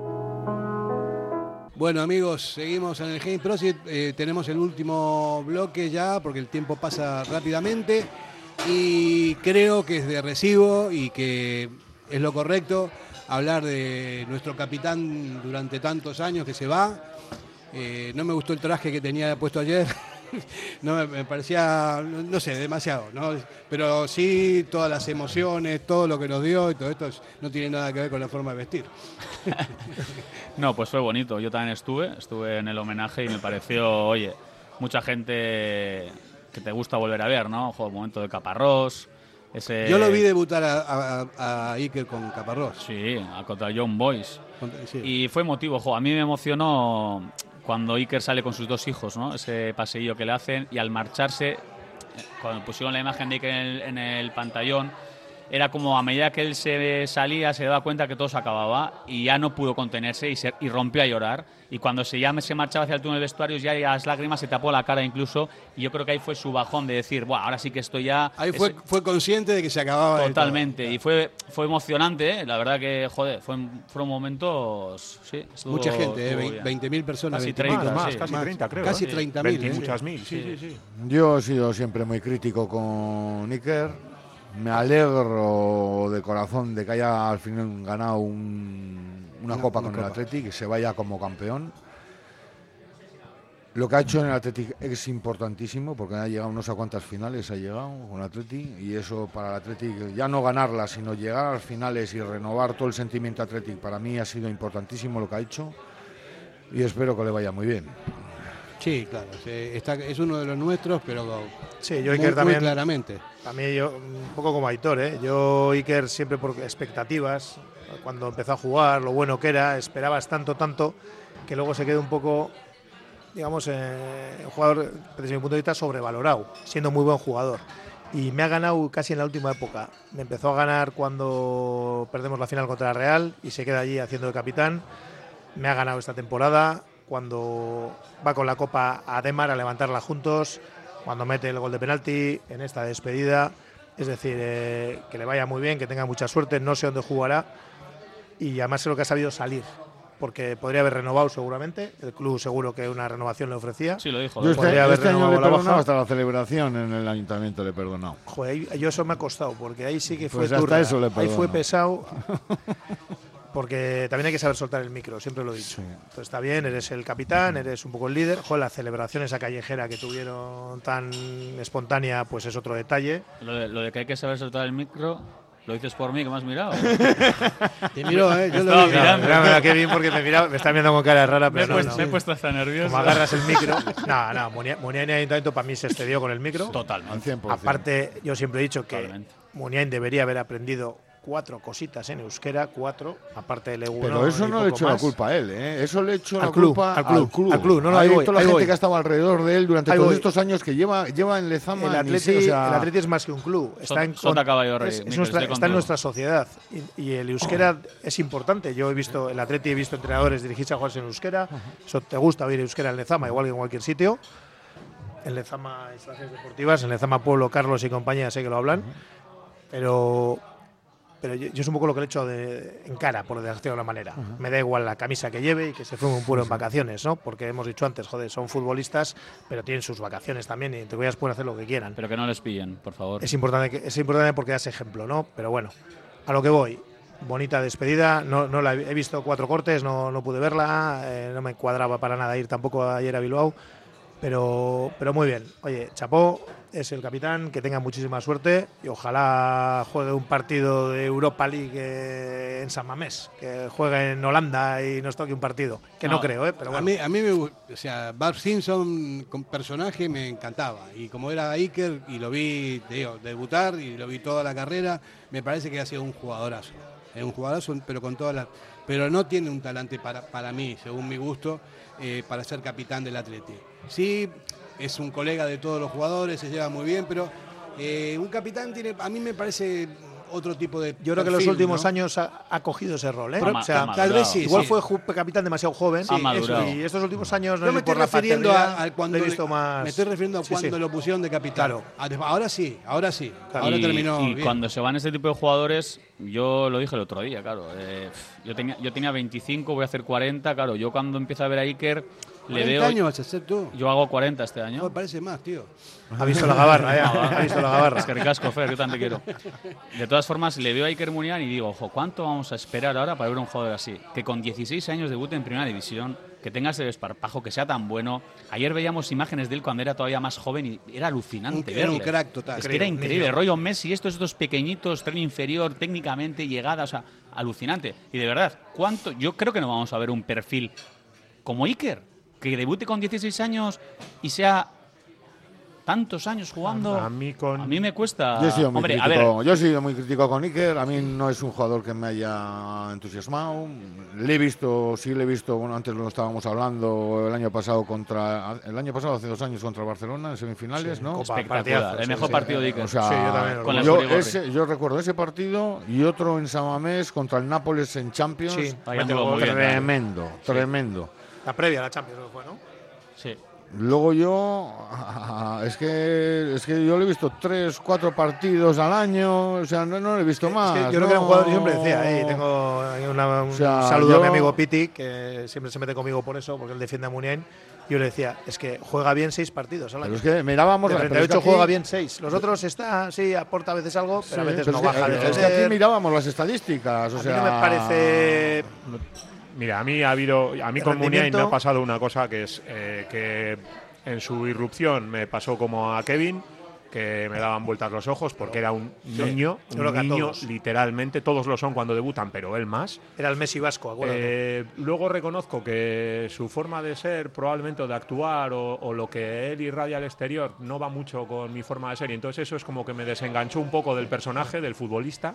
Bueno amigos, seguimos en el Game Prosit, eh, tenemos el último bloque ya porque el tiempo pasa rápidamente y creo que es de recibo y que es lo correcto hablar de nuestro capitán durante tantos años que se va. Eh, no me gustó el traje que tenía puesto ayer, no me, me parecía, no, no sé, demasiado, ¿no? Pero sí todas las emociones, todo lo que nos dio y todo esto es, no tiene nada que ver con la forma de vestir. No, pues fue bonito. Yo también estuve, estuve en el homenaje y me pareció, oye, mucha gente que te gusta volver a ver, ¿no? Ojo, el momento de Caparrós. Ese... Yo lo vi debutar a, a, a Iker con Caparrós. Sí, a contra John Boyce. Sí. Y fue emotivo, ojo, a mí me emocionó cuando Iker sale con sus dos hijos, ¿no? Ese paseillo que le hacen y al marcharse, cuando pusieron la imagen de Iker en el, en el pantallón, era como a medida que él se salía se daba cuenta que todo se acababa y ya no pudo contenerse y, se, y rompió a llorar. Y cuando se, ya se marchaba hacia el túnel de vestuarios ya las lágrimas se tapó la cara incluso y yo creo que ahí fue su bajón de decir, bueno, ahora sí que estoy ya... Ahí fue, es... fue consciente de que se acababa. Totalmente, y fue, fue emocionante, ¿eh? La verdad que, joder, fue, fueron momentos... Sí, estuvo, mucha gente, ¿eh? veinte mil personas. Casi treinta, más, sí, casi más, treinta creo. Casi ¿eh? treinta mil. veinte ¿eh? muchas mil, sí, sí, sí, sí. Yo he sido siempre muy crítico con Iker. Me alegro de corazón de que haya al final ganado un, una, una copa una con copa. el Athletic, que se vaya como campeón. Lo que ha hecho en el Athletic es importantísimo porque ha llegado no sé a cuántas finales ha llegado con el Athletic y eso para el Athletic, ya no ganarla, sino llegar a las finales y renovar todo el sentimiento Athletic, para mí ha sido importantísimo lo que ha hecho y espero que le vaya muy bien. Sí, claro, está, es uno de los nuestros, pero sí, yo muy, Iker también, muy claramente. También yo, un poco como Aitor, ¿eh? Yo Iker siempre por expectativas, cuando empezó a jugar, lo bueno que era, esperabas tanto, tanto, que luego se quedó un poco, digamos, eh, un jugador, desde mi punto de vista, sobrevalorado, siendo muy buen jugador. Y me ha ganado casi en la última época. Me empezó a ganar cuando perdemos la final contra la Real y se queda allí haciendo de capitán. Me ha ganado esta temporada cuando va con la Copa a Demar a levantarla juntos, cuando mete el gol de penalti en esta despedida. Es decir, eh, que le vaya muy bien, que tenga mucha suerte, no sé dónde jugará y además sé lo que ha sabido salir, porque podría haber renovado seguramente, el club seguro que una renovación le ofrecía. Sí, lo dijo. Yo este, podría haber este año le he la perdonado baja. hasta la celebración en el ayuntamiento, le he perdonado. Joder, yo eso me ha costado, porque ahí sí que fue pues hasta turra, eso le ahí perdono. fue pesado. Porque también hay que saber soltar el micro, siempre lo he dicho. Sí. Entonces está bien, eres el capitán, eres un poco el líder. Joder, la celebración esa callejera que tuvieron tan espontánea, pues es otro detalle. Lo de, lo de que hay que saber soltar el micro, ¿lo dices por mí que me has mirado? Te miró, ¿eh? Yo Estaba lo vi. mirando. Mira, mira, qué bien porque me mira, me está mirando con cara rara, pero me, he no, puesto, no. me he puesto hasta nervioso. Como agarras el micro. No, no, Muniain en Ayuntamiento para mí se excedió con el micro. Totalmente. cien por ciento. Aparte, yo siempre he dicho que Totalmente. Muniain debería haber aprendido cuatro cositas en euskera, cuatro, aparte del E uno. Pero eso y no le poco echo más. la culpa a él, ¿eh? Eso le echo Al la club, culpa al club, al club. al club. No, no, Hay ahí voy, toda la ahí gente voy. que ha estado alrededor de él durante Ahí todos voy. estos años que lleva, lleva en Lezama. El ni Atleti, sé, o sea, el Atleti es más que un club, está, en, Sota Caballo Rey, es, es Mikel, nuestra, estoy está en contigo. nuestra sociedad y, y el euskera es importante. Yo he visto, el Atleti he visto entrenadores dirigirse a jugarse en euskera, eso te gusta oír euskera en Lezama, igual que en cualquier sitio. En Lezama instalaciones deportivas, en Lezama Pueblo, Carlos y compañía sé que lo hablan. pero pero yo, yo es un poco lo que le he hecho de, en cara, por decirlo de alguna manera. Uh-huh. Me da igual la camisa que lleve y que se fume un puro en vacaciones, ¿no? Porque hemos dicho antes, joder, son futbolistas, pero tienen sus vacaciones también y entre ellas pueden hacer lo que quieran. Pero que no les pillen, por favor. Es importante, que, es importante porque das ejemplo, ¿no? Pero bueno, a lo que voy. Bonita despedida, no, no la he, he visto cuatro cortes, no, no pude verla, eh, no me cuadraba para nada ir tampoco ayer a Bilbao, pero, pero muy bien. Oye, chapó, es el capitán, que tenga muchísima suerte y ojalá juegue un partido de Europa League eh, en San Mamés, que juegue en Holanda y nos toque un partido, que no, no creo, ¿eh? Pero bueno. A mí, a mí me, o sea, Bart Simpson con personaje me encantaba y como era Iker y lo vi, te digo, debutar y lo vi toda la carrera, me parece que ha sido un jugadorazo. Es un jugadorazo, pero con todas las, pero no tiene un talante para, para mí, según mi gusto, eh, para ser capitán del Atleti. Sí, es un colega de todos los jugadores, se lleva muy bien, pero eh, un capitán tiene, a mí me parece otro tipo de Yo creo perfil, que en los últimos ¿no? años ha, ha cogido ese rol, ¿eh? Pero, o sea, tal vez sí. Igual sí. fue ju- capitán demasiado joven. Sí, eso, y estos últimos años no Yo me estoy por la refiriendo a, a cuando he visto le, más. me estoy refiriendo a sí, cuando sí. lo pusieron de capitán. Claro. Ahora sí, ahora sí. Claro. Ahora y, terminó. Y bien. cuando se van este tipo de jugadores, yo lo dije el otro día, claro. Eh, yo tenía, yo tenía veinticinco, voy a hacer cuarenta, claro. Yo cuando empiezo a ver a Iker, le veo. años vas a hacer tú? Yo hago cuarenta este año. No, parece más, tío. Ha visto la gabarra, ¿eh? Ha visto la gabarra. Es que ricasco, Fer, yo también quiero. De todas formas, le veo a Iker Muniain y digo, ojo, ¿cuánto vamos a esperar ahora para ver un jugador así? Que con dieciséis años debute en Primera División, que tenga ese desparpajo, que sea tan bueno. Ayer veíamos imágenes de él cuando era todavía más joven y era alucinante Era verle. un crack total. Es que era increíble. Rollo Messi, estos, estos pequeñitos, tren inferior, técnicamente, llegada, o sea, alucinante. Y de verdad, ¿cuánto? Yo creo que no vamos a ver un perfil como Iker, que debute con dieciséis años y sea tantos años jugando. A, a mí con a mí me cuesta. Yo he sido muy Hombre, crítico, a ver, yo he sido muy crítico con Iker. A mí no es un jugador que me haya entusiasmado. Le he visto, sí le he visto, bueno, antes lo estábamos hablando el año pasado contra el año pasado hace dos años contra el Barcelona en semifinales, Sí, ¿no? Copa, espectacular. partidazo, El sí, mejor sí. partido de Iker. O sea, Sí, yo también lo con la yo, Furigorri. ese- yo recuerdo ese partido y otro en San Mamés contra el Nápoles en Champions. Sí, Fallándolo muy bien, tremendo, tremendo. La previa a la Champions fue, ¿no? Sí. Luego yo, es que es que yo le he visto tres, cuatro partidos al año, o sea, no, no le he visto más. Es que yo creo que era un no. jugador, yo siempre decía, eh, tengo una- un O sea, saludo a yo- mi amigo Piti, que siempre se mete conmigo por eso, porque él defiende a Muniain. Yo le decía, es que juega bien seis partidos al año. Pero es que mirábamos De la- treinta y ocho pero es que juega aquí- bien seis. Los otros está, sí, aporta a veces algo, pero Sí, a veces pero no es que- baja a es defender. que aquí mirábamos las estadísticas, o A mí sea, no me parece. Mira, a mí ha habido, a mí El con Muniain rendimiento- me ha pasado una cosa que es eh, que en su irrupción me pasó como a Kevin, que me daban vueltas los ojos porque era un Sí, niño, yo creo un que a niño todos. literalmente, todos lo son cuando debutan, pero él más. Era el Messi vasco, acuérdate. Eh, luego reconozco que su forma de ser, probablemente, o de actuar, o, o lo que él irradia al exterior, no va mucho con mi forma de ser. Y entonces eso es como que me desenganchó un poco del personaje, del futbolista.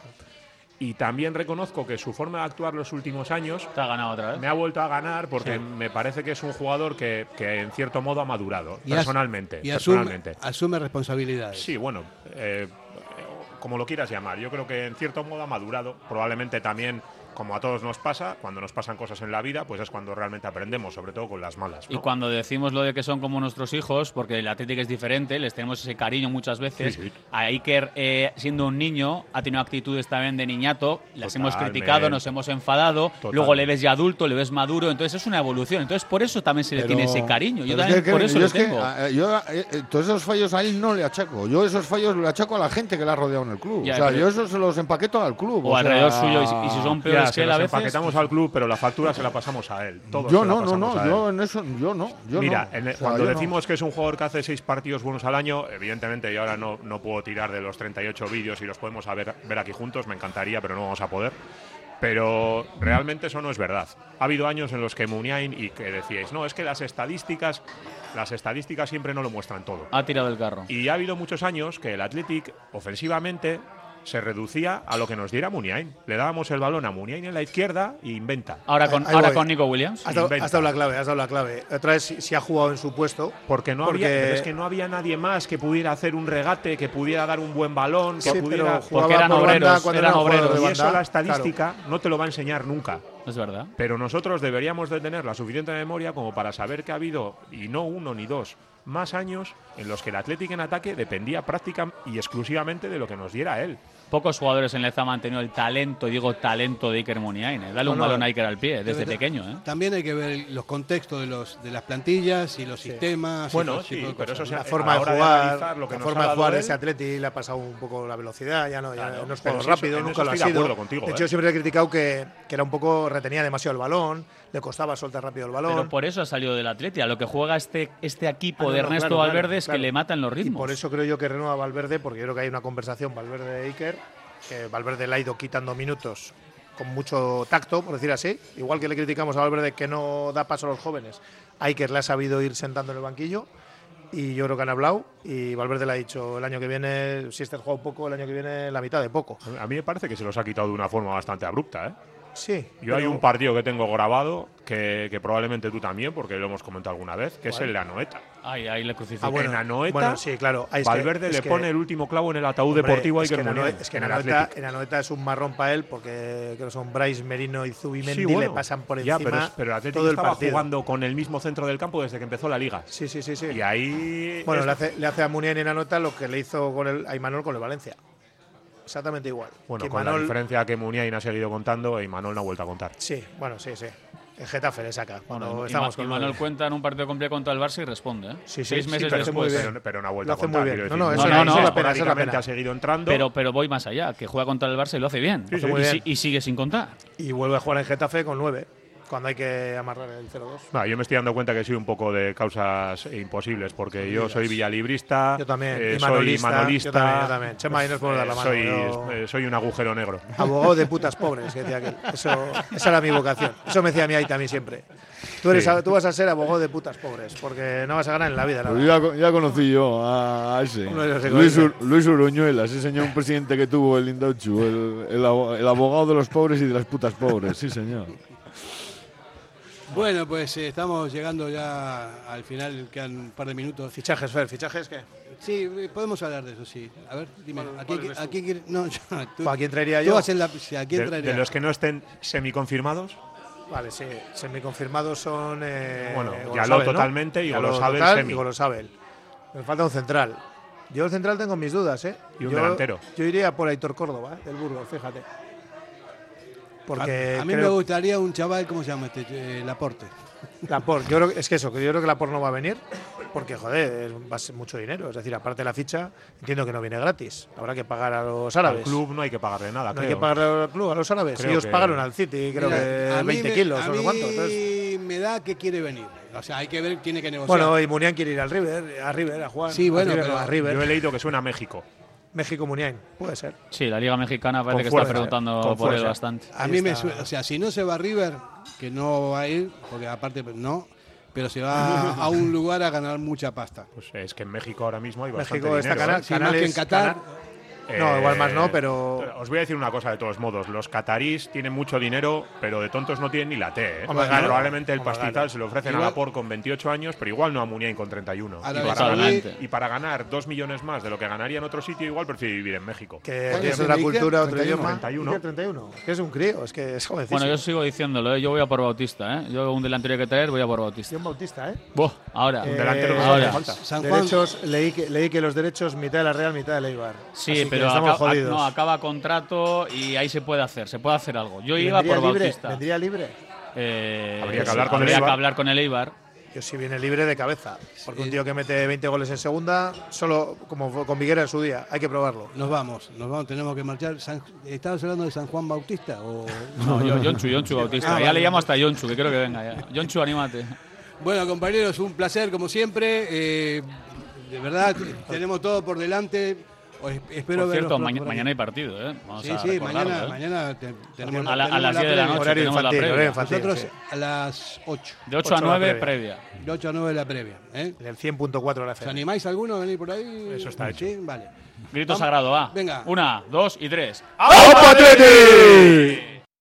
Y también reconozco que su forma de actuar los últimos años Te ha ganado otra vez. me ha vuelto a ganar porque Sí. me parece que es un jugador que, que en cierto modo ha madurado, Y as- personalmente. Y asume, personalmente. asume responsabilidades. Sí, bueno, eh, como lo quieras llamar. Yo creo que en cierto modo ha madurado. Probablemente también, como a todos nos pasa, cuando nos pasan cosas en la vida, pues es cuando realmente aprendemos, sobre todo con las malas, ¿no? Y cuando decimos lo de que son como nuestros hijos, porque el Atlético es diferente, les tenemos ese cariño muchas veces. Sí, sí. A Iker, eh, siendo un niño, ha tenido actitudes también de niñato, las hemos Totalmente. criticado, nos hemos enfadado, Totalmente. luego le ves ya adulto, le ves maduro, entonces es una evolución. Entonces por eso también se le pero- tiene ese cariño. Yo pero es también que- por que- eso yo lo es que, tengo. eh, yo, eh, eh, todos esos fallos a él no le achaco. Yo esos fallos le achaco a la gente que le ha rodeado en el club. Ya, o sea, pero- yo eso se los empaqueto al club. O sea, alrededor suyo, y si- y si son Ya, peores se que él los a veces. empaquetamos al club, pero la factura se la pasamos a él. Todos Yo se la no, no, pasamos no, a él. yo en eso, yo no. Yo Mira, no. en el- O sea, cuando yo no. decimos que es un jugador que hace seis partidos buenos al año, evidentemente yo ahora no, no puedo tirar de los treinta y ocho vídeos y los podemos a ver, ver aquí juntos, me encantaría, pero no vamos a poder. Pero realmente eso no es verdad. Ha habido años en los que Muniain, y que decíais, no, es que las estadísticas, las estadísticas siempre no lo muestran todo. Ha tirado el carro. Y ha habido muchos años que el Athletic, ofensivamente, se reducía a lo que nos diera Muniain. Le dábamos el balón a Muniain en la izquierda y inventa. Ahora con, Ahí ahora voy. con Nico Williams. Has dado, inventa. has dado la clave, has dado la clave. Otra vez, si, si ha jugado en su puesto. Porque no Porque- había, pero es que no había nadie más que pudiera hacer un regate, que pudiera dar un buen balón, que Sí, pudiera. pero jugaba porque eran por banda obreros, cuando eran era jugador obreros. de Y banda, eso la estadística no te lo va a enseñar nunca. Es verdad. Pero nosotros deberíamos de tener la suficiente memoria como para saber que ha habido, y no uno ni dos, más años en los que el Athletic en ataque dependía práctica y exclusivamente de lo que nos diera él. Pocos jugadores en Lezama han tenido el talento, digo talento de Iker Muniain. ¿eh? Dale no, un balón no, a Iker al pie, desde pequeño. ¿eh? También hay que ver los contextos de los de las plantillas y los sí. sistemas. Bueno, y sí, pero eso la forma de jugar, lo que la forma de jugar ese Atleti le ha pasado un poco la velocidad, ya no, ya claro, no es juego rápido, eso, nunca lo ha sido. Contigo, de hecho, ¿eh? yo siempre he criticado que, que era un poco retenía demasiado el balón, le costaba soltar rápido el balón. Pero por eso ha salido del Atleti. A lo que juega este este equipo ah, no, de Ernesto claro, Valverde claro, es claro. que le matan los ritmos. Y por eso creo yo que renueva Valverde, porque yo creo que hay una conversación Valverde-Iker, que Valverde le ha ido quitando minutos con mucho tacto, por decir así. Igual que le criticamos a Valverde que no da paso a los jóvenes, a Iker le ha sabido ir sentando en el banquillo. Y yo creo que han hablado y Valverde le ha dicho el año que viene, si este juega poco, el año que viene la mitad de poco. A mí me parece que se los ha quitado de una forma bastante abrupta, ¿eh? Sí. Yo pero... hay un partido que tengo grabado que, que probablemente tú también, porque lo hemos comentado alguna vez, que ¿cuál? Es el de Anoeta. Ay, ahí le crucifican. Ah, bueno, en Anoeta, bueno, sí, claro. Ay, Valverde es que, le es pone que, el último clavo en el ataúd hombre, deportivo a es que Iker Muniain. Es que en en Anoeta, en Anoeta es un marrón para él, porque creo que son Brais, Merino y Zubimendi, sí, bueno, le pasan por encima ya, pero, pero el Atlético todo el estaba partido. jugando con el mismo centro del campo desde que empezó la Liga. Sí, sí, sí. sí. Y ahí… Bueno, es... le, hace, le hace a Muniain en Anoeta lo que le hizo con el, a Imanol con el Valencia. Exactamente igual. Bueno, que con Imanol, la diferencia que Muniain ha seguido contando e Imanol no ha vuelto a contar. Sí, bueno, sí, sí. El Getafe le saca. Cuando bueno, estamos y con Manuel cuenta en un partido completo contra el Barça y responde. ¿eh? Sí, sí, Seis sí, meses pero después. Pero, pero no ha vuelto lo a contar. Muy bien. No, no, eso no, no, es no, la pena, es la pena. ha seguido entrando. Pero, pero voy más allá, que juega contra el Barça y lo hace bien. Sí, sí, y, bien. y sigue sin contar. Y vuelve a jugar en Getafe con nueve. Cuando hay que amarrar el cero dos. No, yo me estoy dando cuenta que soy un poco de causas imposibles, porque yo soy villalibrista, yo también, eh, y soy manolista. Yo también, yo también. Chema, y nos podemos dar la mano. Soy, yo... eh, soy un agujero negro. Abogado de putas pobres, que decía aquel. Eso, esa era mi vocación. Eso me decía mi aita a mí siempre. Tú, eres, sí. tú vas a ser abogado de putas pobres, porque no vas a ganar en la vida. Pues ya, ya conocí yo a, a ese. Luis, Ur, Luis Uruñuela, ese señor, un presidente que tuvo el Indauchu, el, el, el abogado de los pobres y de las putas pobres, sí señor. Bueno, pues eh, estamos llegando ya al final, quedan un par de minutos. Fichajes, Fer, ¿fichajes qué? Sí, podemos hablar de eso, sí. A ver, dime, bueno, ¿a, quién, ¿a quién no, yo, tú, ¿A quién traería yo? Tú la, sí, ¿a quién de, traería? de los que no estén semiconfirmados. Vale, sí, semiconfirmados son… Eh, bueno, Yaló totalmente, ¿no? Y Golosabel total, semi. Y Golosabel. Me falta un central. Yo el central tengo mis dudas, ¿eh? Y un yo, delantero. Yo iría por Aitor Córdoba, ¿eh? Del Burgos, fíjate. Porque a, a mí creo... me gustaría un chaval, ¿cómo se llama este? Eh, Laporte. Laporte, yo creo que es que eso, que yo creo que Laporte no va a venir porque, joder, va a ser mucho dinero. Es decir, aparte de la ficha, entiendo que no viene gratis. Habrá que pagar a los árabes. Al club no hay que pagarle nada, No creo. hay que pagarle al club, a los árabes. Creo Ellos que... pagaron al City, creo Mira, que a veinte me, kilos, a no sé cuánto. Entonces... me da que quiere venir. O sea, hay que ver, tiene que negociar. Bueno, y Muniain quiere ir al River, a River, a jugar. Sí, bueno, a River, pero a River. Yo he leído que suena a México. México Muniain, puede ser. Sí, la Liga Mexicana parece Con que fuerza, está preguntando con por fuerza. él bastante. A mí me suena, o sea, si no se va a River, que no va a ir, porque aparte no, pero se va a un lugar a ganar mucha pasta. Pues es que en México ahora mismo hay bastante México está dinero. canal, ¿eh? Sí, más que en Qatar. Canal. No, igual más no, pero… Os voy a decir una cosa de todos modos. Los catarís tienen mucho dinero, pero de tontos no tienen ni la T. ¿eh? Hombre, claro. Probablemente el Hombre, pastizal claro. se lo ofrecen Igual, a Laporte con veintiocho años, pero igual no a Muniain con treinta y uno. Y Arabia para, Saudí- ganar, y para ganar dos millones más de lo que ganaría en otro sitio, igual prefiere vivir en México. Que ¿Cuál tiene es otra el cultura, Iker? otro treinta y uno. idioma. treinta y uno. Iker treinta y uno. Que es un crío, es que es jovencísimo. Bueno, yo sigo diciéndolo, ¿eh? Yo voy a por Bautista. ¿eh? Yo un delantero que traer, voy a por Bautista. John Bautista, ¿eh? Buah, ahora. Eh, Un delantero no ahora. hace falta. San Juan, Derechos, leí que, leí que los derechos mitad de la Real, mitad del Eibar. Sí, Así que pero estamos acaba, jodidos. no, acaba contrato y ahí se puede hacer, se puede hacer algo. Yo iba ¿Vendría por libre? Bautista. ¿Vendría libre? Eh, Habría que hablar con habría el Eibar. que hablar con el Eibar. Yo sí viene libre de cabeza. Porque un tío que mete veinte goles en segunda, solo como fue con Viguera en su día, hay que probarlo. nos vamos, nos vamos, tenemos que marchar. San, ¿Estabas hablando de San Juan Bautista? O... No, yo, Yonchu, Yonchu Bautista. Ah, ya vale. le llamo hasta Yonchu, que creo que venga ya. Yonchu, anímate. Bueno, compañeros, un placer como siempre. Eh, de verdad, tenemos todo por delante. O es- espero Por cierto, verlos ma- por aquí. mañana hay partido, ¿eh? Vamos Sí, a sí, recordarlo, mañana, ¿eh? mañana te- tenemos A, la- a tenemos las diez de la previa. noche Horario tenemos infantil, la previa. horario infantil. Nosotros sí. a las ocho. De ocho a ocho la nueve, previa. previa. De ocho a nueve la previa. ¿eh? En el cien punto cuatro de la ¿Os F M. animáis alguno a venir por ahí? Eso está hecho. Sí, vale. Grito Vamos. sagrado, va. Venga. Una, dos y tres. ¡Opa, Atleti!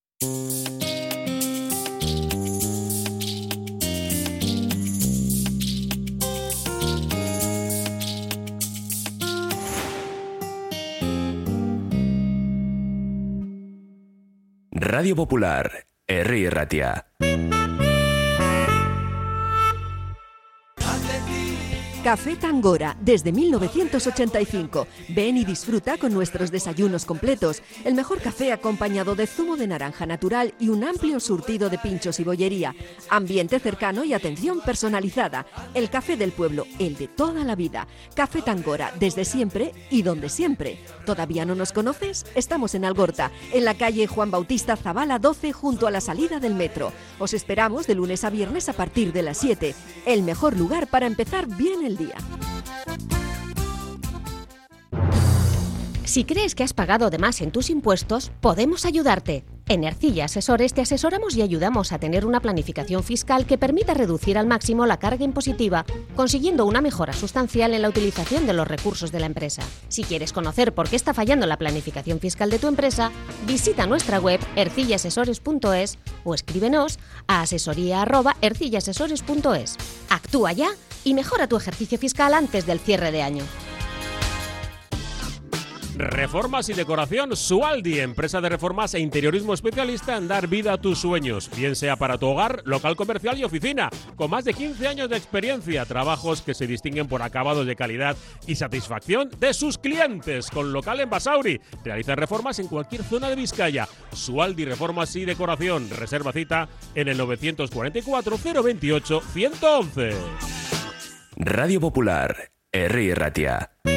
Radio Popular, Herri Ratia. Café Tangora, desde mil novecientos ochenta y cinco. Ven y disfruta con nuestros desayunos completos. El mejor café acompañado de zumo de naranja natural y un amplio surtido de pinchos y bollería. Ambiente cercano y atención personalizada. El café del pueblo, el de toda la vida. Café Tangora, desde siempre y donde siempre. ¿Todavía no nos conoces? Estamos en Algorta, en la calle Juan Bautista Zavala doce, junto a la salida del metro. Os esperamos de lunes a viernes a partir de las siete. El mejor lugar para empezar bien el día. Si crees que has pagado de más en tus impuestos, podemos ayudarte. En Ercilla Asesores te asesoramos y ayudamos a tener una planificación fiscal que permita reducir al máximo la carga impositiva, consiguiendo una mejora sustancial en la utilización de los recursos de la empresa. Si quieres conocer por qué está fallando la planificación fiscal de tu empresa, visita nuestra web ercilla asesores punto es o escríbenos a asesoría arroba ercilla asesores punto es. Actúa ya y mejora tu ejercicio fiscal antes del cierre de año. Reformas y decoración Sualdi, empresa de reformas e interiorismo especialista en dar vida a tus sueños, bien sea para tu hogar, local comercial y oficina, con más de quince años de experiencia, trabajos que se distinguen por acabados de calidad y satisfacción de sus clientes, con local en Basauri. Realizan reformas en cualquier zona de Vizcaya. Sualdi Reformas y Decoración, reserva cita en el novecientos cuarenta y cuatro cero veintiocho ciento once. Radio Popular, Herri Ratia.